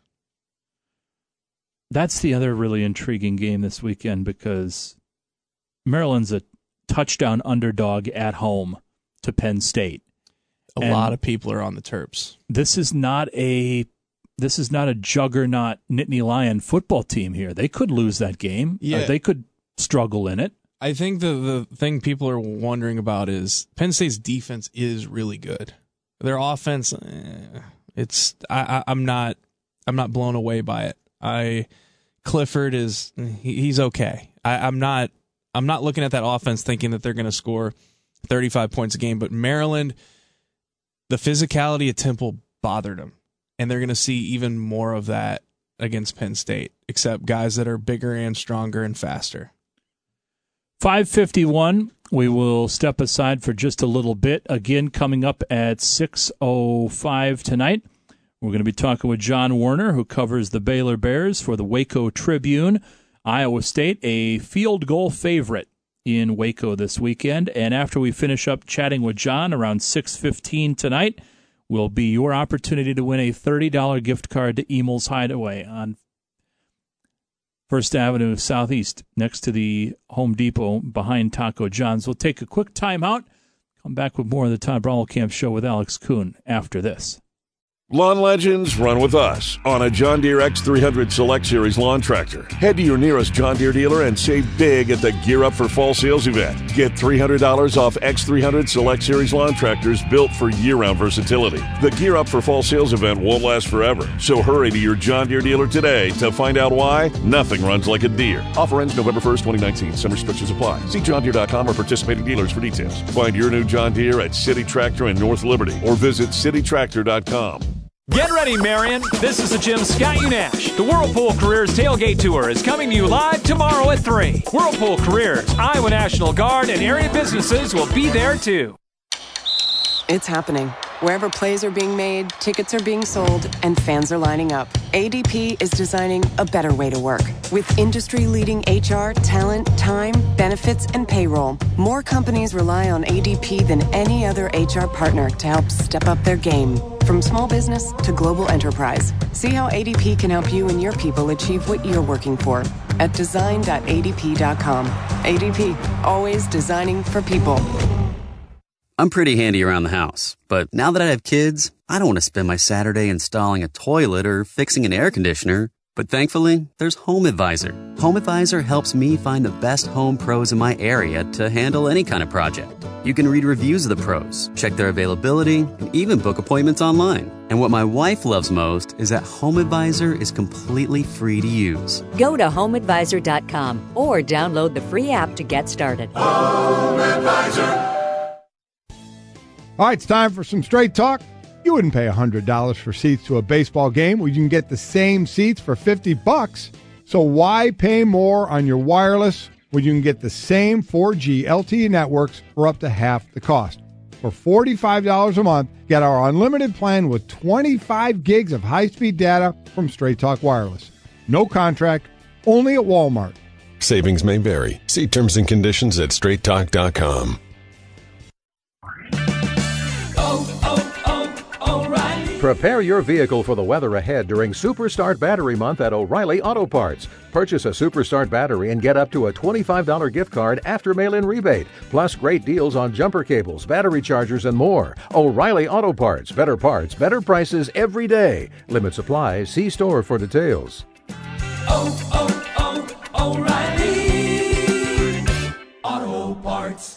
That's the other really intriguing game this weekend because Maryland's a touchdown underdog at home to Penn State. A lot of people are on the Terps. This is not a juggernaut Nittany Lion football team here. They could lose that game. Yeah. They could struggle in it. I think the thing people are wondering about is Penn State's defense is really good. Their offense, I'm not blown away by it. Clifford he's okay. I'm not looking at that offense thinking that they're going to score 35 points a game. But Maryland, the physicality at Temple bothered them, and they're going to see even more of that against Penn State, except guys that are bigger and stronger and faster. 5:51. We will step aside for just a little bit. Again, coming up at 6:05 tonight, we're going to be talking with John Werner, who covers the Baylor Bears for the Waco Tribune. Iowa State, a field goal favorite in Waco this weekend. And after we finish up chatting with John around 6:15 tonight, will be your opportunity to win a $30 gift card to Emel's Hideaway on First Avenue Southeast, next to the Home Depot behind Taco John's. We'll take a quick time out, come back with more of the Todd Camp Show with Alex Kuhn after this. Lawn legends, run with us on a John Deere X300 Select Series lawn tractor. Head to your nearest John Deere dealer and save big at the Gear Up for Fall sales event. Get $300 off X300 Select Series lawn tractors built for year-round versatility. The Gear Up for Fall sales event won't last forever, so hurry to your John Deere dealer today to find out why nothing runs like a Deere. Offer ends November 1st, 2019. Some restrictions apply. See johndeere.com or participating dealers for details. Find your new John Deere at City Tractor in North Liberty or visit citytractor.com. Get ready, Marion. This is the Gym Scott Unash. The Whirlpool Careers Tailgate Tour is coming to you live tomorrow at 3. Whirlpool Careers, Iowa National Guard, and area businesses will be there too. It's happening. Wherever plays are being made, tickets are being sold, and fans are lining up. ADP is designing a better way to work. With industry-leading HR, talent, time, benefits, and payroll, more companies rely on ADP than any other HR partner to help step up their game. From small business to global enterprise. See how ADP can help you and your people achieve what you're working for at design.adp.com. ADP, always designing for people. I'm pretty handy around the house, but now that I have kids, I don't want to spend my Saturday installing a toilet or fixing an air conditioner. But thankfully, there's HomeAdvisor. HomeAdvisor helps me find the best home pros in my area to handle any kind of project. You can read reviews of the pros, check their availability, and even book appointments online. And what my wife loves most is that HomeAdvisor is completely free to use. Go to HomeAdvisor.com or download the free app to get started. HomeAdvisor. All right, it's time for some straight talk. You wouldn't pay $100 for seats to a baseball game when you can get the same seats for $50. So why pay more on your wireless when you can get the same 4G LTE networks for up to half the cost? For $45 a month, get our unlimited plan with 25 gigs of high-speed data from Straight Talk Wireless. No contract, only at Walmart. Savings may vary. See terms and conditions at straighttalk.com. Prepare your vehicle for the weather ahead during Superstart Battery Month at O'Reilly Auto Parts. Purchase a Superstart battery and get up to a $25 gift card after mail-in rebate, plus great deals on jumper cables, battery chargers, and more. O'Reilly Auto Parts. Better parts, better prices every day. Limit supply. See store for details. O'Reilly Auto Parts.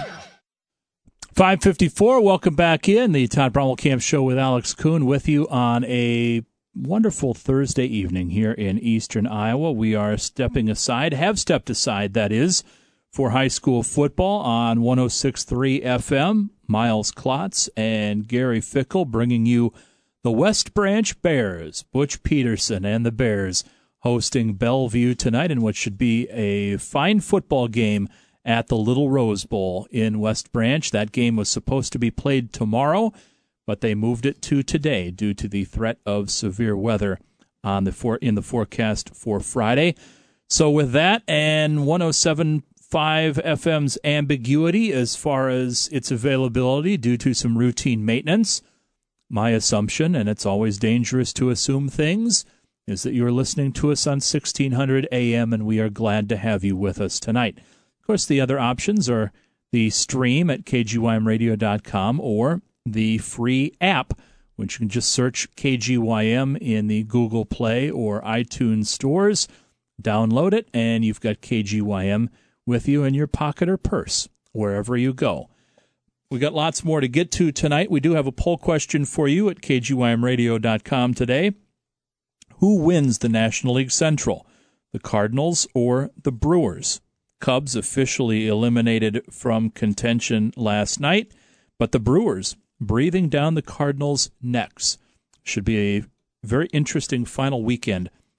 5:54. Welcome back in the Todd Camp Show with Alex Kuhn with you on a wonderful Thursday evening here in eastern Iowa. We are have stepped aside, that is, for high school football on 106.3 FM. Miles Klotz and Gary Fickle bringing you the West Branch Bears. Butch Peterson and the Bears hosting Bellevue tonight in what should be a fine football game at the Little Rose Bowl in West Branch. That game was supposed to be played tomorrow, but they moved it to today due to the threat of severe weather in the forecast for Friday. So with that and 107.5 FM's ambiguity as far as its availability due to some routine maintenance, my assumption, and it's always dangerous to assume things, is that you're listening to us on 1600 AM, and we are glad to have you with us tonight. Of course, the other options are the stream at kgymradio.com or the free app, which you can just search KGYM in the Google Play or iTunes stores, download it, and you've got KGYM with you in your pocket or purse, wherever you go. We got lots more to get to tonight. We do have a poll question for you at kgymradio.com today. Who wins the National League Central, the Cardinals or the Brewers? Cubs officially eliminated from contention last night, but the Brewers breathing down the Cardinals' necks. Should be a very interesting final weekend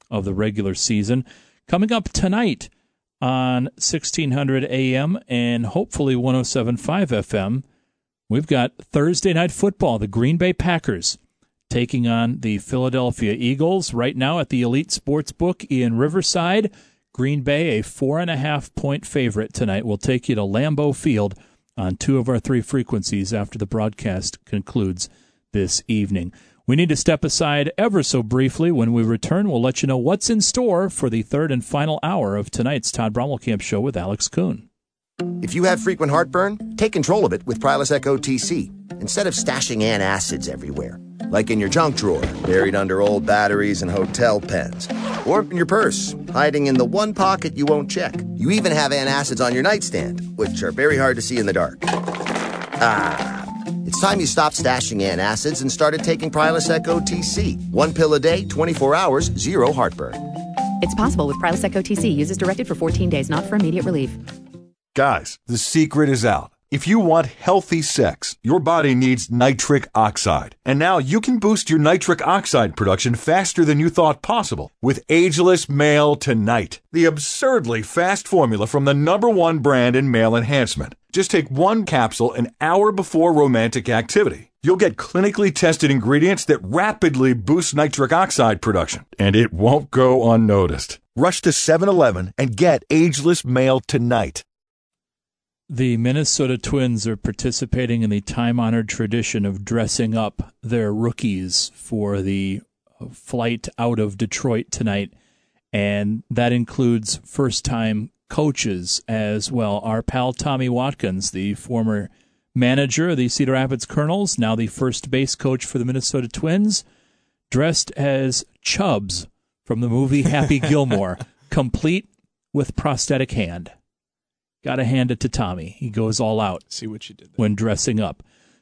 of the regular season. Coming up tonight on 1600 AM and hopefully 107.5 FM, we've got Thursday Night Football, the Green Bay Packers taking on the Philadelphia Eagles. Right now at the Elite Sportsbook in Riverside, Green Bay, a 4.5-point favorite tonight. We'll take you to Lambeau Field on 2 of our 3 frequencies after the broadcast concludes this evening. We need to step aside ever so briefly. When we return, we'll let you know what's in store for the third and final hour of tonight's Todd Brommelkamp Show with Alex Kuhn. If you have frequent heartburn, take control of it with Prilosec OTC instead of stashing antacids everywhere, like in your junk drawer, buried under old batteries and hotel pens, or in your purse, hiding in the one pocket you won't check. You even have antacids on your nightstand, which are very hard to see in the dark. It's time you stopped stashing antacids and started taking Prilosec OTC. 1 pill a day, 24 hours, 0 heartburn. It's possible with Prilosec OTC. Use as directed for 14 days, not for immediate relief. Guys, the secret is out. If you want healthy sex, your body needs nitric oxide. And now you can boost your nitric oxide production faster than you thought possible with Ageless Male Tonight, the absurdly fast formula from the #1 brand in male enhancement. Just take 1 capsule an hour before romantic activity. You'll get clinically tested ingredients that rapidly boost nitric oxide production, and it won't go unnoticed. Rush to 7-Eleven and get Ageless Male Tonight. The Minnesota Twins are participating in the time-honored tradition of dressing up their rookies for the flight out of Detroit tonight, and that includes first-time coaches as well. Our pal Tommy Watkins, the former manager of the Cedar Rapids Colonels, now the first base coach for the Minnesota Twins, dressed as Chubbs from the movie Happy Gilmore, complete with prosthetic hand. Got to hand it to Tommy. He goes all out. See what you did there. When dressing up.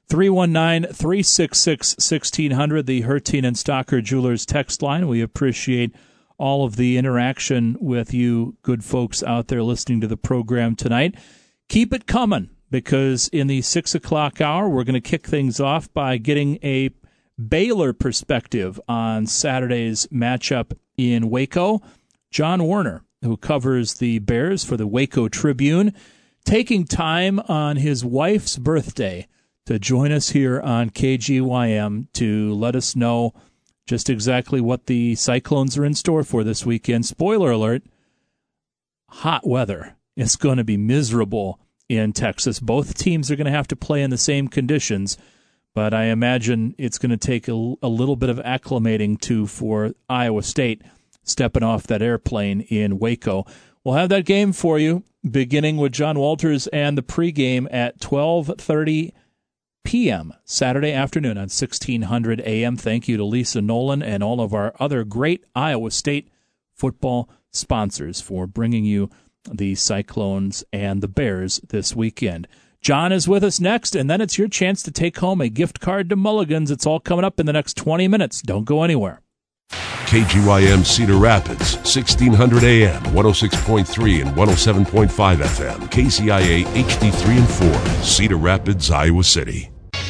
319-366-1600, the Hertine and Stocker Jewelers text line. We appreciate all of the interaction with you good folks out there listening to the program tonight. Keep it coming, because in the 6 o'clock hour, we're going to kick things off by getting a Baylor perspective on Saturday's matchup in Waco. John Warner, who covers the Bears for the Waco Tribune, taking time on his wife's birthday to join us here on KGYM to let us know just exactly what the Cyclones are in store for this weekend. Spoiler alert, hot weather. It's going to be miserable in Texas. Both teams are going to have to play in the same conditions, but I imagine it's going to take a little bit of acclimating to for Iowa State stepping off that airplane in Waco. We'll have that game for you, beginning with John Walters and the pregame at 12:30 p.m. Saturday afternoon on 1600 a.m. Thank you to Lisa Nolan and all of our other great Iowa State football sponsors for bringing you the Cyclones and the Bears this weekend. John is with us next, and then it's your chance to take home a gift card to Mulligan's. It's all coming up in the next 20 minutes. Don't go anywhere. KGYM Cedar Rapids, 1600 AM, 106.3 and 107.5 FM, KCIA HD3 and 4, Cedar Rapids, Iowa City.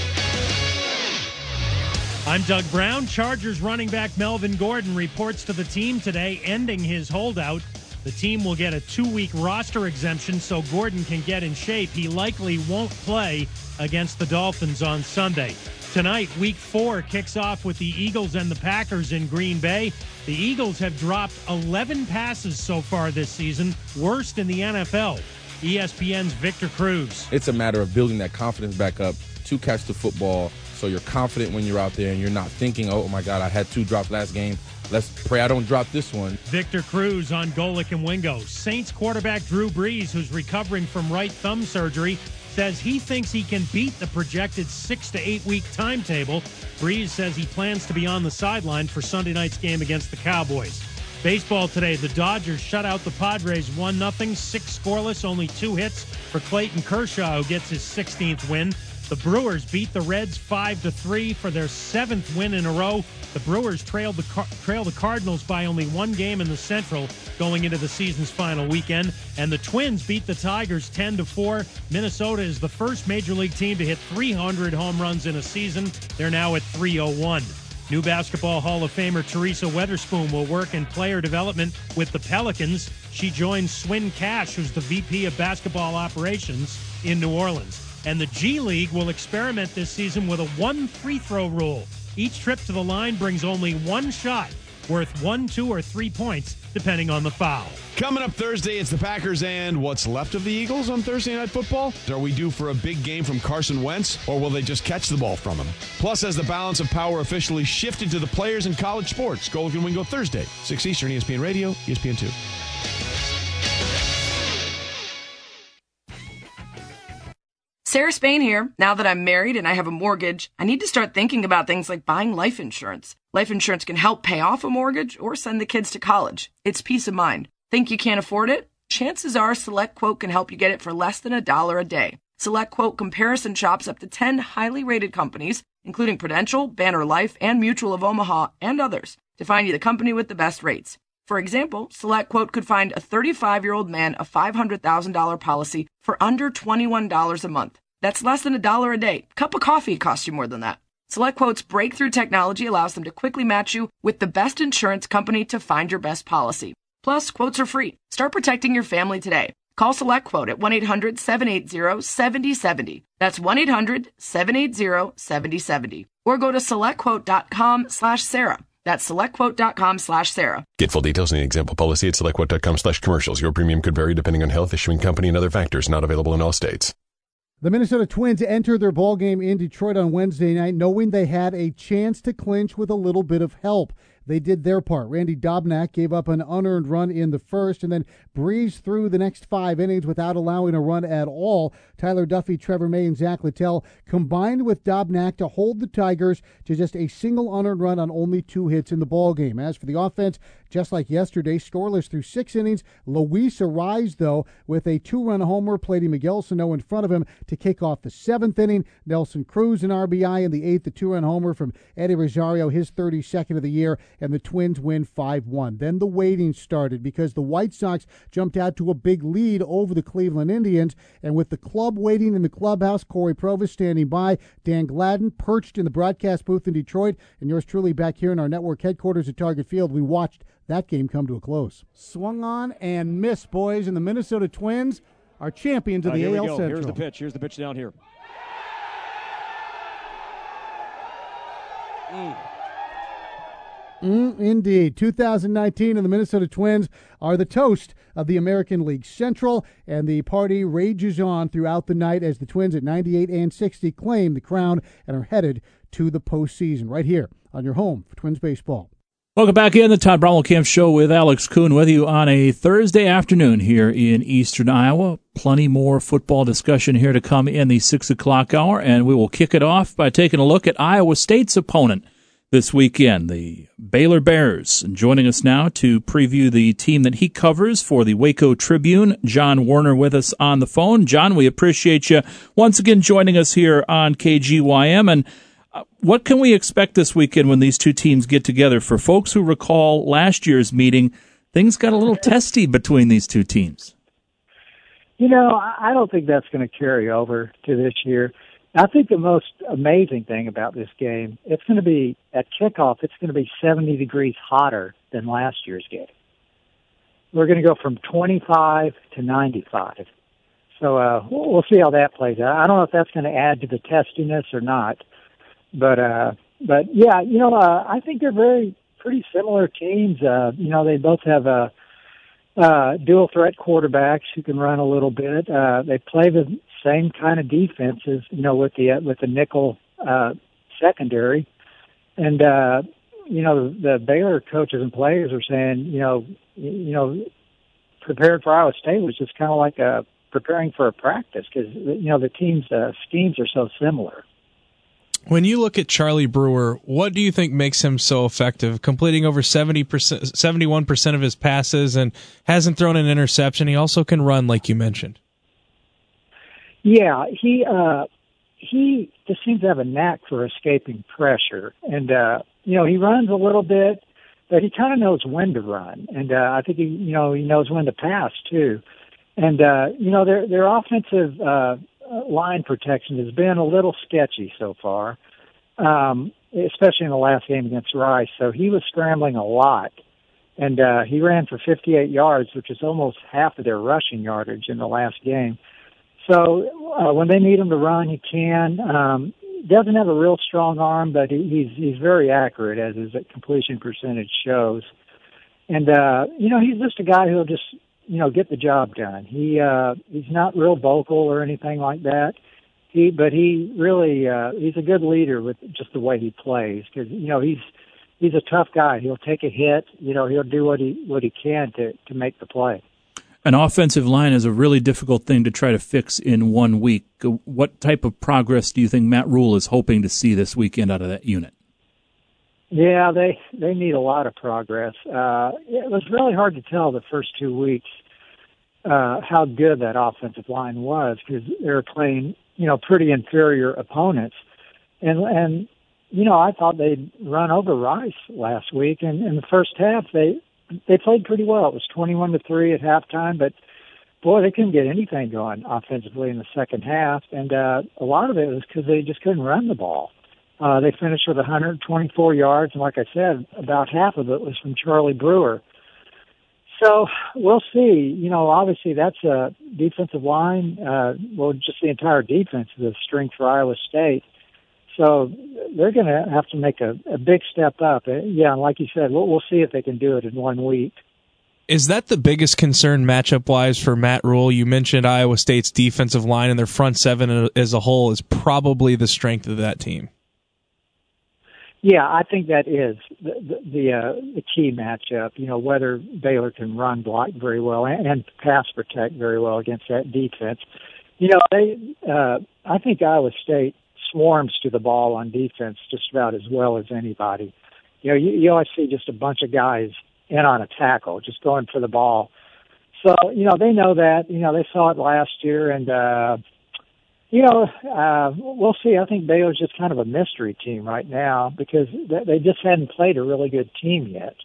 I'm Doug Brown. Chargers running back Melvin Gordon reports to the team today, ending his holdout. The team will get a 2-week roster exemption so Gordon can get in shape. He likely won't play against the Dolphins on Sunday. Tonight, Week 4 kicks off with the Eagles and the Packers in Green Bay. The Eagles have dropped 11 passes so far this season, worst in the NFL. ESPN's Victor Cruz. It's a matter of building that confidence back up to catch the football so you're confident when you're out there and you're not thinking, oh, my God, I had 2 drops last game. Let's pray I don't drop this one. Victor Cruz on Golick and Wingo. Saints quarterback Drew Brees, who's recovering from right thumb surgery, says he thinks he can beat the projected 6 to 8 week timetable. Brees says he plans to be on the sideline for Sunday night's game against the Cowboys. Baseball today, the Dodgers shut out the Padres 1-0, 6 scoreless, only 2 hits for Clayton Kershaw, who gets his 16th win. The Brewers beat the Reds 5-3 for their 7th win in a row. The Brewers trail the Cardinals by only 1 game in the Central going into the season's final weekend. And the Twins beat the Tigers 10-4. Minnesota is the first Major League team to hit 300 home runs in a season. They're now at 301. New Basketball Hall of Famer Teresa Weatherspoon will work in player development with the Pelicans. She joins Swin Cash, who's the VP of Basketball Operations in New Orleans. And the G League will experiment this season with a 1 free throw rule. Each trip to the line brings only one shot, worth 1, 2, or 3 points, depending on the foul. Coming up Thursday, it's the Packers and what's left of the Eagles on Thursday Night Football. Are we due for a big game from Carson Wentz, or will they just catch the ball from him? Plus, has the balance of power officially shifted to the players in college sports? Golic and Wingo Thursday, 6 Eastern, ESPN Radio, ESPN 2. Sarah Spain here. Now that I'm married and I have a mortgage, I need to start thinking about things like buying life insurance. Life insurance can help pay off a mortgage or send the kids to college. It's peace of mind. Think you can't afford it? Chances are SelectQuote can help you get it for less than $1 a day. SelectQuote comparison shops up to 10 highly rated companies, including Prudential, Banner Life, and Mutual of Omaha, and others, to find you the company with the best rates. For example, SelectQuote could find a 35-year-old man a $500,000 policy for under $21 a month. That's less than $1 a day. Cup of coffee costs you more than that. SelectQuote's breakthrough technology allows them to quickly match you with the best insurance company to find your best policy. Plus, quotes are free. Start protecting your family today. Call SelectQuote at 1-800-780-7070. That's 1-800-780-7070. Or go to SelectQuote.com/Sarah. That's SelectQuote.com/Sarah. Get full details in the example policy at SelectQuote.com/commercials. Your premium could vary depending on health, issuing company, and other factors. Not available in all states. The Minnesota Twins entered their ball game in Detroit on Wednesday night knowing they had a chance to clinch with a little bit of help. They did their part. Randy Dobnak gave up an unearned run in the first and then breezed through the next 5 innings without allowing a run at all. Tyler Duffy, Trevor May, and Zach Littell combined with Dobnak to hold the Tigers to just a single unearned run on only 2 hits in the ballgame. As for the offense, just like yesterday, scoreless through 6 innings. Luis Arraez, though, with a 2-run homer, played Miguel Sano in front of him to kick off the 7th inning. Nelson Cruz, an RBI in the 8th, the 2-run homer from Eddie Rosario, his 32nd of the year, and the Twins win 5-1. Then the waiting started because the White Sox jumped out to a big lead over the Cleveland Indians, and with the club waiting in the clubhouse, Corey Provis standing by, Dan Gladden perched in the broadcast booth in Detroit, and yours truly back here in our network headquarters at Target Field, we watched that game come to a close. Swung on and missed, boys, and the Minnesota Twins are champions of the AL Central. Here's the pitch. Here's the pitch down here. Indeed. 2019 and the Minnesota Twins are the toast of the American League Central, and the party rages on throughout the night as the Twins at 98 and 60 claim the crown and are headed to the postseason right here on your home for Twins baseball. Welcome back in the Todd Bromwell-Camp Show with Alex Kuhn with you on a Thursday afternoon here in Eastern Iowa. Plenty more football discussion here to come in the 6 o'clock hour, and we will kick it off by taking a look at Iowa State's opponent this weekend, the Baylor Bears. And joining us now to preview the team that he covers for the Waco Tribune, John Werner with us on the phone. John, we appreciate you once again joining us here on KGYM, and what can we expect this weekend when these two teams get together? For folks who recall last year's meeting, things got a little testy between these two teams. You know, I don't think that's going to carry over to this year. I think the most amazing thing about this game, it's going to be, at kickoff, it's going to be 70 degrees hotter than last year's game. We're going to go from 25 to 95. So we'll see how that plays out. I don't know if that's going to add to the testiness or not. But yeah, you know, I think they're pretty similar teams. You know, they both have dual threat quarterbacks who can run a little bit. They play the same kind of defenses, you know, with the nickel secondary. And you know, the Baylor coaches and players are saying, you know, prepared for Iowa State was just kind of like preparing for a practice because you know the team's schemes are so similar. When you look at Charlie Brewer, what do you think makes him so effective? Completing over 71% of his passes and hasn't thrown an interception. He also can run, like you mentioned. Yeah, he just seems to have a knack for escaping pressure. And, you know, he runs a little bit, but he kind of knows when to run. And I think, he knows when to pass, too. And, you know, their offensive line protection has been a little sketchy so far. You especially in the last game against Rice. So he was scrambling a lot. And he ran for 58 yards, which is almost half of their rushing yardage in the last game. So when they need him to run, he can. Doesn't have a real strong arm, but he's very accurate, as his completion percentage shows. And, he's just a guy who'll just, get the job done. He's not real vocal or anything like that. But he really, he's a good leader with just the way he plays, because, he's a tough guy. He'll take a hit. He'll do what he can to make the play. An offensive line is a really difficult thing to try to fix in 1 week. What type of progress do you think Matt Rule is hoping to see this weekend out of that unit? Yeah, they need a lot of progress. It was really hard to tell the first 2 weeks how good that offensive line was, because they were playing, pretty inferior opponents. And I thought they'd run over Rice last week, and in the first half they played pretty well. It was 21-3 at halftime, but boy, they couldn't get anything going offensively in the second half, and a lot of it was because they just couldn't run the ball. They finished with 124 yards, and like I said, about half of it was from Charlie Brewer. So we'll see. Obviously that's a defensive line. Just the entire defense is a strength for Iowa State. So they're going to have to make a big step up. Yeah, and like you said, we'll see if they can do it in 1 week. Is that the biggest concern matchup-wise for Matt Rule? You mentioned Iowa State's defensive line, and their front seven as a whole is probably the strength of that team. Yeah, I think that is the key matchup. Whether Baylor can run block very well and pass protect very well against that defense. I think Iowa State swarms to the ball on defense just about as well as anybody. You always see just a bunch of guys in on a tackle, just going for the ball. So, they know that. They saw it last year, and, we'll see. I think Baylor's just kind of a mystery team right now because they just hadn't played a really good team yet.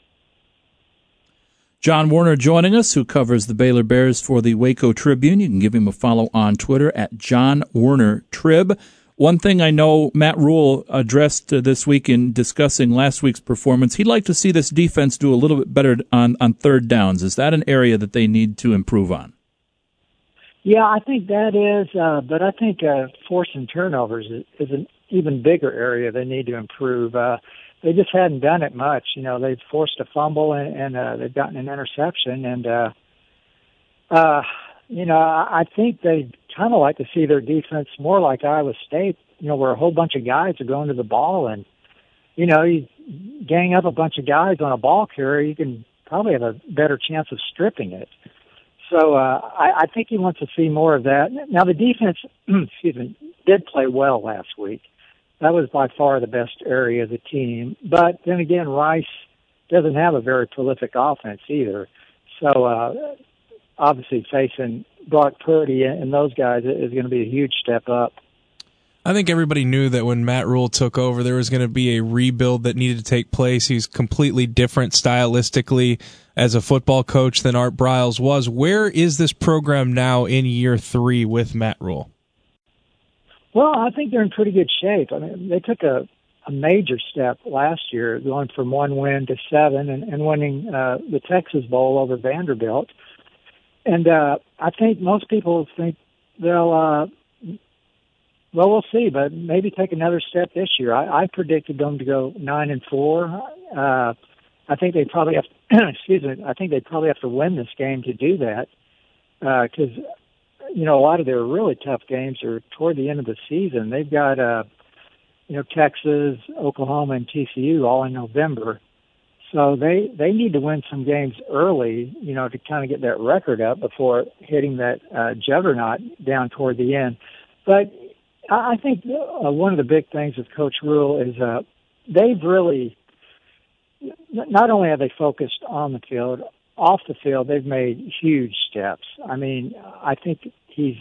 John Werner joining us, who covers the Baylor Bears for the Waco Tribune. You can give him a follow on Twitter at John Werner Trib. One thing I know Matt Rule addressed this week in discussing last week's performance, he'd like to see this defense do a little bit better on third downs. Is that an area that they need to improve on? Yeah, I think that is, but I think forcing turnovers is an even bigger area they need to improve. They just hadn't done it much. They've forced a fumble and they've gotten an interception, and I think they'd kind of like to see their defense more like Iowa State, where a whole bunch of guys are going to the ball, and, you gang up a bunch of guys on a ball carrier, you can probably have a better chance of stripping it. So I think he wants to see more of that. Now, the defense, did play well last week. That was by far the best area of the team. But then again, Rice doesn't have a very prolific offense either. So obviously facing Brock Purdy and those guys is going to be a huge step up. I think everybody knew that when Matt Rule took over, there was going to be a rebuild that needed to take place. He's completely different stylistically as a football coach than Art Briles was. Where is this program now in year 3 with Matt Rule? Well, I think they're in pretty good shape. I mean, they took a major step last year, going from 1 win to 7 and winning the Texas Bowl over Vanderbilt. And I think most people think they'll we'll see, but maybe take another step this year. I predicted them to go 9-4. I think they probably have. I think they probably have to win this game to do that, because a lot of their really tough games are toward the end of the season. They've got Texas, Oklahoma, and TCU all in November. So they need to win some games early, to kind of get that record up before hitting that juggernaut down toward the end. But I think one of the big things with Coach Rule is they've really, not only have they focused on the field, off the field, they've made huge steps. I mean, I think he's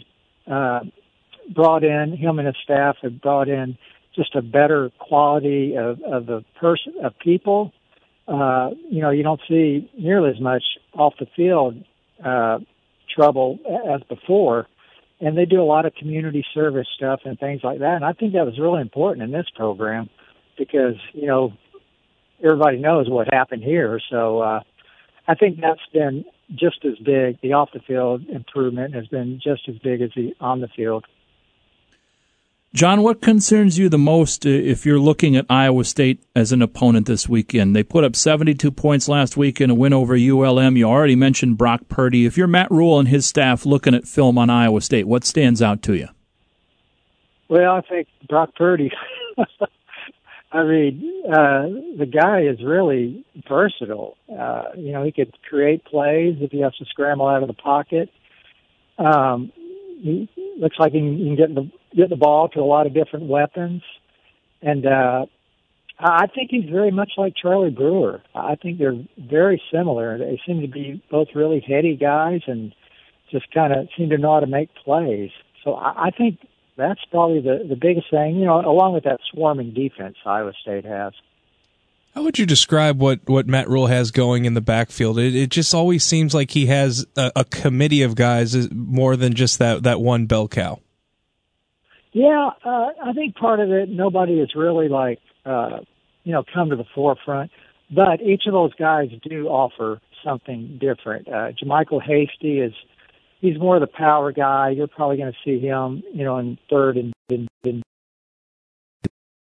brought in, him and his staff have brought in just a better quality of people. You don't see nearly as much off the field trouble as before, and they do a lot of community service stuff and things like that. And I think that was really important in this program because, everybody knows what happened here. So I think that's been just as big. The off-the-field improvement has been just as big as the on-the-field. John, what concerns you the most if you're looking at Iowa State as an opponent this weekend? They put up 72 points last week in a win over ULM. You already mentioned Brock Purdy. If you're Matt Rule and his staff looking at film on Iowa State, what stands out to you? Well, I think Brock Purdy, I mean, the guy is really versatile. He could create plays if he has to scramble out of the pocket. He looks like he can get the ball to a lot of different weapons. And I think he's very much like Charlie Brewer. I think they're very similar. They seem to be both really heady guys and just kind of seem to know how to make plays. So I think that's probably the biggest thing, along with that swarming defense Iowa State has. How would you describe what Matt Rule has going in the backfield? It just always seems like he has a committee of guys more than just that one bell cow. Yeah, I think part of it, nobody has really come to the forefront, but each of those guys do offer something different. JaMycal Hasty he's more the power guy. You're probably going to see him, in third and